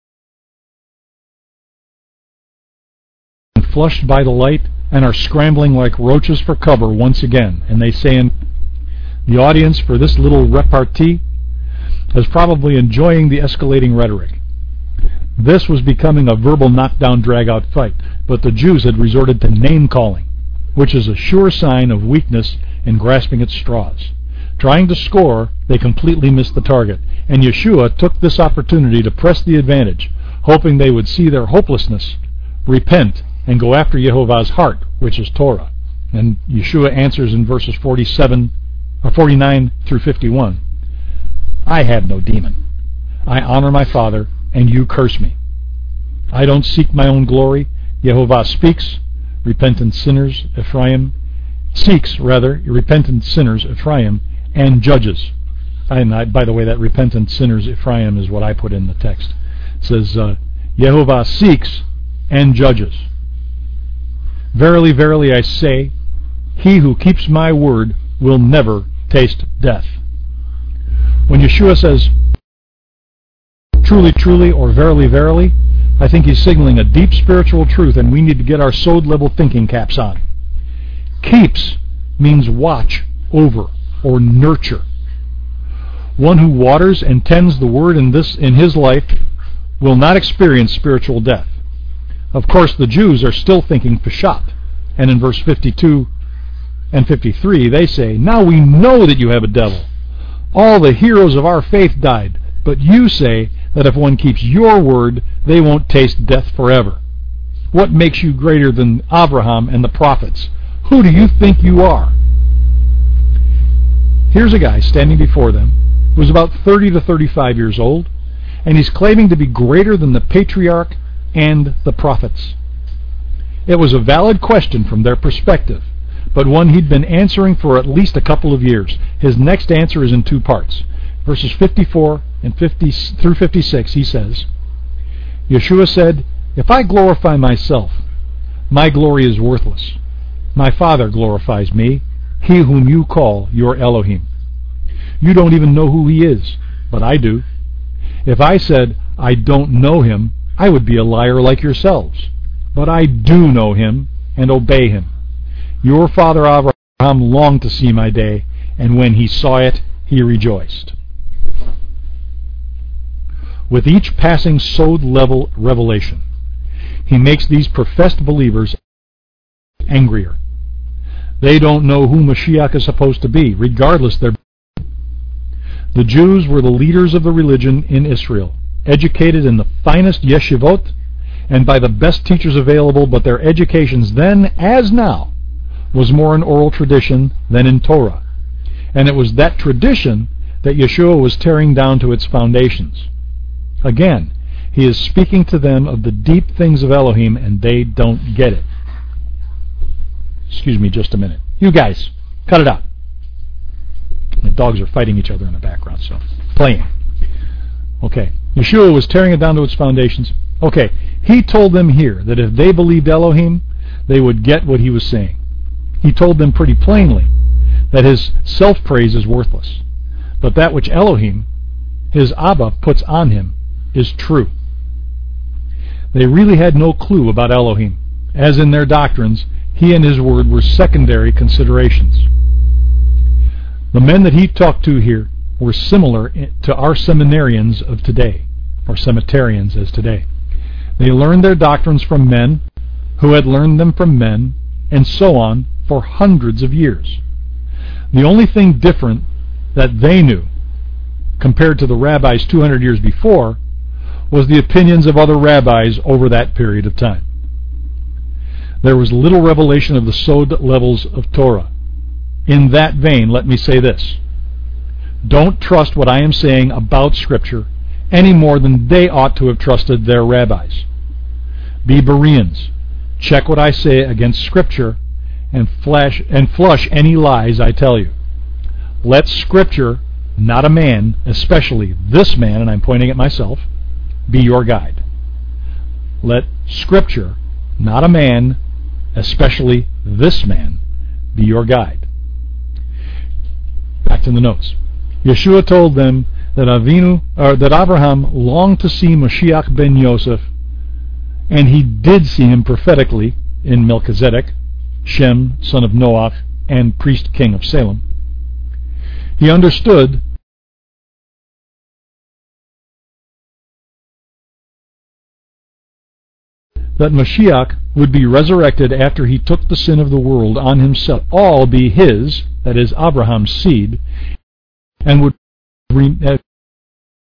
flushed by the light and are scrambling like roaches for cover once again. And they say the audience for this little repartee is probably enjoying the escalating rhetoric. This was becoming a verbal knockdown drag-out fight, but the Jews had resorted to name-calling, which is a sure sign of weakness in grasping at straws. Trying to score, they completely missed the target, And Yeshua took this opportunity to press the advantage, hoping they would see their hopelessness, repent, and go after Yehovah's heart, which is Torah. And Yeshua answers in verses 49 through 51, I have no demon. I honor my Father, and you curse me. I don't seek my own glory. Yehovah speaks, repentant sinners, Ephraim, and judges. And by the way, that repentant sinners, Ephraim, is what I put in the text. It says, Yehovah seeks and judges. Verily, verily, I say, he who keeps my word will never taste death. When Yeshua says, truly, truly, or verily, verily, I think he's signaling a deep spiritual truth, and we need to get our sod-level thinking caps on. Keeps means watch over or nurture. One who waters and tends the word in his life will not experience spiritual death. Of course, the Jews are still thinking Peshat, and in verse 52 and 53 they say, now we know that you have a devil. All the heroes of our faith died, but you say that if one keeps your word, they won't taste death forever. What makes you greater than Abraham and the prophets? Who do you think you are? Here's a guy standing before them who is about 30 to 35 years old, and he's claiming to be greater than the patriarch and the prophets. It was a valid question from their perspective, but one he'd been answering for at least a couple of years. His next answer is in two parts. Verses 54 and 50 through 56, he says, Yeshua said, if I glorify myself, my glory is worthless. My Father glorifies me, he whom you call your Elohim. You don't even know who he is, but I do. If I said, I don't know him, I would be a liar like yourselves. But I do know him and obey him. Your father Abraham longed to see my day, and when he saw it, he rejoiced. With each passing sod-level revelation, he makes these professed believers angrier. They don't know who Mashiach is supposed to be, regardless their. The Jews were the leaders of the religion in Israel, educated in the finest yeshivot and by the best teachers available, but their educations then, as now, was more in oral tradition than in Torah. And it was that tradition that Yeshua was tearing down to its foundations. Again, he is speaking to them of the deep things of Elohim, and they don't get it. Excuse me just a minute. You guys, cut it out. The dogs are fighting each other in the background, so playing. Okay, Yeshua was tearing it down to its foundations. Okay, he told them here that if they believed Elohim, they would get what he was saying. He told them pretty plainly that his self-praise is worthless, but that which Elohim, his Abba, puts on him is true. They really had no clue about Elohim, as in their doctrines, he and his word were secondary considerations. The men that he talked to here were similar to our seminarians of today, or cemeterians as today. They learned their doctrines from men who had learned them from men, and so on for hundreds of years. The only thing different that they knew, compared to the rabbis 200 years before, was the opinions of other rabbis over that period of time. There was little revelation of the sod levels of Torah. In that vein, let me say this. Don't trust what I am saying about Scripture any more than they ought to have trusted their rabbis. Be Bereans. Check what I say against Scripture and flush any lies I tell you. Let Scripture, not a man, especially this man, and I'm pointing at myself, be your guide. Let Scripture, not a man, especially this man, be your guide. Back to the notes. Yeshua told them that Abraham longed to see Mashiach ben Yosef, and he did see him prophetically in Melchizedek, Shem, son of Noach, and priest king of Salem. He understood that Mashiach would be resurrected after he took the sin of the world on himself, all be his, that is, Abraham's seed, and would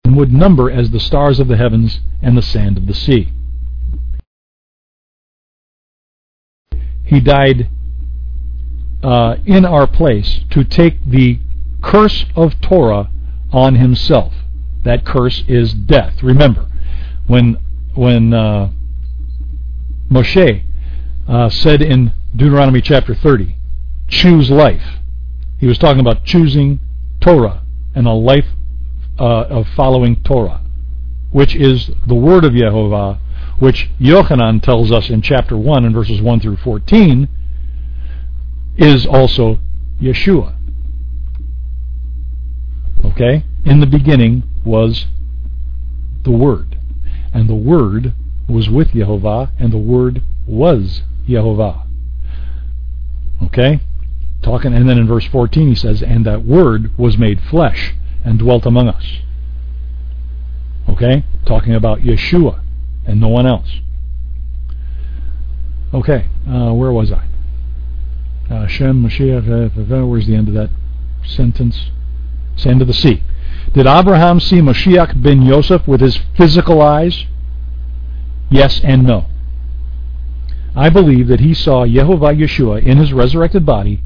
would number as the stars of the heavens and the sand of the sea. He died in our place to take the curse of Torah on himself. That curse is death. Remember, when Moshe said in Deuteronomy chapter 30, choose life, he was talking about choosing Torah and a life of following Torah, which is the word of Yehovah, which Yochanan tells us in chapter 1 and verses 1 through 14 is also Yeshua. Okay? In the beginning was the Word, and the Word was with Yehovah, and the Word was Yehovah. Okay? And then in verse 14 he says, and that Word was made flesh and dwelt among us. Okay? Talking about Yeshua and no one else. Okay, where was I? Shem, Mashiach, where's the end of that sentence? Sand of the sea. Did Abraham see Mashiach ben Yosef with his physical eyes? Yes and no. I believe that he saw Yehovah Yeshua in his resurrected body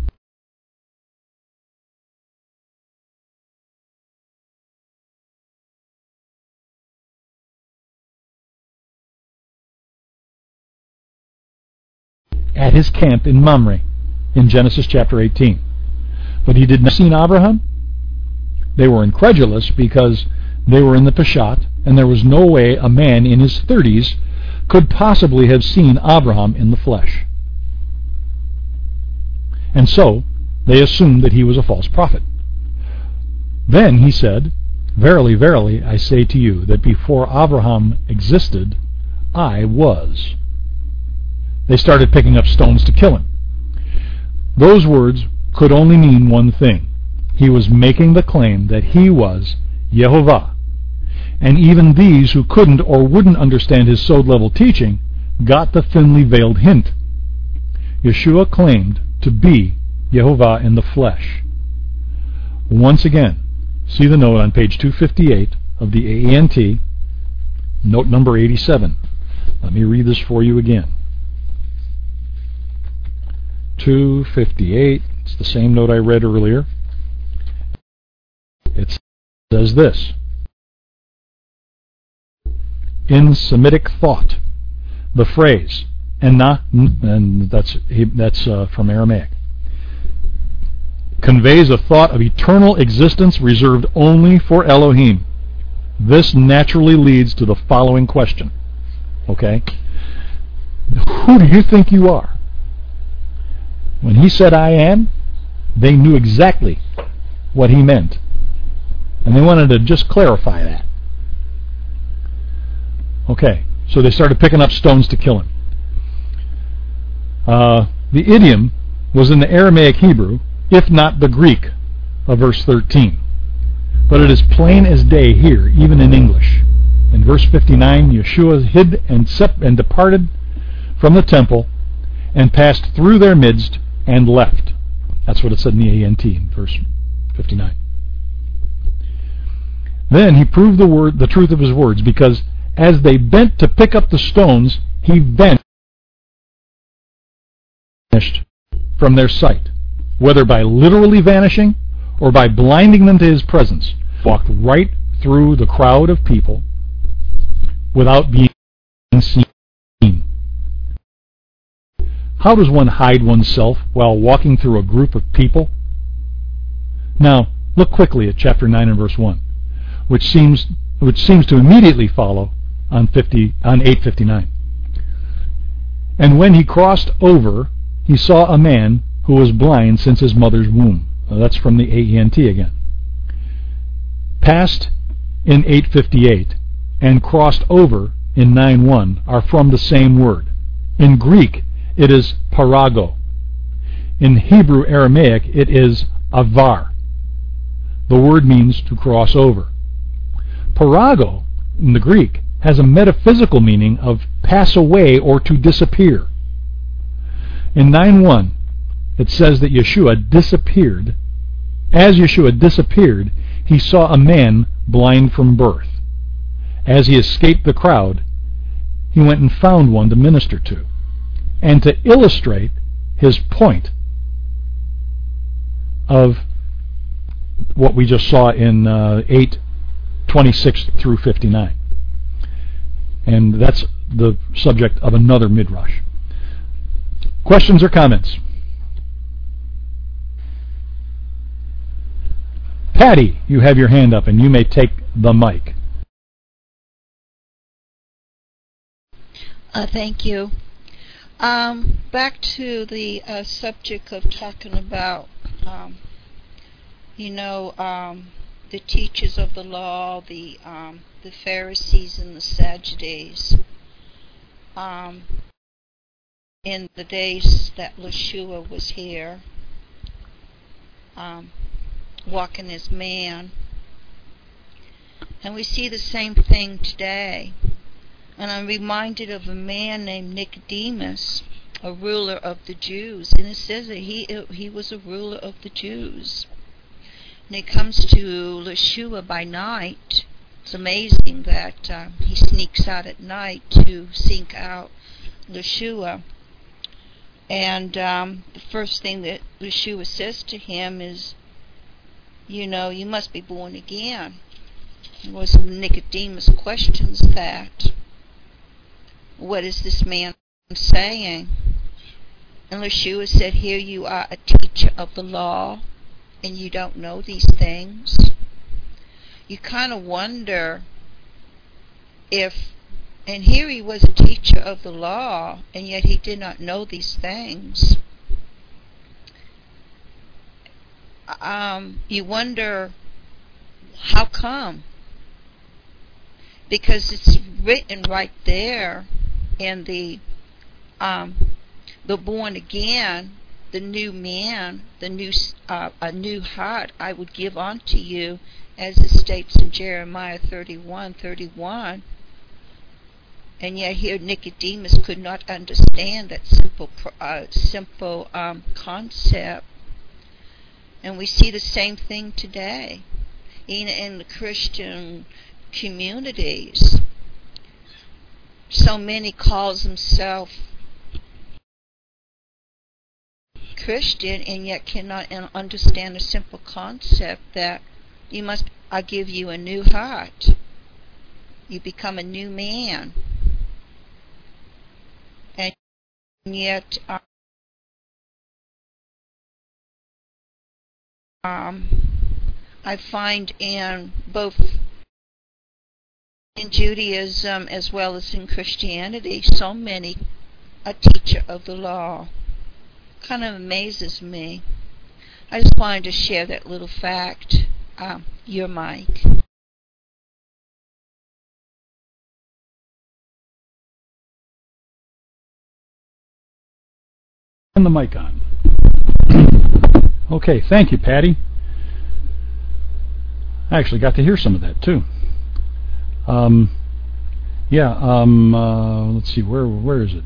at his camp in Mamre in Genesis chapter 18. But he did not see Abraham. They were incredulous because they were in the Peshat, and there was no way a man in his 30s could possibly have seen Abraham in the flesh. And so they assumed that he was a false prophet. Then he said, verily, verily, I say to you, that before Abraham existed, I was. They started picking up stones to kill him. Those words could only mean one thing. He was making the claim that he was Yehovah. And even these who couldn't or wouldn't understand his sod-level teaching got the thinly veiled hint. Yeshua claimed to be Yehovah in the flesh. Once again, see the note on page 258 of the AENT, note number 87. Let me read this for you again. 258, it's the same note I read earlier. It says this. In Semitic thought, the phrase "enna," and that's from Aramaic, conveys a thought of eternal existence reserved only for Elohim. This naturally leads to the following question. Okay? Who do you think you are? When he said I am, they knew exactly what he meant. And they wanted to just clarify that. Okay, so they started picking up stones to kill him. The idiom was in the Aramaic Hebrew, if not the Greek, of verse 13. But it is plain as day here, even in English. In verse 59, Yeshua hid and departed from the temple and passed through their midst and left. That's what it said in the ANT in verse 59. Then he proved the truth of his words, because as they bent to pick up the stones, he vanished from their sight, whether by literally vanishing or by blinding them to his presence. Walked right through the crowd of people without being seen. How does one hide oneself while walking through a group of people? Now, look quickly at chapter 9 and verse 1, which seems to immediately follow on 8:59. And when he crossed over, he saw a man who was blind since his mother's womb. Now, that's from the AENT again. Passed in 8:58 and crossed over in 9:1 are from the same word. In Greek, it is parago. In Hebrew Aramaic, it is avar. The word means to cross over. Parago, in the Greek, has a metaphysical meaning of pass away or to disappear. In 9:1, it says that Yeshua disappeared. As Yeshua disappeared, he saw a man blind from birth. as he escaped the crowd, he went and found one to minister to. And to illustrate his point of what we just saw in 8:26 through 59. And that's the subject of another midrash. Questions or comments? Patty, you have your hand up, and you may take the mic. Thank you. Back to the subject of talking about, the teachers of the law, the Pharisees and the Sadducees. In the days that Yeshua was here, walking as man. And we see the same thing today. And I'm reminded of a man named Nicodemus, a ruler of the Jews. And it says that he was a ruler of the Jews. And it comes to Yeshua by night. It's amazing that he sneaks out at night to seek out Yeshua. And the first thing that Yeshua says to him is, you must be born again. Nicodemus questions that. What is this man saying? And Yeshua said, here you are, a teacher of the law, and you don't know these things. You kind of wonder if, and here he was a teacher of the law, and yet he did not know these things. You wonder, how come? Because it's written right there in the born again, the new man, a new heart I would give unto you, as it states in Jeremiah 31:31. And yet here Nicodemus could not understand that simple concept. And we see the same thing today in the Christian communities. So many calls themselves Christian and yet cannot understand a simple concept that I give you a new heart. You become a new man. And yet I find in both in Judaism as well as in Christianity, so many a teacher of the law. Kind of amazes me. I just wanted to share that little fact. Your mic. Turn the mic on. Okay, thank you, Patty. I actually got to hear some of that too. Let's see, where is it?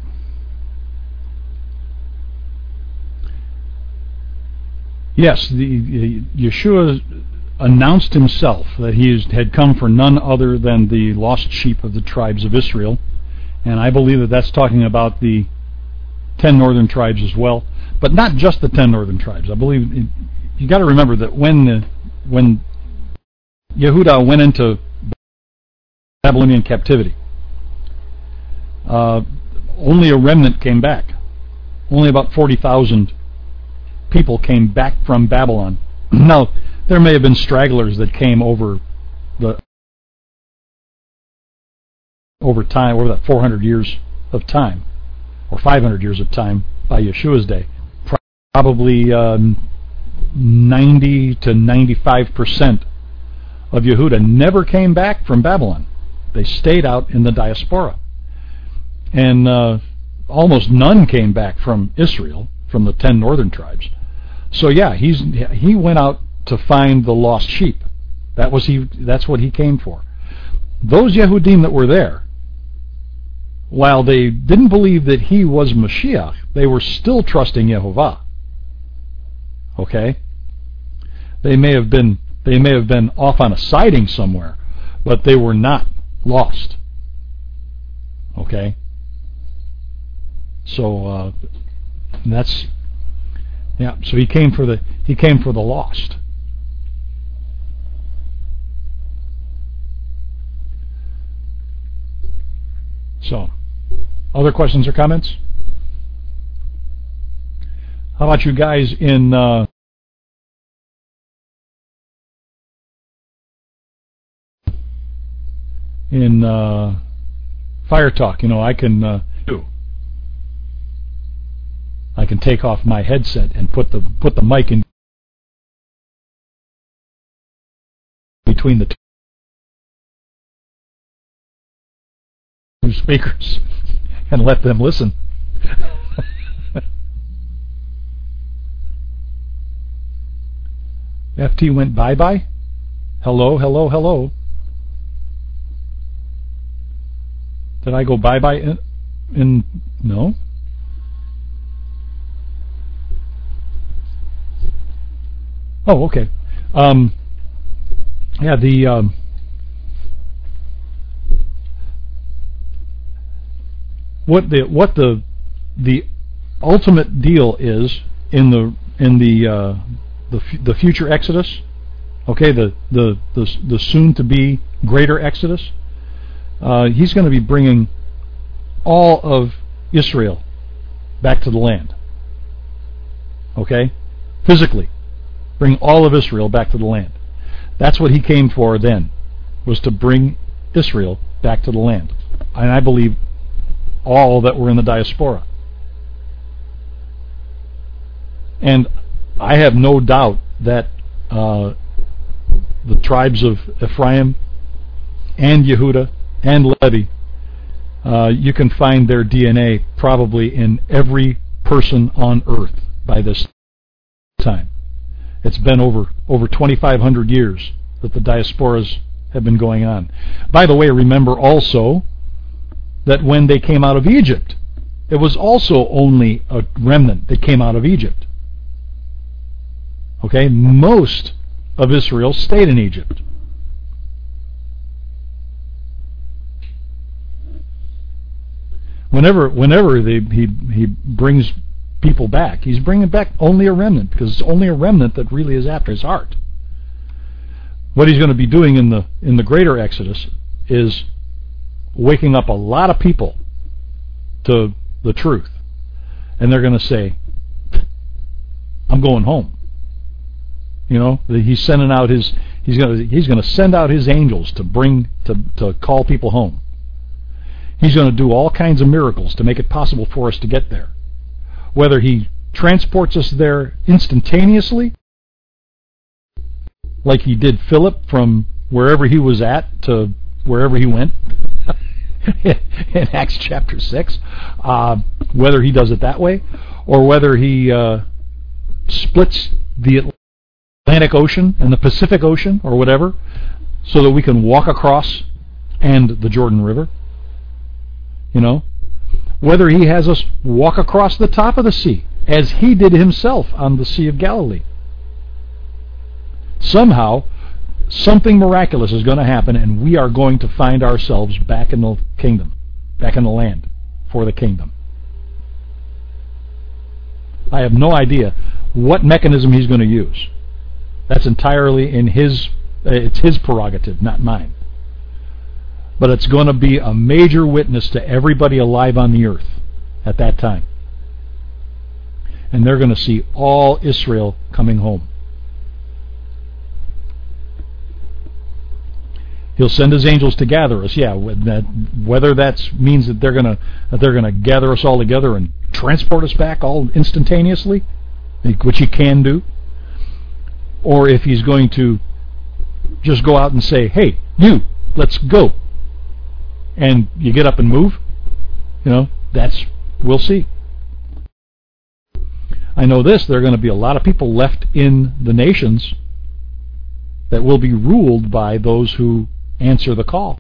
Yes, Yeshua announced himself that he had come for none other than the lost sheep of the tribes of Israel, and I believe that that's talking about the 10 northern tribes as well, but not just the 10 northern tribes. I believe you got to remember that when Yehuda went into Babylonian captivity, only a remnant came back. Only about 40,000 people came back from Babylon. Now, there may have been stragglers that came over time, over that 400 years of time, or 500 years of time by Yeshua's day. Probably 90 to 95% of Yehuda never came back from Babylon. They stayed out in the diaspora. And almost none came back from Israel, from the 10 northern tribes. So yeah, he went out to find the lost sheep. That's what he came for. Those Yehudim that were there, while they didn't believe that he was Mashiach, they were still trusting Yehovah. Okay? They may have been off on a siding somewhere, but they were not lost. Okay? So that's so he came for the lost. So, other questions or comments? How about you guys in Fire Talk? You know, I can take off my headset and put the mic in between the two speakers and let them listen. FT went bye-bye? Hello, hello, hello. Did I go bye-bye in no? Oh, okay. Yeah, what the ultimate deal is in the future Exodus, okay, the soon to be greater Exodus, he's going to be bringing all of Israel back to the land, okay, physically bring all of Israel back to the land. That's what he came for then, was to bring Israel back to the land, and I believe all that were in the diaspora. And I have no doubt that the tribes of Ephraim and Yehuda and Levi, you can find their DNA probably in every person on earth by this time. It's been over 2,500 years that the diasporas have been going on. By the way, remember also that when they came out of Egypt, it was also only a remnant that came out of Egypt. Okay, most of Israel stayed in Egypt. Whenever he brings people back, he's bringing back only a remnant, because it's only a remnant that really is after his heart. What he's going to be doing in the greater Exodus is waking up a lot of people to the truth, and they're going to say, "I'm going home." You know, he's sending out he's going to send out his angels to call people home. He's going to do all kinds of miracles to make it possible for us to get there. Whether he transports us there instantaneously, like he did Philip from wherever he was at to wherever he went in Acts chapter 6, whether he does it that way, or whether he splits the Atlantic Ocean and the Pacific Ocean or whatever, so that we can walk across, and the Jordan River. You know, whether he has us walk across the top of the sea, as he did himself on the Sea of Galilee. Somehow, something miraculous is going to happen, and we are going to find ourselves back in the kingdom, back in the land for the kingdom. I have no idea what mechanism he's going to use. That's entirely in it's his prerogative, not mine. But it's going to be a major witness to everybody alive on the earth at that time. And they're going to see all Israel coming home. He'll send his angels to gather us. Yeah, whether that means that they're going to gather us all together and transport us back all instantaneously, which he can do, or if he's going to just go out and say, "Hey, you, let's go," and you get up and move, you know, we'll see. I know this, there are going to be a lot of people left in the nations that will be ruled by those who answer the call.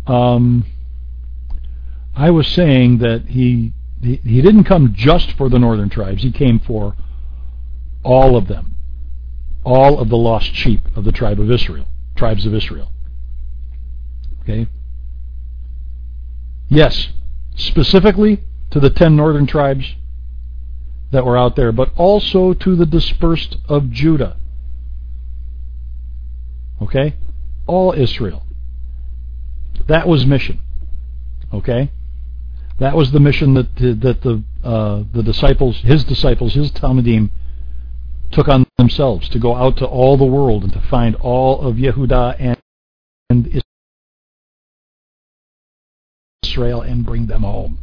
I was saying that he didn't come just for the northern tribes. He came for all of them, all of the lost sheep of the tribes of Israel. Okay? Yes, specifically to the 10 northern tribes that were out there, but also to the dispersed of Judah. Okay? All Israel. That was mission. Okay? That was the mission that the disciples, his Talmudim, took on themselves, to go out to all the world and to find all of Yehudah and Israel and bring them home.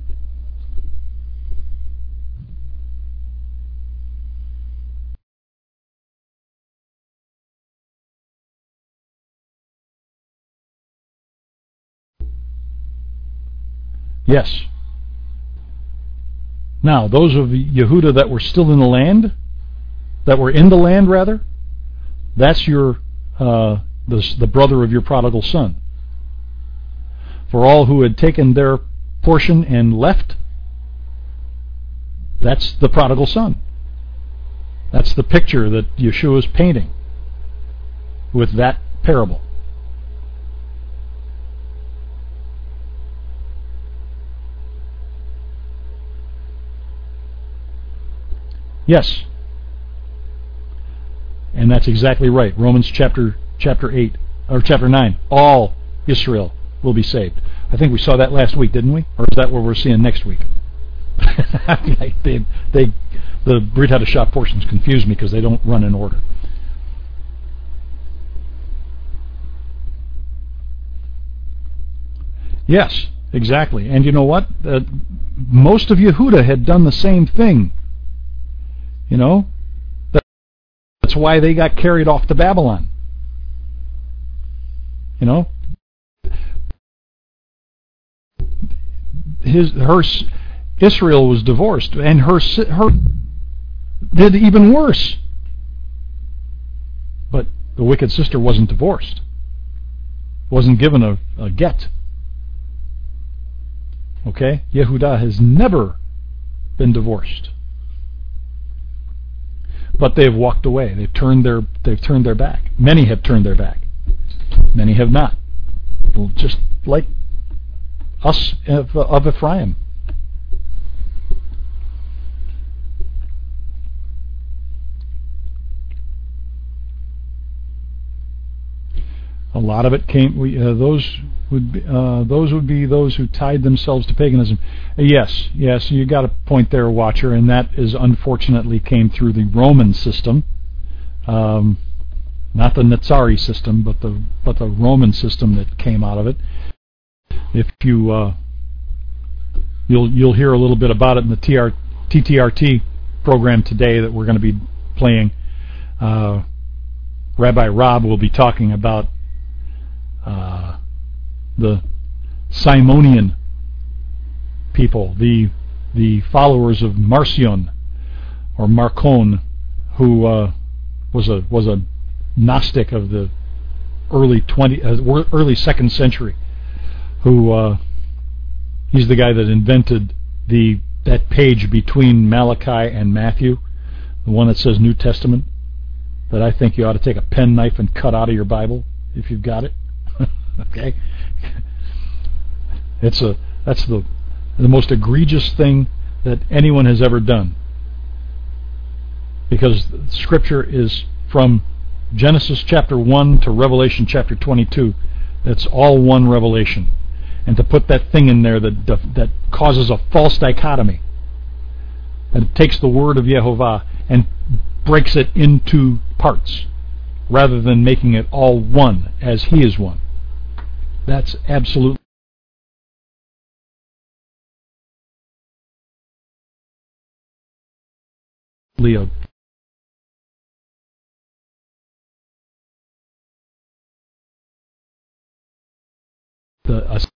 Yes. Now, those of Yehudah that were still in the land, that's your the brother of your prodigal son. For all who had taken their portion and left, that's the prodigal son. That's the picture that Yeshua is painting with that parable. Yes. And that's exactly right. Romans chapter 8 or chapter 9. All Israel will be saved. I think we saw that last week, didn't we? Or is that what we're seeing next week? The Brit Hadashah portions confuse me because they don't run in order. Yes, exactly. And you know what? Most of Yehudah had done the same thing. You know? That's why they got carried off to Babylon. You know? Israel was divorced, and her did even worse. But the wicked sister wasn't divorced. Wasn't given a get. Okay? Yehudah has never been divorced. But they've walked away. They've turned their back. Many have turned their back. Many have not. Well, just like us of Ephraim. A lot of it came. Those would be those who tied themselves to paganism. Yes, you got a point there, Watcher, and that is unfortunately came through the Roman system, not the Nazari system, but the Roman system that came out of it. If you'll hear a little bit about it in the TTRT program today that we're going to be playing. Rabbi Rob will be talking about the Simonian people, the followers of Marcion or Marcion, who was a Gnostic of the early 2nd century. Who he's the guy that invented that page between Malachi and Matthew, the one that says New Testament, that I think you ought to take a penknife and cut out of your Bible if you've got it. Okay, that's the most egregious thing that anyone has ever done, because Scripture is from Genesis chapter 1 to Revelation chapter 22. That's all one revelation, and to put that thing in there that causes a false dichotomy, and it takes the word of Yehovah and breaks it into parts, rather than making it all one as He is one. That's absolutely a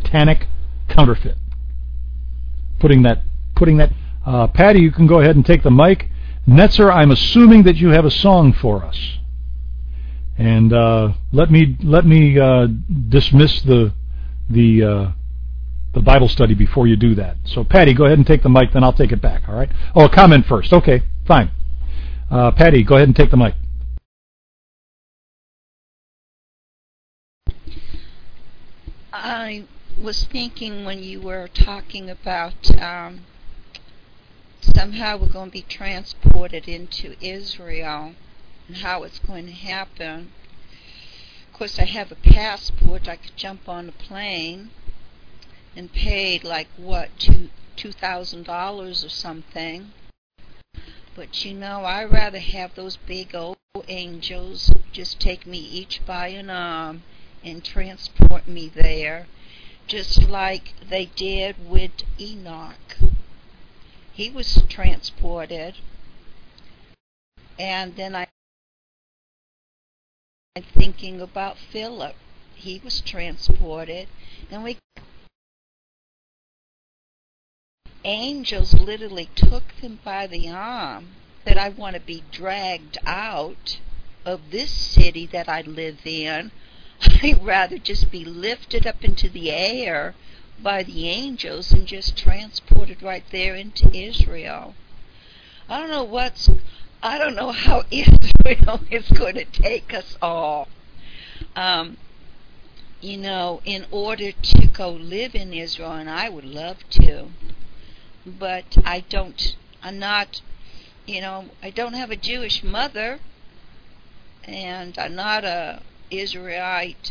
satanic counterfeit. Putting that. Patty, you can go ahead and take the mic. Netzer, I'm assuming that you have a song for us, and let me dismiss the Bible study before you do that. So, Patty, go ahead and take the mic, then I'll take it back. All right? Oh, a comment first. Okay, fine. Patty, go ahead and take the mic. I was thinking when you were talking about somehow we're going to be transported into Israel and how it's going to happen. Of course, I have a passport. I could jump on a plane and paid like $2,000 or something. But I'd rather have those big old angels just take me each by an arm and transport me there, just like they did with Enoch. He was transported, and then I'm thinking about Philip. He was transported, and angels literally took them by the arm, that I want to be dragged out of this city that I live in. I'd rather just be lifted up into the air by the angels and just transported right there into Israel. I don't know how Israel is going to take us all. In order to go live in Israel, and I would love to, but I don't have a Jewish mother, and I'm not a Israelite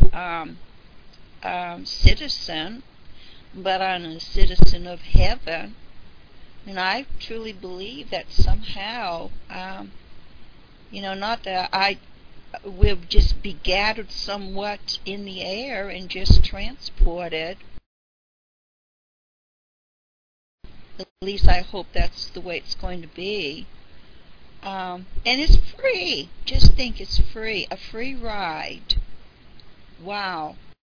citizen, but I'm a citizen of heaven, and I truly believe that somehow, not that I will just be gathered somewhat in the air and just transported. At least I hope that's the way it's going to be. And it's free. Just think, it's free. A free ride. Wow.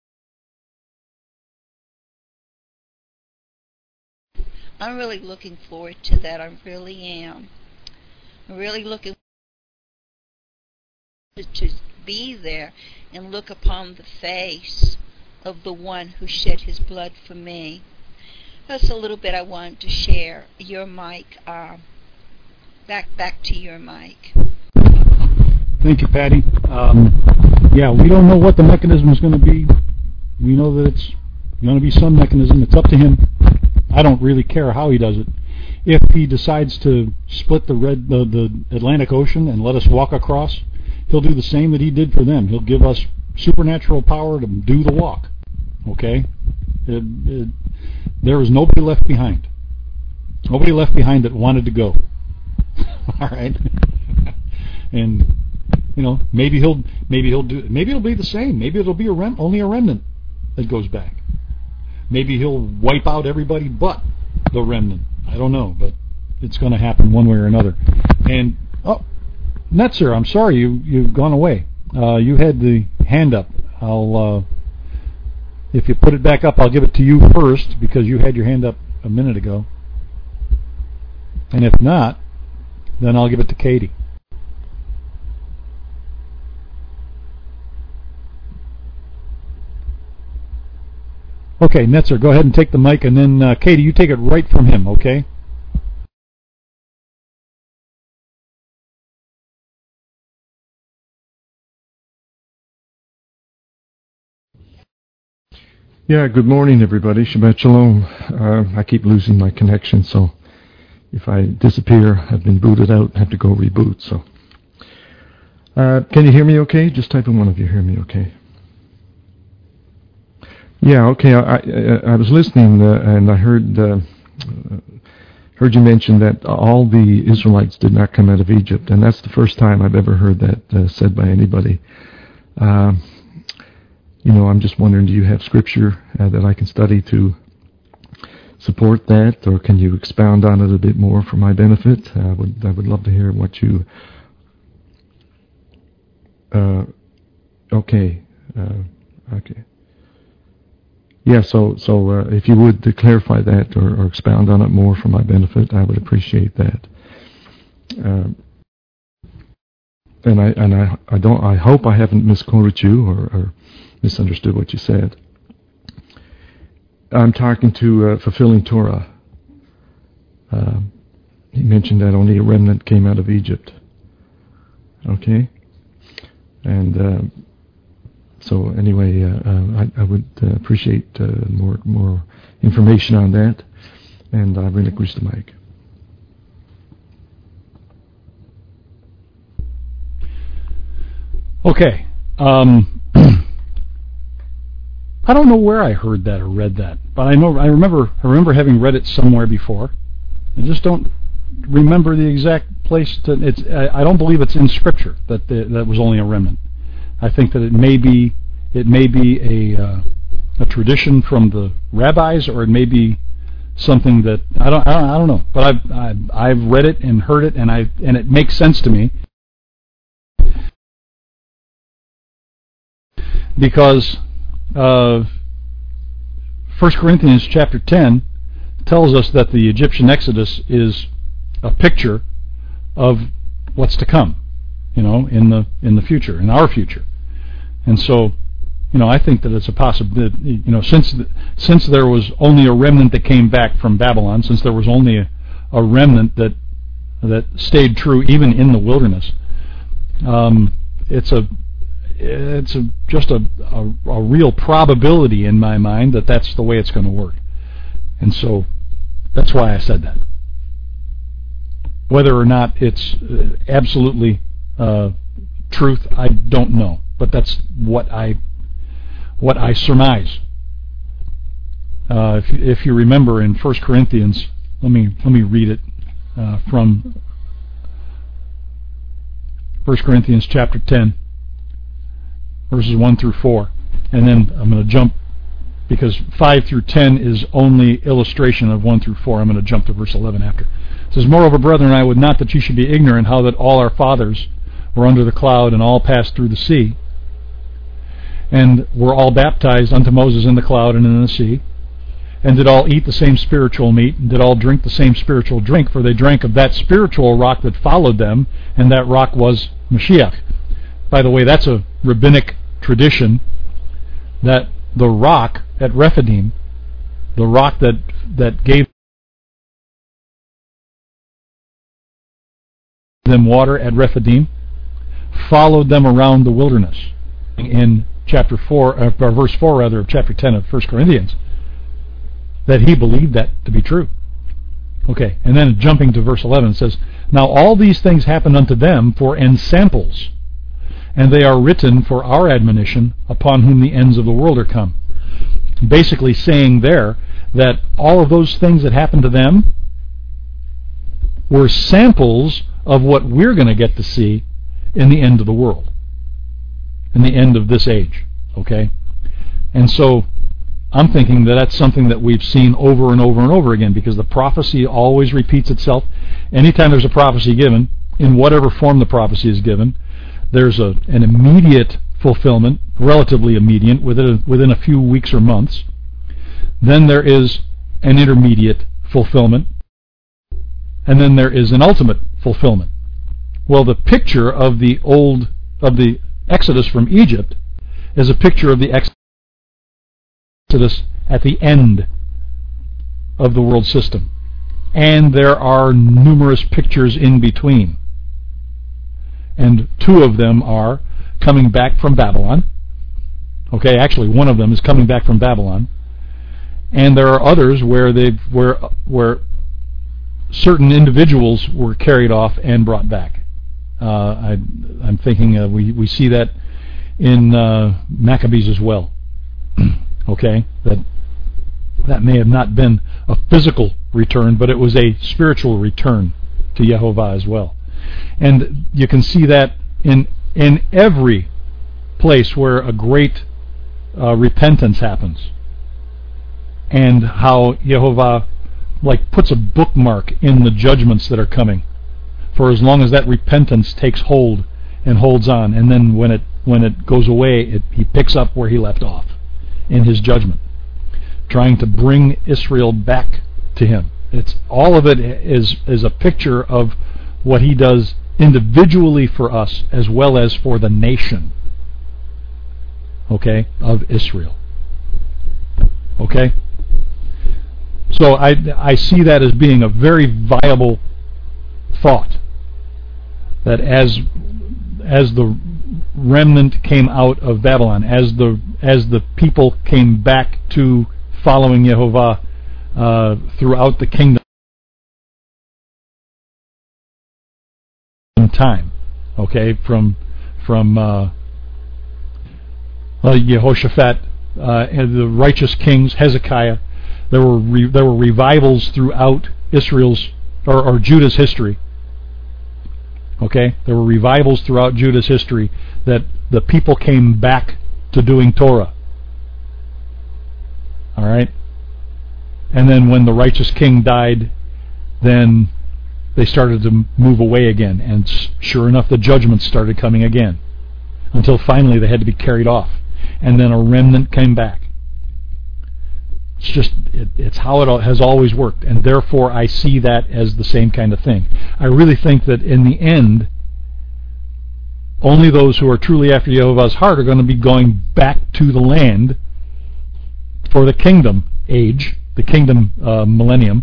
I'm really looking forward to that. I really am. I'm really looking to be there and look upon the face of the one who shed his blood for me. That's a little bit I wanted to share. Your mic, back to your mic. Thank you, Patty. We don't know what the mechanism is going to be. We know that it's going to be some mechanism. It's up to him. I don't really care how he does it. If he decides to split the Atlantic Ocean and let us walk across, he'll do the same that he did for them. He'll give us supernatural power to do the walk. Okay? There was nobody left behind. Nobody left behind that wanted to go. All right? And maybe it'll be the same. Maybe it'll be only a remnant that goes back. Maybe he'll wipe out everybody but the remnant. I don't know, but it's going to happen one way or another. And Netzer, I'm sorry you've gone away. You had the hand up. If you put it back up, I'll give it to you first because you had your hand up a minute ago. And if not, then I'll give it to Katie. Okay, Netzer, go ahead and take the mic, and then Katie, you take it right from him, okay? Yeah, good morning, everybody. Shabbat Shalom. I keep losing my connection, so if I disappear, I've been booted out and have to go reboot. So, can you hear me okay? Just type in one of you hear me okay. Yeah, okay. I was listening and I heard you mention that all the Israelites did not come out of Egypt, and that's the first time I've ever heard that said by anybody. I'm just wondering, do you have scripture that I can study to support that, or can you expound on it a bit more for my benefit? I would love to hear what you. Okay. Yeah, so if you would clarify that or expound on it more for my benefit, I would appreciate that. I hope I haven't misquoted you or misunderstood what you said. I'm talking to fulfilling Torah. He mentioned that only a remnant came out of Egypt. Okay, and so anyway, I would appreciate more information on that, and I relinquish the mic. Okay. I don't know where I heard that or read that, but I remember having read it somewhere before. I just don't remember the exact place. I don't believe it's in Scripture that was only a remnant. I think that it may be a tradition from the rabbis, or it may be something that I don't know. But I've read it and heard it, and it makes sense to me, because 1 Corinthians chapter 10 tells us that the Egyptian Exodus is a picture of what's to come, in the future, in our future. And so, I think that it's a possibility, since there was only a remnant that came back from Babylon, since there was only a remnant that stayed true even in the wilderness, it's just a real probability in my mind that that's the way it's going to work. And so that's why I said that. Whether or not it's absolutely truth, I don't know. But that's what I surmise. If you remember in 1 Corinthians, let me read it from 1 Corinthians chapter 10. Verses 1 through 4, and then I'm going to jump, because 5 through 10 is only illustration of 1 through 4. I'm going to jump to verse 11 after. It says, "Moreover, brethren, I would not that you should be ignorant how that all our fathers were under the cloud, and all passed through the sea, and were all baptized unto Moses in the cloud and in the sea, and did all eat the same spiritual meat, and did all drink the same spiritual drink, for they drank of that spiritual rock that followed them, and that rock was Mashiach." By the way, that's a rabbinic tradition, that the rock at Rephidim, the rock that gave them water at Rephidim, followed them around the wilderness. In chapter 4, or verse 4 rather, of chapter 10 of 1 Corinthians, that he believed that to be true. Okay, and then jumping to verse 11, it says, "Now all these things happened unto them for ensamples, and they are written for our admonition, upon whom the ends of the world are come." Basically saying there that all of those things that happened to them were samples of what we're going to get to see in the end of the world, in the end of this age. Okay? And so I'm thinking that that's something that we've seen over and over and over again, because the prophecy always repeats itself. Anytime there's a prophecy given, in whatever form the prophecy is given, there's an immediate fulfillment, relatively immediate, within a few weeks or months. Then there is an intermediate fulfillment, and then there is an ultimate fulfillment. Well, the picture of the Exodus from Egypt is a picture of the Exodus at the end of the world system, and there are numerous pictures in between. And two of them are coming back from Babylon. Okay, actually one of them is coming back from Babylon. And there are others where certain individuals were carried off and brought back. I'm thinking we see that in Maccabees as well. Okay, that may have not been a physical return, but it was a spiritual return to Yehovah as well. And you can see that in every place where a great repentance happens, and how Yehovah puts a bookmark in the judgments that are coming for as long as that repentance takes hold and holds on, and then when it goes away, he picks up where he left off in his judgment. trying to bring Israel back to him. It's all of it is a picture of what he does individually for us as well as for the nation, okay, of Israel. Okay? So I see that as being a very viable thought, that as the remnant came out of Babylon, as the people came back to following Yehovah throughout the kingdom time, okay, from Yehoshaphat and the righteous kings, Hezekiah, there were revivals throughout Israel's or Judah's history. Okay, there were revivals throughout Judah's history that the people came back to doing Torah. All right, and then when the righteous king died, then they started to move away again, and sure enough, the judgments started coming again, until finally they had to be carried off, and then a remnant came back. It's just, it's how it has always worked, and therefore I see that as the same kind of thing. I really think that in the end, only those who are truly after Yehovah's heart are going to be going back to the land for the kingdom age, the kingdom millennium,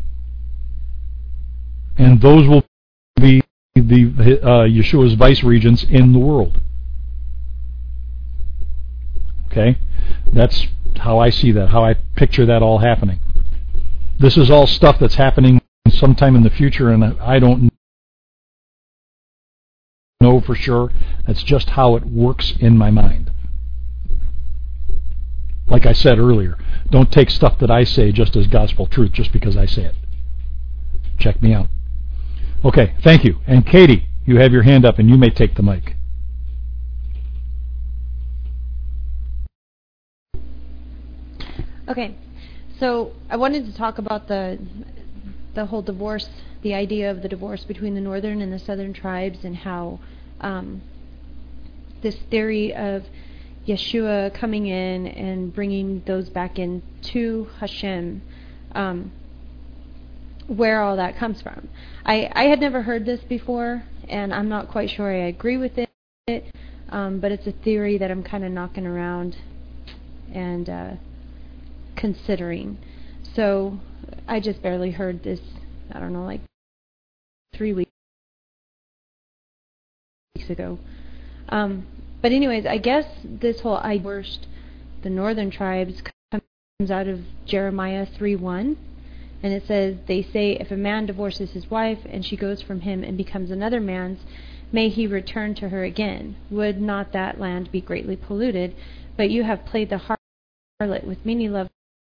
and those will be the Yeshua's vice regents in the world. Okay? That's how I see that, how I picture that all happening. This is all stuff that's happening sometime in the future, and I don't know for sure. That's just how it works in my mind. Like I said earlier, don't take stuff that I say just as gospel truth just because I say it. Check me out. Okay, thank you. And Katie, you have your hand up, and you may take the mic. Okay, so I wanted to talk about the whole divorce, the idea of the divorce between the northern and the southern tribes, and how this theory of Yeshua coming in and bringing those back into Hashem, where all that comes from. I had never heard this before, and I'm not quite sure I agree with it, but it's a theory that I'm kind of knocking around and considering. So I just barely heard this, I don't know, like 3 weeks ago. But anyways, I guess this whole worst, the northern tribes, comes out of Jeremiah 3:1, and it says, they say, if a man divorces his wife and she goes from him and becomes another man's, may he return to her again. Would not that land be greatly polluted? But you have played the harlot with many lovers.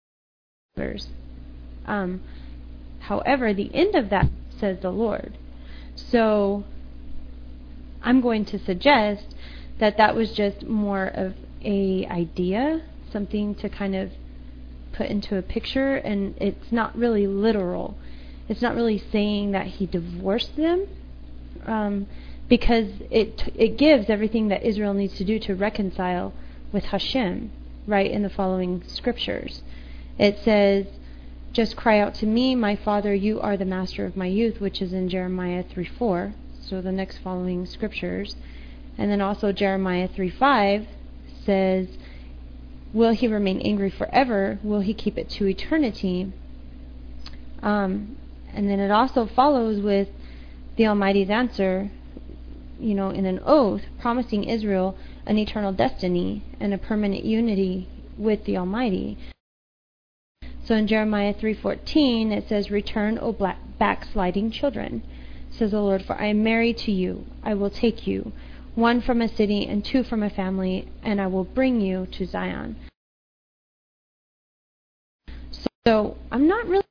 However, the end of that, says the Lord. So I'm going to suggest that that was just more of a idea, something to kind of put into a picture, and it's not really literal. It's not really saying that he divorced them, because it gives everything that Israel needs to do to reconcile with Hashem, right, in the following scriptures. It says, just cry out to me, my Father, you are the master of my youth, which is in Jeremiah 3:4, so the next following scriptures. And then also Jeremiah 3:5 says, will he remain angry forever? Will he keep it to eternity? And then it also follows with the Almighty's answer, in an oath, promising Israel an eternal destiny and a permanent unity with the Almighty. So in Jeremiah 3:14 it says, return, O backsliding children, says the Lord, for I am married to you. I will take you, one from a city and two from a family, and I will bring you to Zion. So I'm not really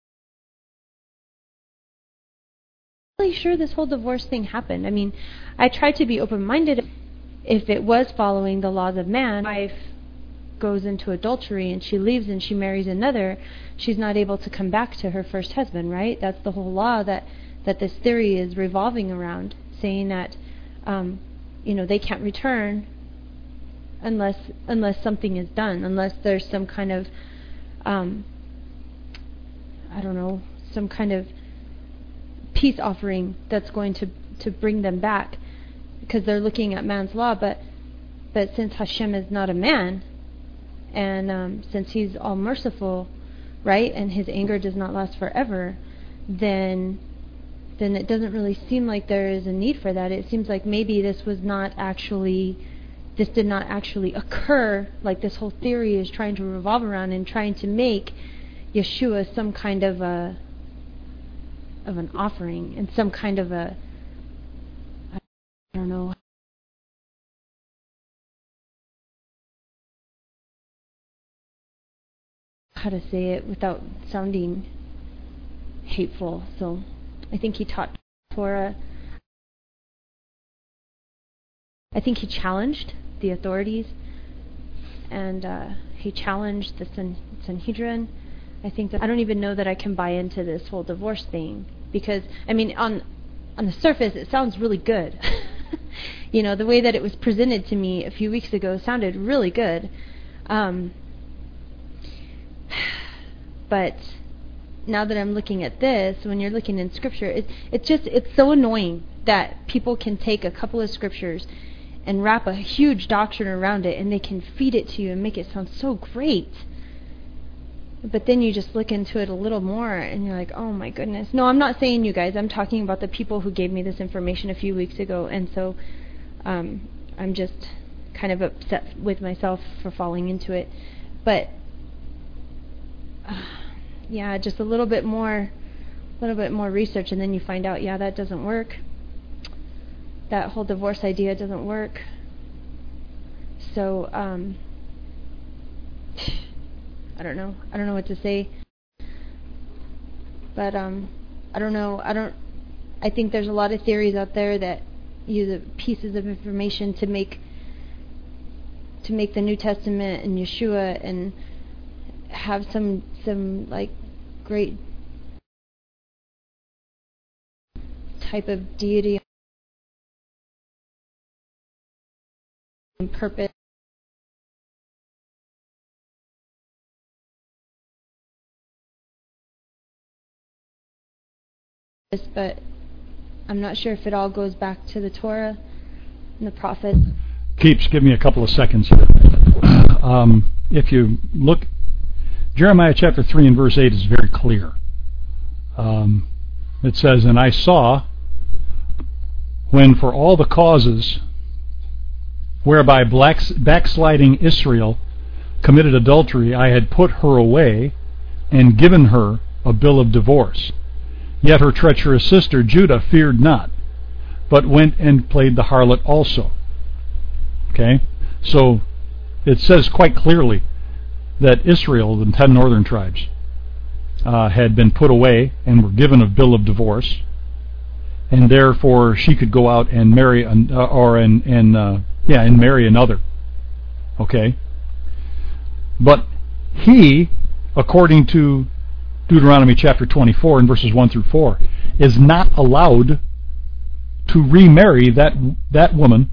sure this whole divorce thing happened. I mean, I tried to be open-minded. If it was following the laws of man, wife goes into adultery and she leaves and she marries another, she's not able to come back to her first husband, right? That's the whole law that this theory is revolving around, saying that they can't return unless something is done, unless there's some kind of I don't know, some kind of peace offering that's going to bring them back, because they're looking at man's law. But since Hashem is not a man, and since He's all merciful, right, and His anger does not last forever, then it doesn't really seem like there is a need for that. It seems like maybe this did not actually occur, like this whole theory is trying to revolve around and trying to make Yeshua some kind of an offering and some kind of I don't know how to say it without sounding hateful. So I think He taught Torah. I think He challenged the authorities, and He challenged the Sanhedrin. I don't even know that I can buy into this whole divorce thing, because I mean, on the surface it sounds really good. The way that it was presented to me a few weeks ago sounded really good. But now that I'm looking at this, when you're looking in Scripture, it's so annoying that people can take a couple of Scriptures and wrap a huge doctrine around it, and they can feed it to you and make it sound so great. But then you just look into it a little more, and you're like, oh my goodness. No, I'm not saying you guys. I'm talking about the people who gave me this information a few weeks ago, and so I'm just kind of upset with myself for falling into it. But yeah, just a little bit more research, and then you find out, yeah, that doesn't work. That whole divorce idea doesn't work. So I don't know what to say. But I don't know. I think there's a lot of theories out there that use pieces of information to make the New Testament and Yeshua and have some like great type of deity and purpose. But I'm not sure if it all goes back to the Torah and the prophets. Keeps, give me a couple of seconds here. If you look, Jeremiah chapter 3 and verse 8 is very clear. It says, and I saw when for all the causes whereby backsliding Israel committed adultery, I had put her away and given her a bill of divorce. Yet her treacherous sister Judah feared not, but went and played the harlot also. Okay? So it says quite clearly that Israel, the 10 northern tribes, had been put away and were given a bill of divorce, and therefore she could go out and marry marry another. Okay? But he, according to Deuteronomy chapter 24 and verses 1 through 4, is not allowed to remarry that woman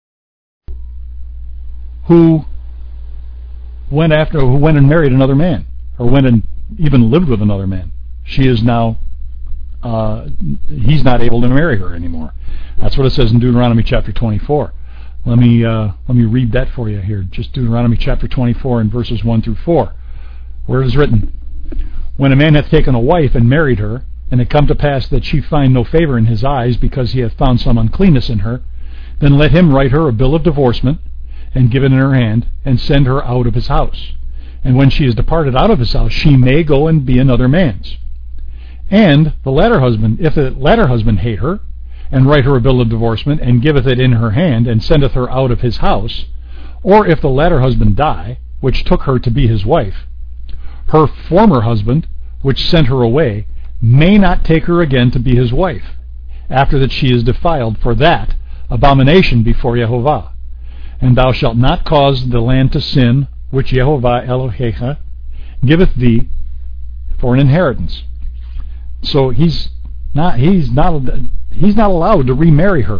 who went and married another man, or went and even lived with another man. She is now he's not able to marry her anymore. That's what it says in Deuteronomy chapter 24. Let me read that for you here. Just Deuteronomy chapter 24 and verses 1 through 4, where it is written, when a man hath taken a wife and married her, and it come to pass that she find no favor in his eyes, because he hath found some uncleanness in her, then let him write her a bill of divorcement, and give it in her hand, and send her out of his house. And when she is departed out of his house, she may go and be another man's. And the latter husband, if the latter husband hate her, and write her a bill of divorcement, and giveth it in her hand, and sendeth her out of his house, or if the latter husband die, which took her to be his wife, her former husband, which sent her away, may not take her again to be his wife, after that she is defiled, for that abomination before Yehovah. And thou shalt not cause the land to sin, which Yehovah Elohecha giveth thee for an inheritance. So he's not allowed to remarry her.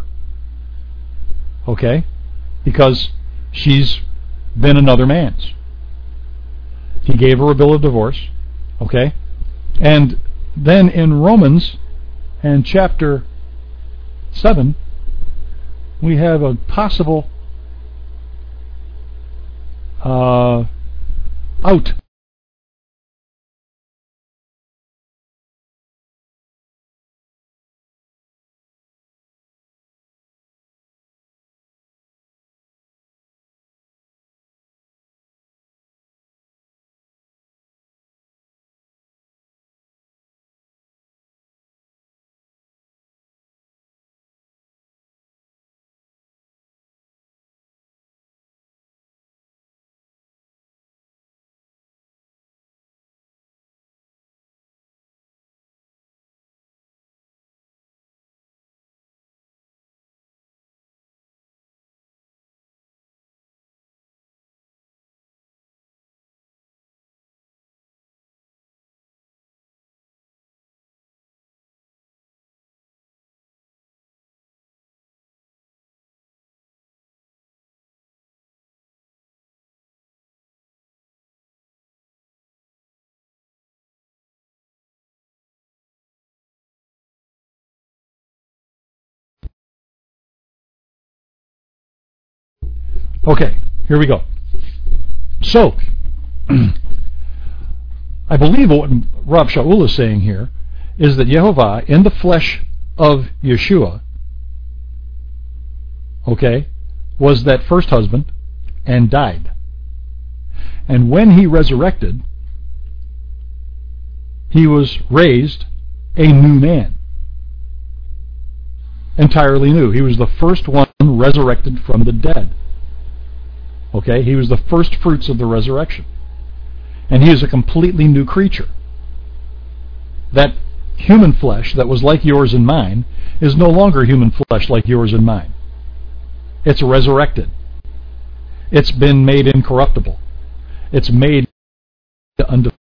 Okay? Because she's been another man's. He gave her a bill of divorce. Okay? And then in Romans and chapter 7, we have a possible out. Okay, here we go. So, I believe what Rav Shaul is saying here is that Yehovah, in the flesh of Yeshua, okay, was that first husband and died. And when he resurrected, he was raised a new man. Entirely new. He was the first one resurrected from the dead. Okay, he was the first fruits of the resurrection. And he is a completely new creature. That human flesh that was like yours and mine is no longer human flesh like yours and mine. It's resurrected. It's been made incorruptible. It's made undefiled.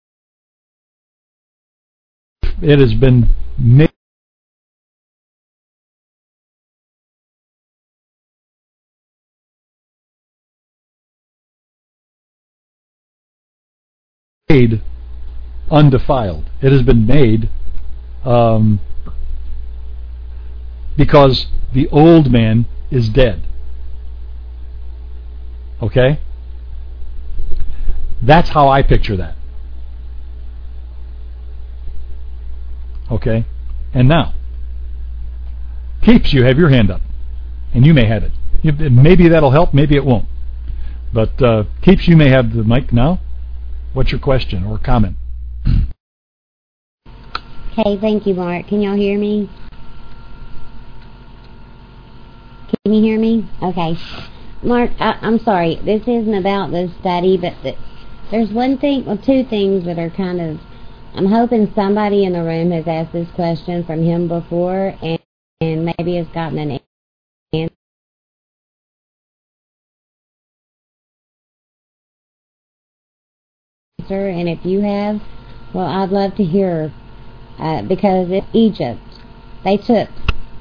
It has been made undefiled. It has been made because the old man is dead. Okay? That's how I picture that. Okay? And now, Keeps, you have your hand up, and you may have it. Maybe that'll help, maybe it won't. But Keeps, you may have the mic now. What's your question or comment? Okay, thank you, Mark. Can y'all hear me? Can you hear me? Okay. Mark, I'm sorry. This isn't about the study, but there's one thing, well, two things that are kind of, I'm hoping somebody in the room has asked this question from him before, and maybe has gotten an answer. And if you have, well, I'd love to hear, because in Egypt, they took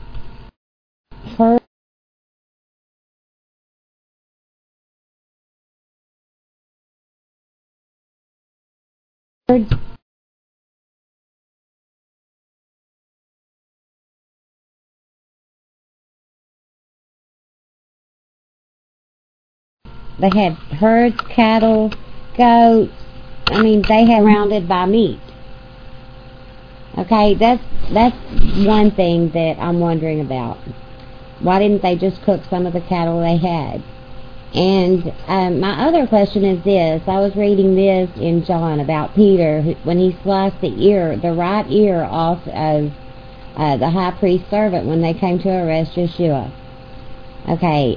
her they had herds, cattle, goats. I mean, they had surrounded by meat. Okay, that's one thing that I'm wondering about. Why didn't they just cook some of the cattle they had? And my other question is this. I was reading this in John about Peter when he sliced the right ear off of the high priest's servant when they came to arrest Yeshua. Okay,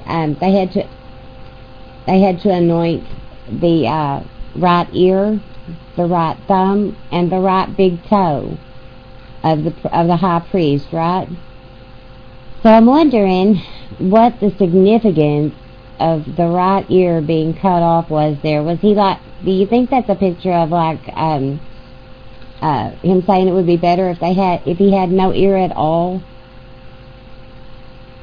they had to anoint the right ear, the right thumb, and the right big toe of the high priest, right? So I'm wondering what the significance of the right ear being cut off was there. Was he like, do you think that's a picture of like him saying it would be better if he had no ear at all?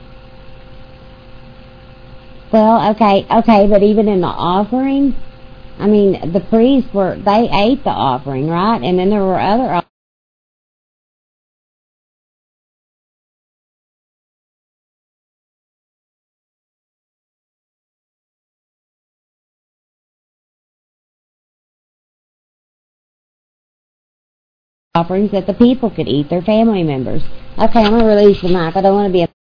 Well, okay, but even in the offering, I mean, the priests they ate the offering, right? And then there were other offerings that the people could eat, their family members. Okay, I'm going to release the mic. I don't want to be a...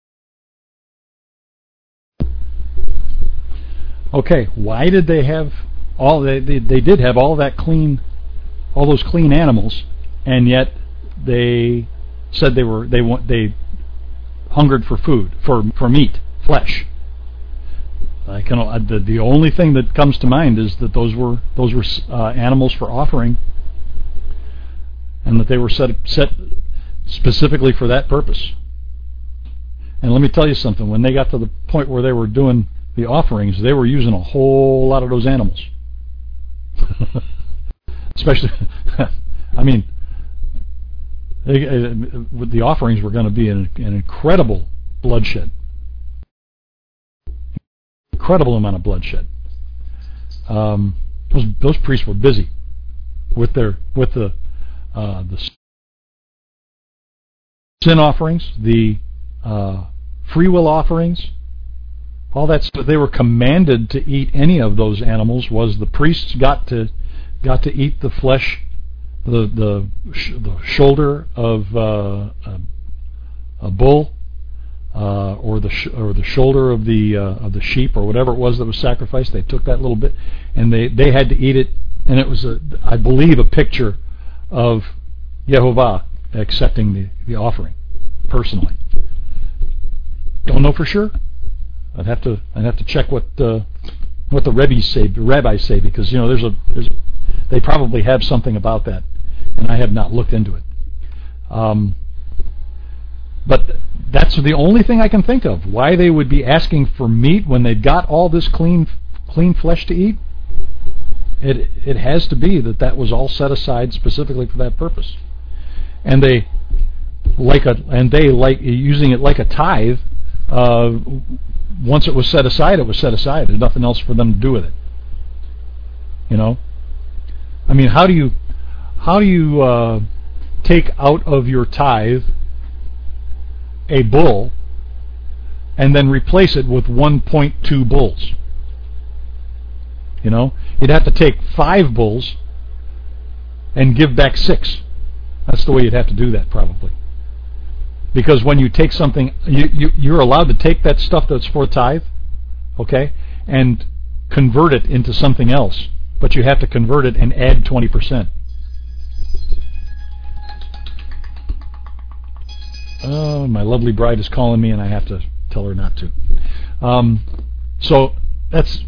Okay, why did they have all they did have all those clean animals, and yet they said they hungered for food, for meat, flesh. The only thing that comes to mind is that those were animals for offering, and that they were set specifically for that purpose. And let me tell you something, when they got to the point where they were doing the offerings, they were using a whole lot of those animals. Especially, I mean, the offerings were going to be an incredible bloodshed. Incredible amount of bloodshed. Those priests were busy with the sin offerings, the free will offerings, all that stuff. They were commanded to eat any of those animals. Was the priests got to eat the flesh, the shoulder of a bull, or the shoulder of the sheep, or whatever it was that was sacrificed. They took that little bit and they had to eat it, and it was I believe a picture of Yehovah accepting the offering personally. Don't know for sure. I'd have to check what the rabbis say, because they probably have something about that, and I have not looked into it. But that's the only thing I can think of. Why they would be asking for meat when they've got all this clean flesh to eat? It has to be that was all set aside specifically for that purpose, and they like using it like a tithe. Once it was set aside, it was set aside. There's nothing else for them to do with it. I mean, how do you take out of your tithe a bull and then replace it with 1.2 bulls? You'd have to take 5 bulls and give back 6. That's the way you'd have to do that, probably. Because when you take something, you're allowed to take that stuff that's for tithe, okay, and convert it into something else, but you have to convert it and add 20%. Oh, my lovely bride is calling me, and I have to tell her not to. So that's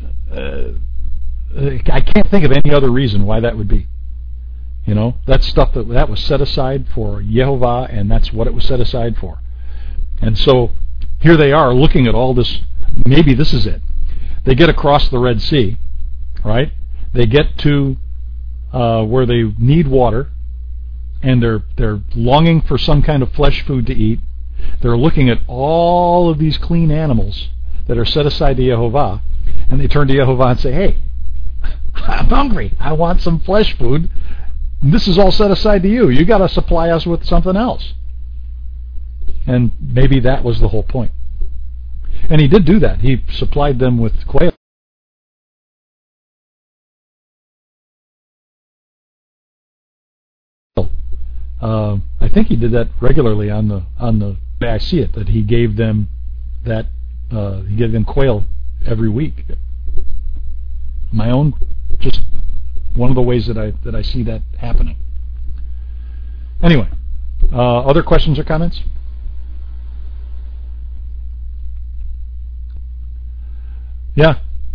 I can't think of any other reason why that would be. That's stuff that was set aside for Yehovah, and that's what it was set aside for. And so here they are looking at all this. Maybe this is it. They get across the Red Sea, right? They get to where they need water, and they're longing for some kind of flesh food to eat. They're looking at all of these clean animals that are set aside to Yehovah, and they turn to Yehovah and say, "Hey, I'm hungry. I want some flesh food. This is all set aside to you. You got to supply us with something else." And maybe that was the whole point. And he did do that. He supplied them with quail. I think he did that regularly on the way I see it, that he gave them quail every week. My own, just one of the ways that I see that happening. Anyway, other questions or comments? Yeah,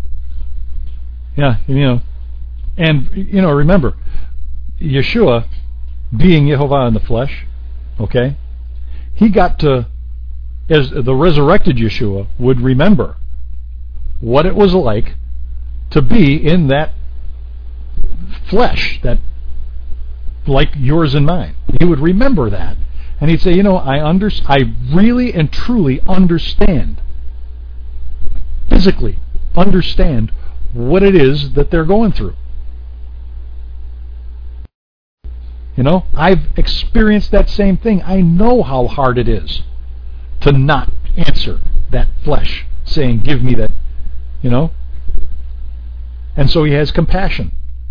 and remember, Yeshua, being Yehovah in the flesh, okay, he got to, as the resurrected Yeshua would remember what it was like to be in that flesh, that like yours and mine. He would remember that, and he'd say, I really and truly understand, physically understand what it is that they're going through. You know, I've experienced that same thing. I know how hard it is to not answer that flesh saying, give me that, you know. And so he has compassion.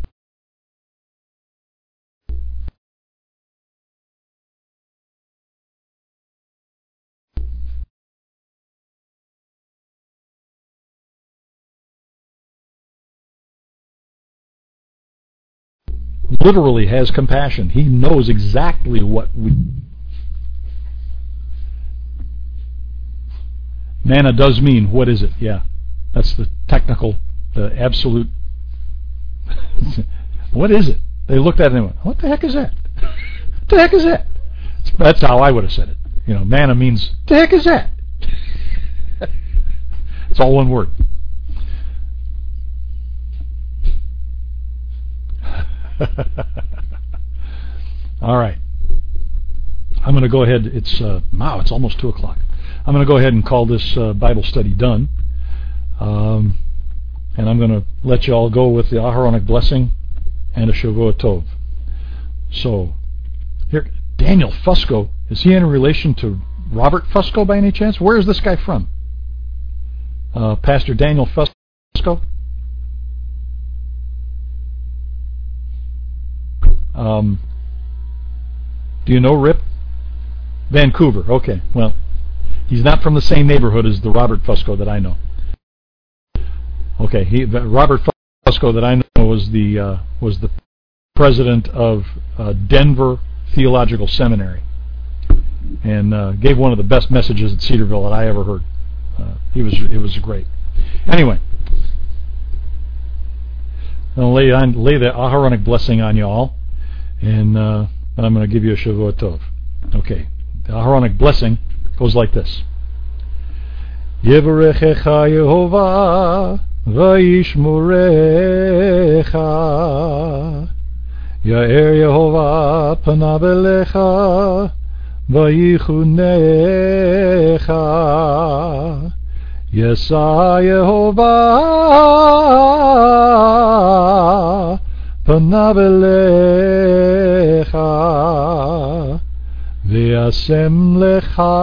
Literally has compassion. He knows exactly what we... Manna does mean, what is it? Yeah. That's the technical, the absolute... What is it? They looked at it and went, what the heck is that? What the heck is that? That's how I would have said it. You know, manna means, what the heck is that? It's all one word. All right. I'm going to go ahead. It's almost 2 o'clock. I'm going to go ahead and call this Bible study done. And I'm going to let you all go with the Aharonic blessing and a Shavua Tov. So, here, Daniel Fusco, is he in relation to Robert Fusco by any chance? Where is this guy from? Pastor Daniel Fusco? Do you know Rip? Vancouver. Okay. Well, he's not from the same neighborhood as the Robert Fusco that I know. Okay. Robert Fusco that I know was the president of Denver Theological Seminary, and gave one of the best messages at Cedarville that I ever heard. It was great. Anyway, I'll lay the Aharonic blessing on you all. And I'm going to give you a Shavua Tov. Okay. The Aharonic blessing goes like this. Yevarechecha Yehovah vayishmorecha Ya'er Yehovah panav elecha vayichunecha Yesa Yehovah panav elecha ve'asem lecha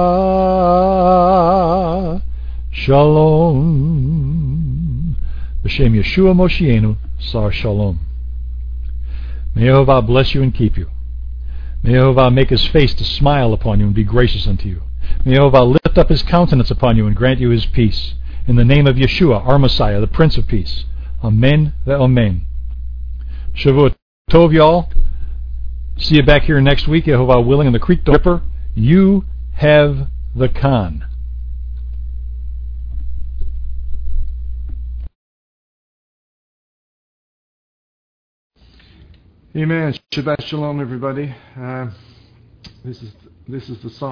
shalom. B'shem Yeshua Moshienu, Sar Shalom. May Yehovah bless you and keep you. May Yehovah make his face to smile upon you and be gracious unto you. May Yehovah lift up his countenance upon you and grant you his peace. In the name of Yeshua, our Messiah, the Prince of Peace. Amen ve'amen. Shavua Tov, y'all. See you back here next week, Yehovah willing, in the Creek Ripper. You have the Khan. Amen. Shabbat Shalom, everybody. This is the song.